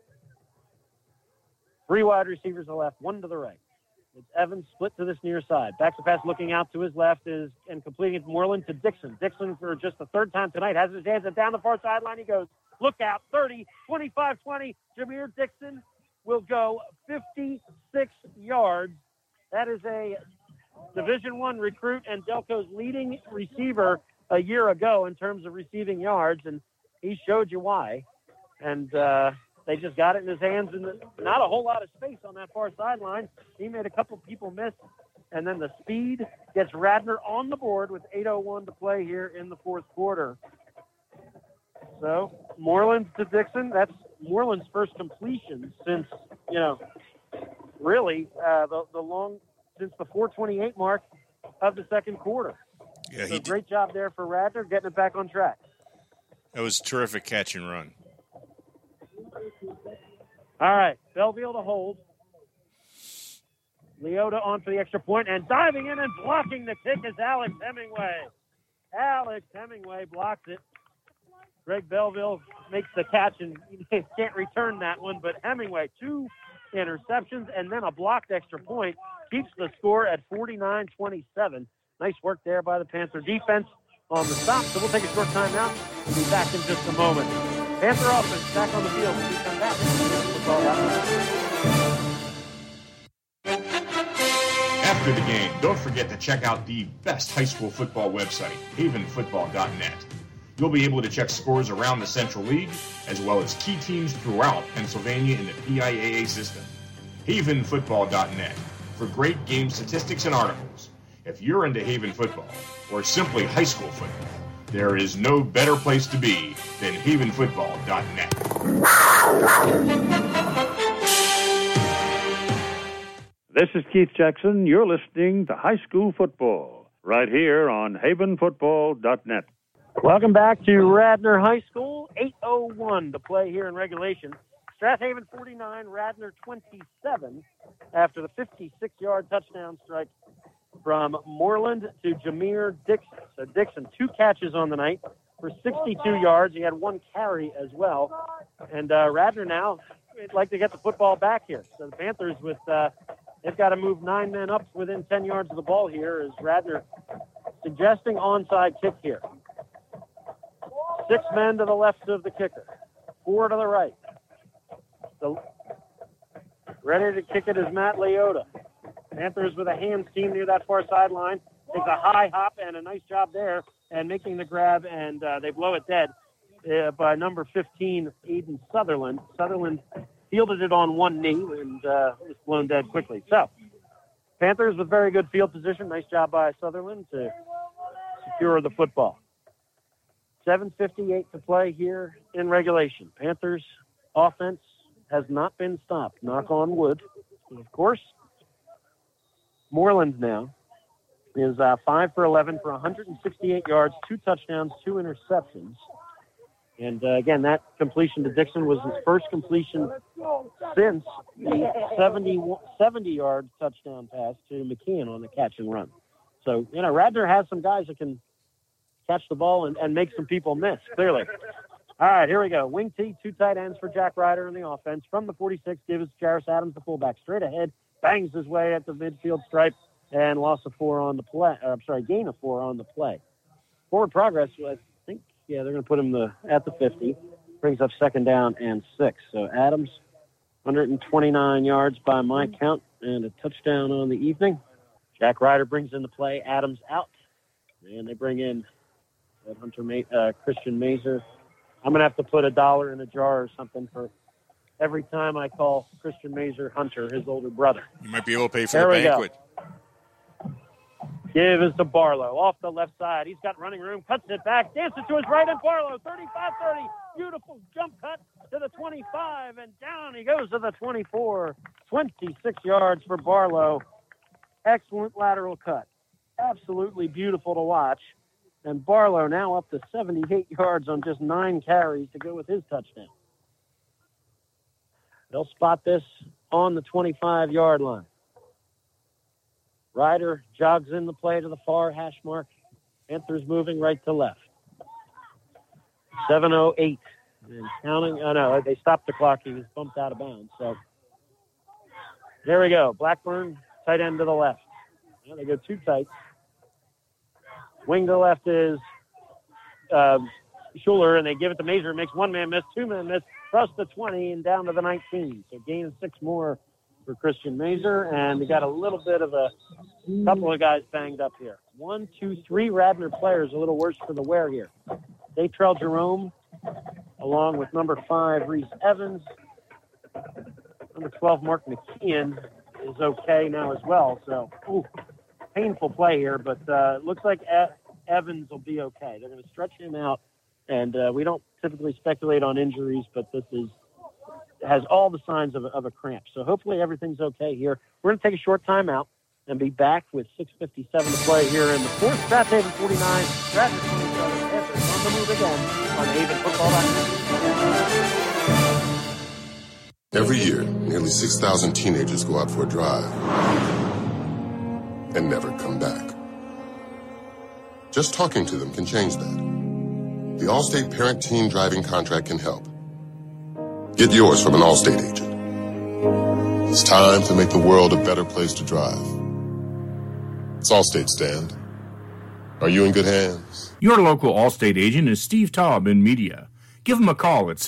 3 wide receivers to the left, 1 to the right. It's Evans split to this near side. Back to pass looking out to his left and completing it Moreland to Dixon. Dixon for just the third time tonight has his hands, and down the far sideline he goes. Look out, 30, 25, 20. Jameer Dixon will go 56 yards. That is a Division I recruit and Delco's leading receiver a year ago in terms of receiving yards, and he showed you why. And they just got it in his hands, and not a whole lot of space on that far sideline. He made a couple people miss, and then the speed gets Radnor on the board with 8:01 to play here in the fourth quarter. So Moreland to Dixon. That's Moreland's first completion since, really since the 4:28 mark of the second quarter. Yeah, so great job there for Radnor getting it back on track. That was a terrific catch and run. All right, Belleville to hold. Leota on for the extra point, and diving in and blocking the kick is Alex Hemingway. Alex Hemingway blocks it. Greg Belleville makes the catch, and he can't return that one, but Hemingway, 2 interceptions and then a blocked extra point, keeps the score at 49-27. Nice work there by the Panther defense on the stop. So we'll take a short time out. We'll be back in just a moment. Panther offense back on the field when we come back. After the game, don't forget to check out the best high school football website, havenfootball.net. You'll be able to check scores around the Central League, as well as key teams throughout Pennsylvania in the PIAA system. havenfootball.net for great game statistics and articles. If you're into Haven football, or simply high school football, there is no better place to be than havenfootball.net. This is Keith Jackson. You're listening to High School Football, right here on havenfootball.net. Welcome back to Radnor High School. 8:01 to play here in regulation. Strathaven 49, Radnor 27 after the 56-yard touchdown strike from Moreland to Jameer Dixon. So Dixon, 2 catches on the night for 62 yards. He had 1 carry as well. And Radnor now would like to get the football back here. So the Panthers they've got to move 9 men up within 10 yards of the ball here as Radnor suggesting onside kick here. 6 men to the left of the kicker, 4 to the right. Ready to kick it is Matt Leota. Panthers with a hands team near that far sideline. Takes a high hop and a nice job there and making the grab, and they blow it dead by number 15, Aiden Sutherland. Sutherland fielded it on one knee and was blown dead quickly. So, Panthers with very good field position. Nice job by Sutherland to secure the football. 7:58 to play here in regulation. Panthers offense has not been stopped. Knock on wood. And of course, Moreland now is 5 for 11 for 168 yards, 2 touchdowns, 2 interceptions. And again, that completion to Dixon was his first completion since the 70-yard touchdown pass to McKeon on the catch and run. So, Radnor has some guys that can catch the ball and make some people miss, clearly. All right, here we go. Wing T, 2 tight ends for Jack Ryder in the offense. From the 46, gives Jarris Adams, the fullback, straight ahead, bangs his way at the midfield stripe, and gain of 4 on the play. Forward progress, I think, they're going to put him at the 50. Brings up 2nd down and 6. So Adams, 129 yards by my count, and a touchdown on the evening. Jack Ryder brings in the play. Adams out. And they bring in Christian Mazer. I'm going to have to put $1 in a jar or something for every time I call Christian Mazer Hunter, his older brother. You might be able to pay for the banquet. Give is to Barlow off the left side. He's got running room, cuts it back, dances to his right, and Barlow, 35-30. Beautiful jump cut to the 25, and down he goes to the 24. 26 yards for Barlow. Excellent lateral cut. Absolutely beautiful to watch. And Barlow now up to 78 yards on just 9 carries to go with his touchdown. They'll spot this on the 25-yard line. Ryder jogs in the play to the far hash mark. Panthers moving right to left. 7:08 and counting. Oh, no, they stopped the clock. He was bumped out of bounds. So there we go. Blackburn, tight end to the left. Now they go 2 tights. Wing to the left is Schuler, and they give it to Mazer. Makes 1 man miss, 2 men miss, across the 20 and down to the 19. So gain of 6 more for Christian Mazer, and we got a little bit of a couple of guys banged up here. 1, 2, 3 Radnor players a little worse for the wear here. Datrell Jerome, along with number 5 Reese Evans. Number 12 Mark McKeon is okay now as well. So, painful play here, but it looks like Evans will be okay. They're going to stretch him out, and we don't typically speculate on injuries, but this has all the signs of a cramp. So hopefully everything's okay here. We're going to take a short timeout and be back with 6:57 to play here in the 4th. Strathaven 49, Radnor 27. Panthers on the move again on HavenFootball.net. Every year, nearly 6,000 teenagers go out for a drive and never come back. Just talking to them can change that. The Allstate Parent-Teen Driving Contract can help. Get yours from an Allstate agent. It's time to make the world a better place to drive. It's Allstate, Stand. Are you in good hands? Your local Allstate agent is Steve Taub in media. Give him a call at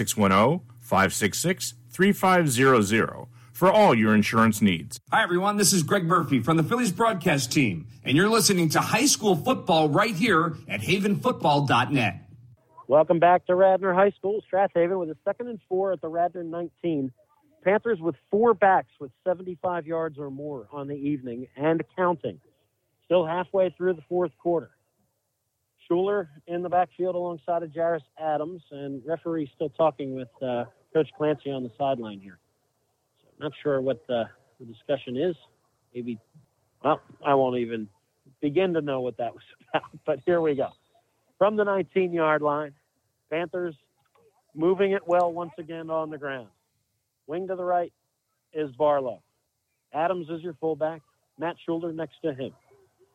610-566-3500 for all your insurance needs. Hi, everyone. This is Greg Murphy from the Phillies broadcast team, and you're listening to high school football right here at havenfootball.net. Welcome back to Radnor High School. Strathaven with a 2nd and 4 at the Radnor 19. Panthers with 4 backs with 75 yards or more on the evening and counting. Still halfway through the 4th quarter. Schuler in the backfield alongside of Jarris Adams, and referee still talking with Coach Clancy on the sideline here. So I'm not sure what the discussion is. Maybe, well, I won't even begin to know what that was about, but here we go. From the 19-yard line, Panthers moving it well once again on the ground. Wing to the right is Barlow. Adams is your fullback. Matt Schuler next to him.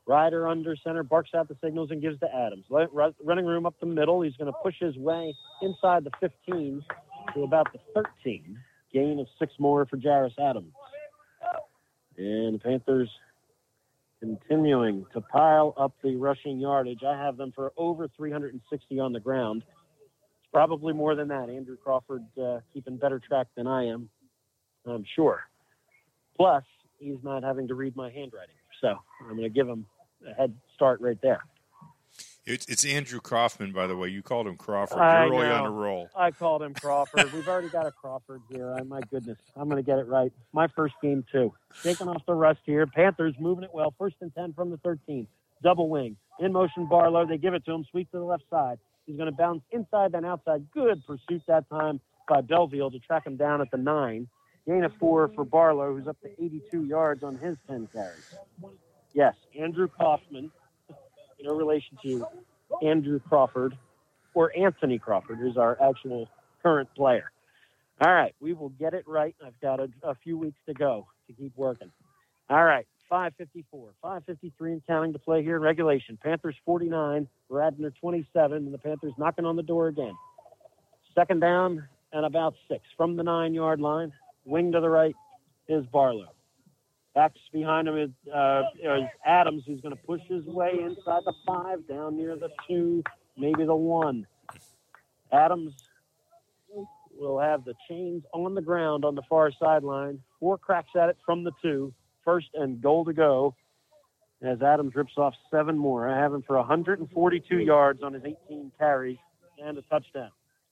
Ryder under center, barks out the signals and gives to Adams. Running room up the middle. He's going to push his way inside the 15 to about the 13. Gain of 6 more for Jarris Adams. And the Panthers continuing to pile up the rushing yardage. I have them for over 360 on the ground. It's probably more than that. Andrew Crawford keeping better track than I am, I'm sure. Plus, he's not having to read my handwriting. So I'm going to give him a head start right there. It's Andrew Kaufman, by the way. You called him Crawford. You're really on a roll. I called him Crawford. We've already got a Crawford here. My goodness. I'm going to get it right. My first game, too. Shaking off the rust here. Panthers moving it well. 1st and 10 from the 13. Double wing. In motion, Barlow. They give it to him. Sweep to the left side. He's going to bounce inside, then outside. Good pursuit that time by Belleville to track him down at the 9. Gain of 4 for Barlow, who's up to 82 yards on his 10 carries. Yes, Andrew Kaufman, no relation to Andrew Crawford or Anthony Crawford, who's our actual current player. All right, we will get it right. I've got a few weeks to go to keep working. All right, 5:54, 5:53 and counting to play here in regulation. Panthers 49, Radnor 27, and the Panthers knocking on the door again. 2nd down and about 6 from the 9-yard line. Wing to the right is Barlow. Backs behind him is Adams, who's going to push his way inside the 5, down near the 2, maybe the 1. Adams will have the chains on the ground on the far sideline. 4 cracks at it from the 2. 1st and goal to go as Adams rips off 7 more. I have him for 142 yards on his 18 carries and a touchdown.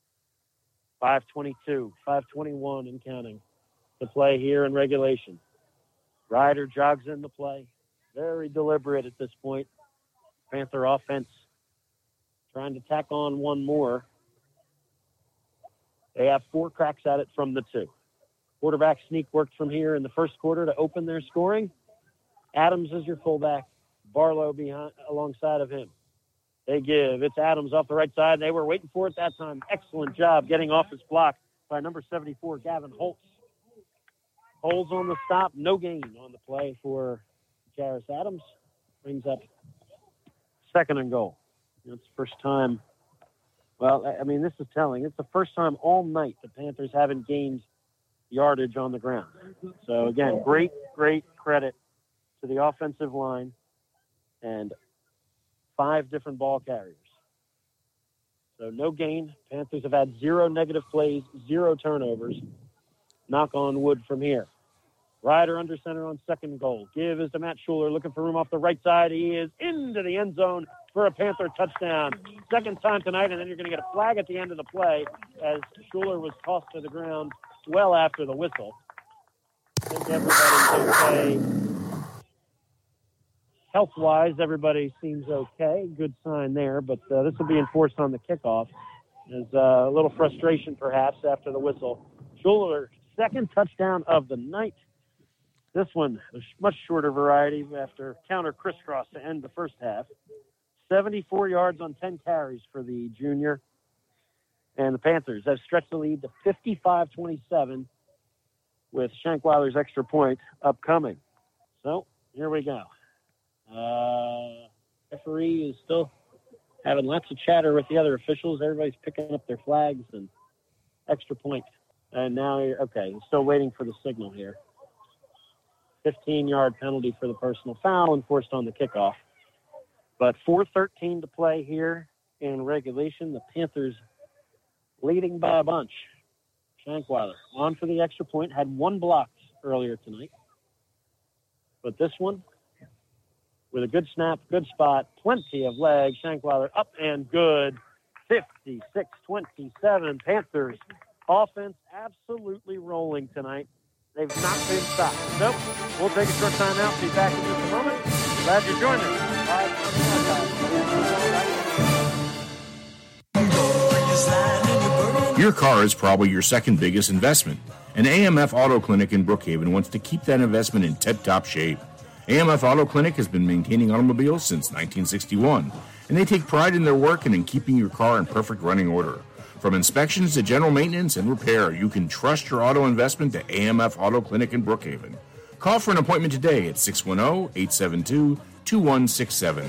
5:22, 5:21 and counting to play here in regulation. Ryder jogs in the play. Very deliberate at this point. Panther offense trying to tack on 1 more. They have 4 cracks at it from the 2. Quarterback sneak worked from here in the first quarter to open their scoring. Adams is your fullback. Barlow alongside of him. They give. It's Adams off the right side. They were waiting for it that time. Excellent job getting off his block by number 74, Gavin Holtz. Holds on the stop. No gain on the play for Jarris Adams. Brings up 2nd and goal. It's the first time. Well, I mean, this is telling. It's the first time all night the Panthers haven't gained yardage on the ground. So, again, great credit to the offensive line and 5 different ball carriers. So no gain. Panthers have had 0 negative plays, 0 turnovers. Knock on wood from here. Ryder under center on 2nd goal. Give is to Matt Schuler, looking for room off the right side. He is into the end zone for a Panther touchdown. 2nd time tonight, and then you're going to get a flag at the end of the play as Schuler was tossed to the ground well after the whistle. I think everybody's okay. Health-wise, everybody seems okay. Good sign there, but this will be enforced on the kickoff. There's a little frustration, perhaps, after the whistle. Schuler, 2nd touchdown of the night. This one, a much shorter variety after counter crisscross to end the first half. 74 yards on 10 carries for the junior. And the Panthers have stretched the lead to 55-27 with Shankweiler's extra point upcoming. So, here we go. Referee is still having lots of chatter with the other officials. Everybody's picking up their flags and extra point. And now, still waiting for the signal here. 15-yard penalty for the personal foul enforced on the kickoff. But 4:13 to play here in regulation. The Panthers leading by a bunch. Shankweiler on for the extra point. Had 1 block earlier tonight. But this one, with a good snap, good spot, plenty of legs. Shankweiler up and good. 56-27. Panthers offense absolutely rolling tonight. They've not been stopped. So we'll take a short time out. Be back in just a moment. Glad you joined us. Your car is probably your 2nd biggest investment, and AMF Auto Clinic in Brookhaven wants to keep that investment in tip-top shape. AMF Auto Clinic has been maintaining automobiles since 1961, and they take pride in their work and in keeping your car in perfect running order. From inspections to general maintenance and repair, you can trust your auto investment to AMF Auto Clinic in Brookhaven. Call for an appointment today at 610-872-2167.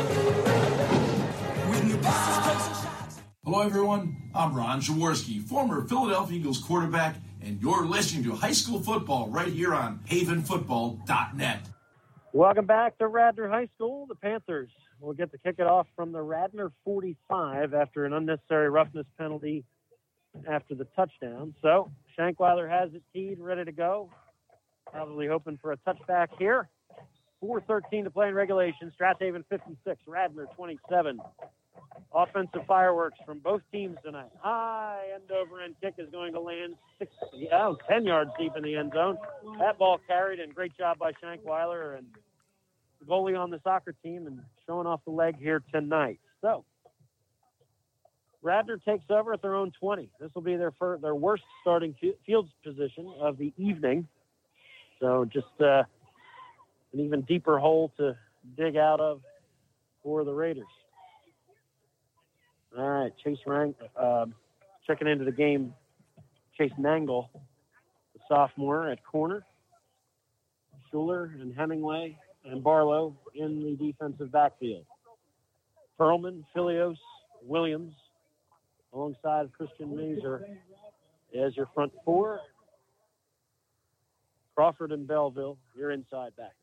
Hello, everyone. I'm Ron Jaworski, former Philadelphia Eagles quarterback, and you're listening to High School Football right here on havenfootball.net. Welcome back to Radnor High School. The Panthers will get to kick it off from the Radnor 45 after an unnecessary roughness penalty after the touchdown. So Shankweiler has it teed, ready to go. Probably hoping for a touchback here. 4:13 to play in regulation. Strathaven 56, Radnor 27. Offensive fireworks from both teams tonight. High end-over-end kick is going to land 10 yards deep in the end zone. That ball carried, and great job by Shankweiler and the goalie on the soccer team and showing off the leg here tonight. So Radnor takes over at their own 20. This will be their worst starting field position of the evening. So just an even deeper hole to dig out of for the Raiders. All right, Chase Rank checking into the game. Chase Nangle, the sophomore at corner. Schuler and Hemingway and Barlow in the defensive backfield. Perlman, Filios, Williams, alongside Christian Mazer as your front four. Crawford and Belleville, your inside backers.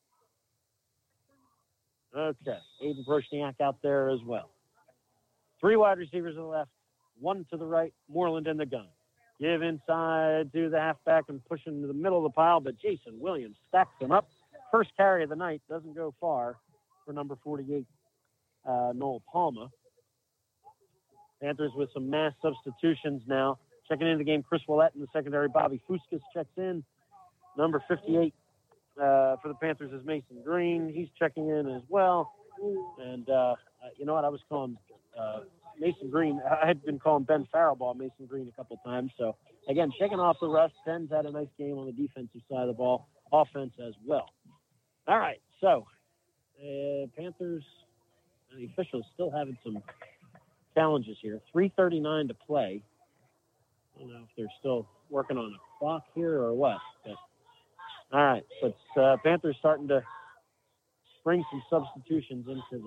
Okay, Aiden Prochniak out there as well. 3 wide receivers to the left, 1 to the right, Moreland in the gun. Give inside to the halfback and push him to the middle of the pile, but Jason Williams stacks him up. First carry of the night, doesn't go far for number 48, Noel Palma. Panthers with some mass substitutions now. Checking into the game, Chris Willett in the secondary. Bobby Fuskas checks in. Number 58 for the Panthers is Mason Green. He's checking in as well. And you know what? I was calling Mason Green. I had been calling Ben Farrellball Mason Green a couple times. So, again, checking off the rust. Ben's had a nice game on the defensive side of the ball. Offense as well. All right, so Panthers and the officials still having some challenges here. 3:39 to play. I don't know if they're still working on a clock here or what. But, all right, but Panthers starting to bring some substitutions into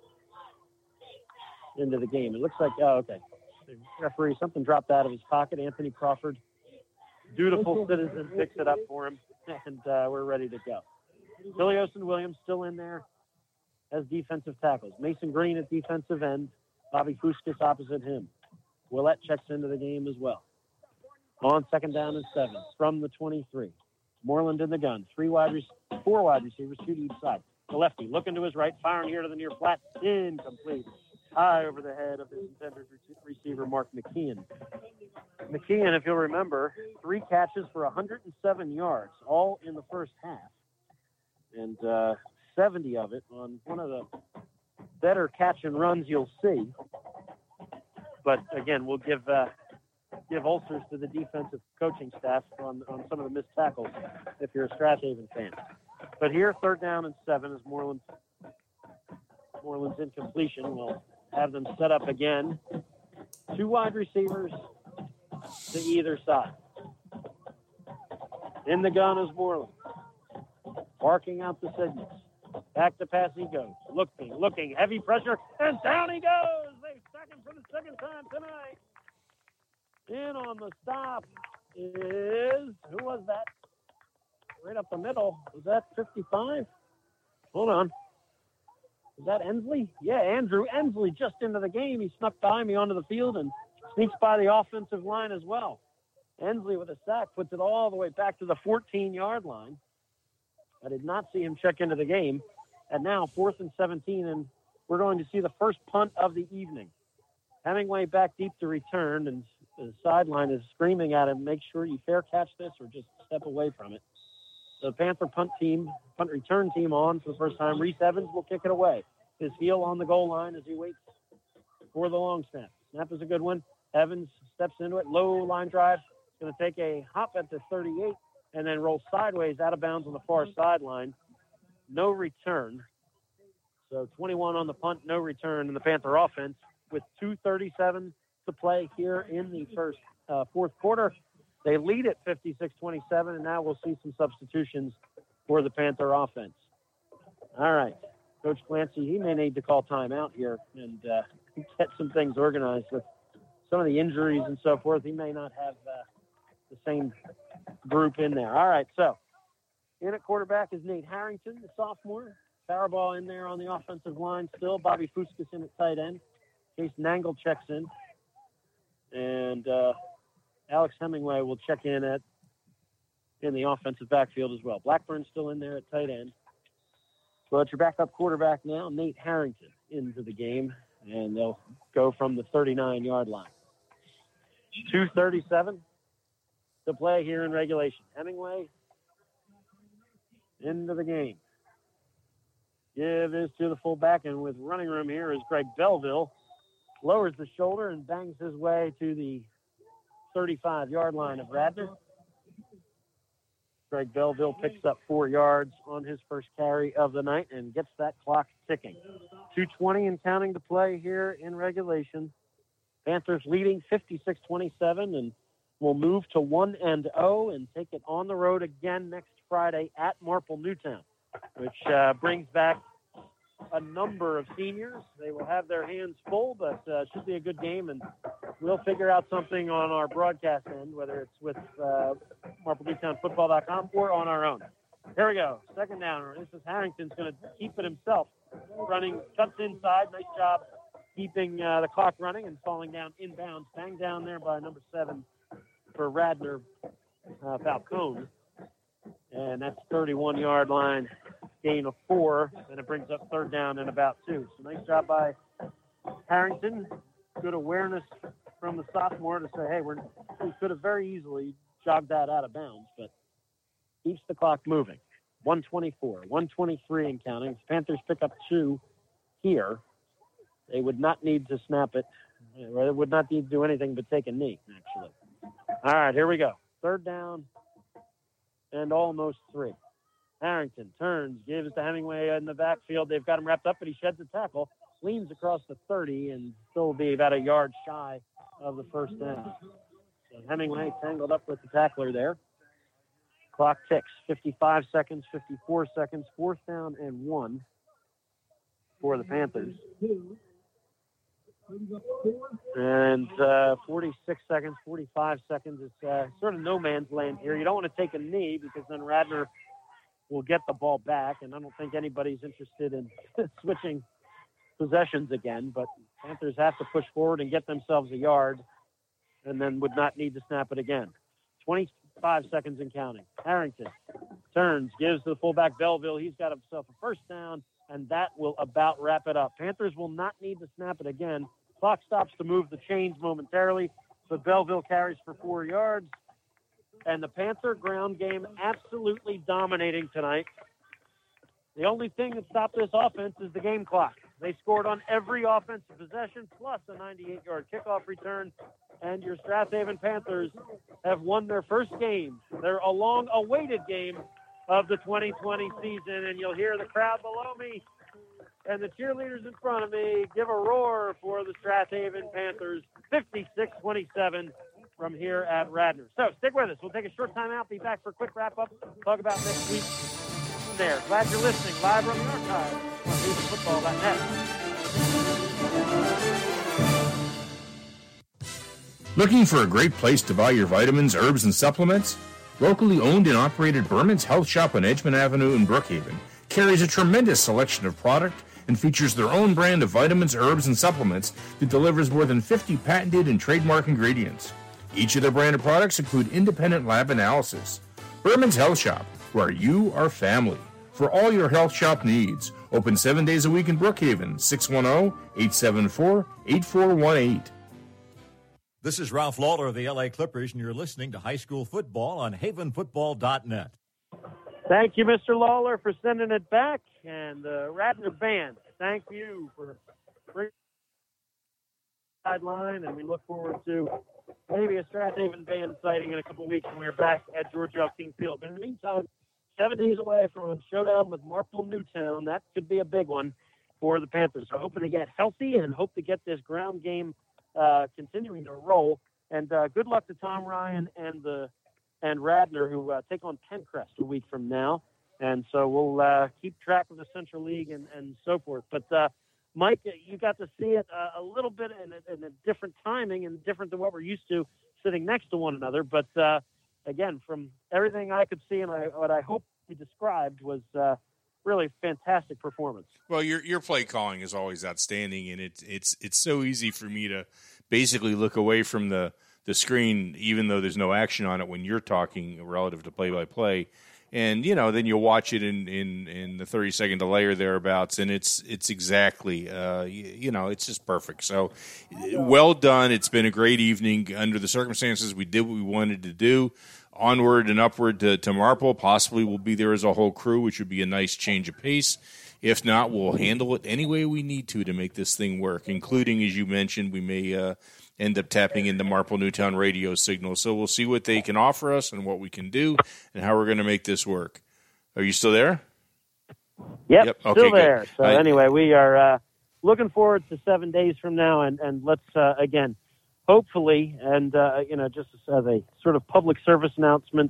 the game. It looks like, okay, the referee, something dropped out of his pocket. Anthony Crawford, dutiful citizen, picks it up for him, and we're ready to go. Filios and Williams still in there as defensive tackles. Mason Green at defensive end. Bobby Fuskas opposite him. Willett checks into the game as well. On 2nd down and 7 from the 23. Moreland in the gun. 4 wide receivers, 2 to each side. The lefty looking to his right, firing here to the near flat. Incomplete. High over the head of his intended receiver, Mark McKeon. McKeon, if you'll remember, 3 catches for 107 yards, all in the first half. And 70 of it on one of the better catch and runs you'll see. But, again, we'll give ulcers to the defensive coaching staff on some of the missed tackles if you're a Strathaven fan. But here, 3rd down and 7 is Moreland's incompletion. We'll have them set up again. 2 wide receivers to either side. In the gun is Moreland. Barking out the signals. Back to pass he goes. Looking, heavy pressure, and down he goes. They sack him for the 2nd time tonight. In on the stop is, who was that? Right up the middle. Was that 55? Hold on. Was that Ensley? Yeah, Andrew Ensley just into the game. He snuck behind me onto the field and sneaks by the offensive line as well. Ensley with a sack puts it all the way back to the 14-yard line. I did not see him check into the game. And now 4th and 17, and we're going to see the first punt of the evening. Hemingway back deep to return, and the sideline is screaming at him, make sure you fair catch this or just step away from it. The Panther punt return team on for the first time. Reese Evans will kick it away. His heel on the goal line as he waits for the long snap. Snap is a good one. Evans steps into it. Low line drive. Going to take a hop at the 38 and then roll sideways out of bounds on the far sideline. No return. So 21 on the punt, no return in the Panther offense with 2:37 to play here in the fourth quarter. They lead at 56-27, and now we'll see some substitutions for the Panther offense. All right. Coach Clancy, he may need to call timeout here and get some things organized with some of the injuries and so forth. He may not have the same group in there. All right, so in at quarterback is Nate Harrington, the sophomore. Farabaugh in there on the offensive line still. Bobby Fuskas in at tight end. Chase Nangle checks in. And Alex Hemingway will check in the offensive backfield as well. Blackburn's still in there at tight end. So it's your backup quarterback now, Nate Harrington, into the game. And they'll go from the 39-yard line. 2:37 to play here in regulation. Hemingway into the game. Give this to the fullback, and with running room here is Greg Belleville. Lowers the shoulder and bangs his way to the 35-yard line of Radnor. Greg Belleville picks up 4 yards on his first carry of the night and gets that clock ticking. 2:20 and counting to play here in regulation. Panthers leading 56-27 and will move to 1-0 and take it on the road again next Friday at Marple Newtown, which brings back a number of seniors. They will have their hands full, but should be a good game, and we'll figure out something on our broadcast end, whether it's with MarpleNewtownFootball.com or on our own. Here we go. Second down. This is Harrington's going to keep it himself. Running, cuts inside. Nice job keeping the clock running and falling down inbounds. Banged down there by number 7 for Radnor, Falcone. And that's 31-yard line, gain of 4, and it brings up third down and about 2. So nice job by Harrington. Good awareness from the sophomore to say, hey, we could have very easily jogged that out of bounds, but keeps the clock moving. 1:24, 1:23 and counting. Panthers pick up 2 here. They would not need to snap it. They would not need to do anything but take a knee, actually. All right, here we go. Third down and almost 3. Harrington turns, gives to Hemingway in the backfield. They've got him wrapped up, but he sheds a tackle, leans across the 30, and still will be about a yard shy of the first down. So Hemingway tangled up with the tackler there. Clock ticks. 55 seconds, 54 seconds, 4th down and 1 for the Panthers. And 46 seconds, 45 seconds. It's sort of no man's land here. You don't want to take a knee because then Radnor will get the ball back, and I don't think anybody's interested in switching possessions again, but Panthers have to push forward and get themselves a yard and then would not need to snap it again. 25 seconds and counting. Harrington turns, gives to the fullback Belleville. He's got himself a first down, and that will about wrap it up. Panthers will not need to snap it again. Clock stops to move the chains momentarily, but Belleville carries for 4 yards. And the Panther ground game absolutely dominating tonight. The only thing that stopped this offense is the game clock. They scored on every offensive possession, plus a 98-yard kickoff return. And your Strathaven Panthers have won their first game, their long-awaited game of the 2020 season. And you'll hear the crowd below me and the cheerleaders in front of me give a roar for the Strathaven Panthers, 56-27 from here at Radnor. So stick with us. We'll take a short time out, be back for a quick wrap-up, talk about next week from there. Glad you're listening live from the archive on HavenFootball.net. Looking for a great place to buy your vitamins, herbs, and supplements? Locally owned and operated Berman's Health Shop on Edgemont Avenue in Brookhaven carries a tremendous selection of product and features their own brand of vitamins, herbs, and supplements that delivers more than 50 patented and trademark ingredients. Each of their branded products include independent lab analysis. Berman's Health Shop, where you are family. For all your health shop needs. Open 7 days a week in Brookhaven, 610-874-8418. This is Ralph Lawler of the LA Clippers, and you're listening to High School Football on HavenFootball.net. Thank you, Mr. Lawler, for sending it back. And the Radnor Band, thank you for bringing the sideline, and we look forward to maybe a Strathaven Band sighting in a couple of weeks when we're back at George L. King Field. But in the meantime, 7 days away from a showdown with Marple Newtown. That could be a big one for the Panthers. So hoping to get healthy and hope to get this ground game continuing to roll. And good luck to Tom Ryan and Radnor, who take on Pencrest a week from now. And so we'll keep track of the Central League and so forth. But, Mike, you got to see it a little bit in a different timing and different than what we're used to sitting next to one another. But, again, from everything I could see and what I hope you described was really fantastic performance. Well, your play calling is always outstanding, and it's so easy for me to basically look away from the screen, even though there's no action on it when you're talking relative to play-by-play. And, then you'll watch it in the 30-second delay or thereabouts, and it's exactly, it's just perfect. So, well done. It's been a great evening. Under the circumstances, we did what we wanted to do. Onward and upward to Marple. Possibly we'll be there as a whole crew, which would be a nice change of pace. If not, we'll handle it any way we need to make this thing work, including, as you mentioned, we may end up tapping into Marple Newtown radio signal. So we'll see what they can offer us and what we can do and how we're going to make this work. Are you still there? Yep. Okay, still there. good. So anyway, we are looking forward to 7 days from now, and let's, again, hopefully, and, just as a sort of public service announcement,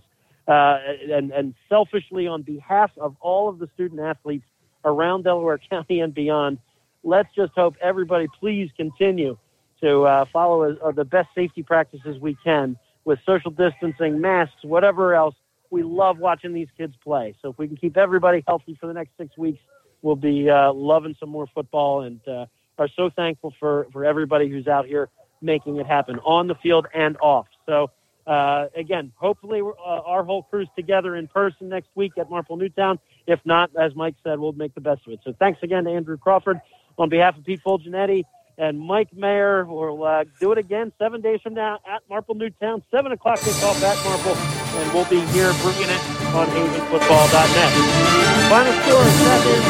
and selfishly on behalf of all of the student-athletes around Delaware County and beyond, let's just hope everybody please continue to follow the best safety practices we can with social distancing, masks, whatever else. We love watching these kids play. So if we can keep everybody healthy for the next 6 weeks, we'll be loving some more football and are so thankful for everybody who's out here making it happen on the field and off. So, again, hopefully our whole crew's together in person next week at Marple Newtown. If not, as Mike said, we'll make the best of it. So thanks again to Andrew Crawford on behalf of Pete Fulgenetti and Mike Mayer. We'll do it again 7 days from now at Marple Newtown, 7 o'clock kickoff at Marple, and we'll be here bringing it on HavenFootball.net. Final score is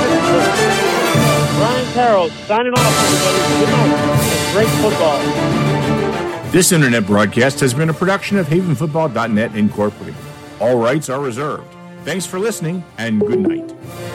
Brian Carroll signing off, everybody. Good night. Great football. This internet broadcast has been a production of HavenFootball.net Incorporated. All rights are reserved. Thanks for listening, and good night.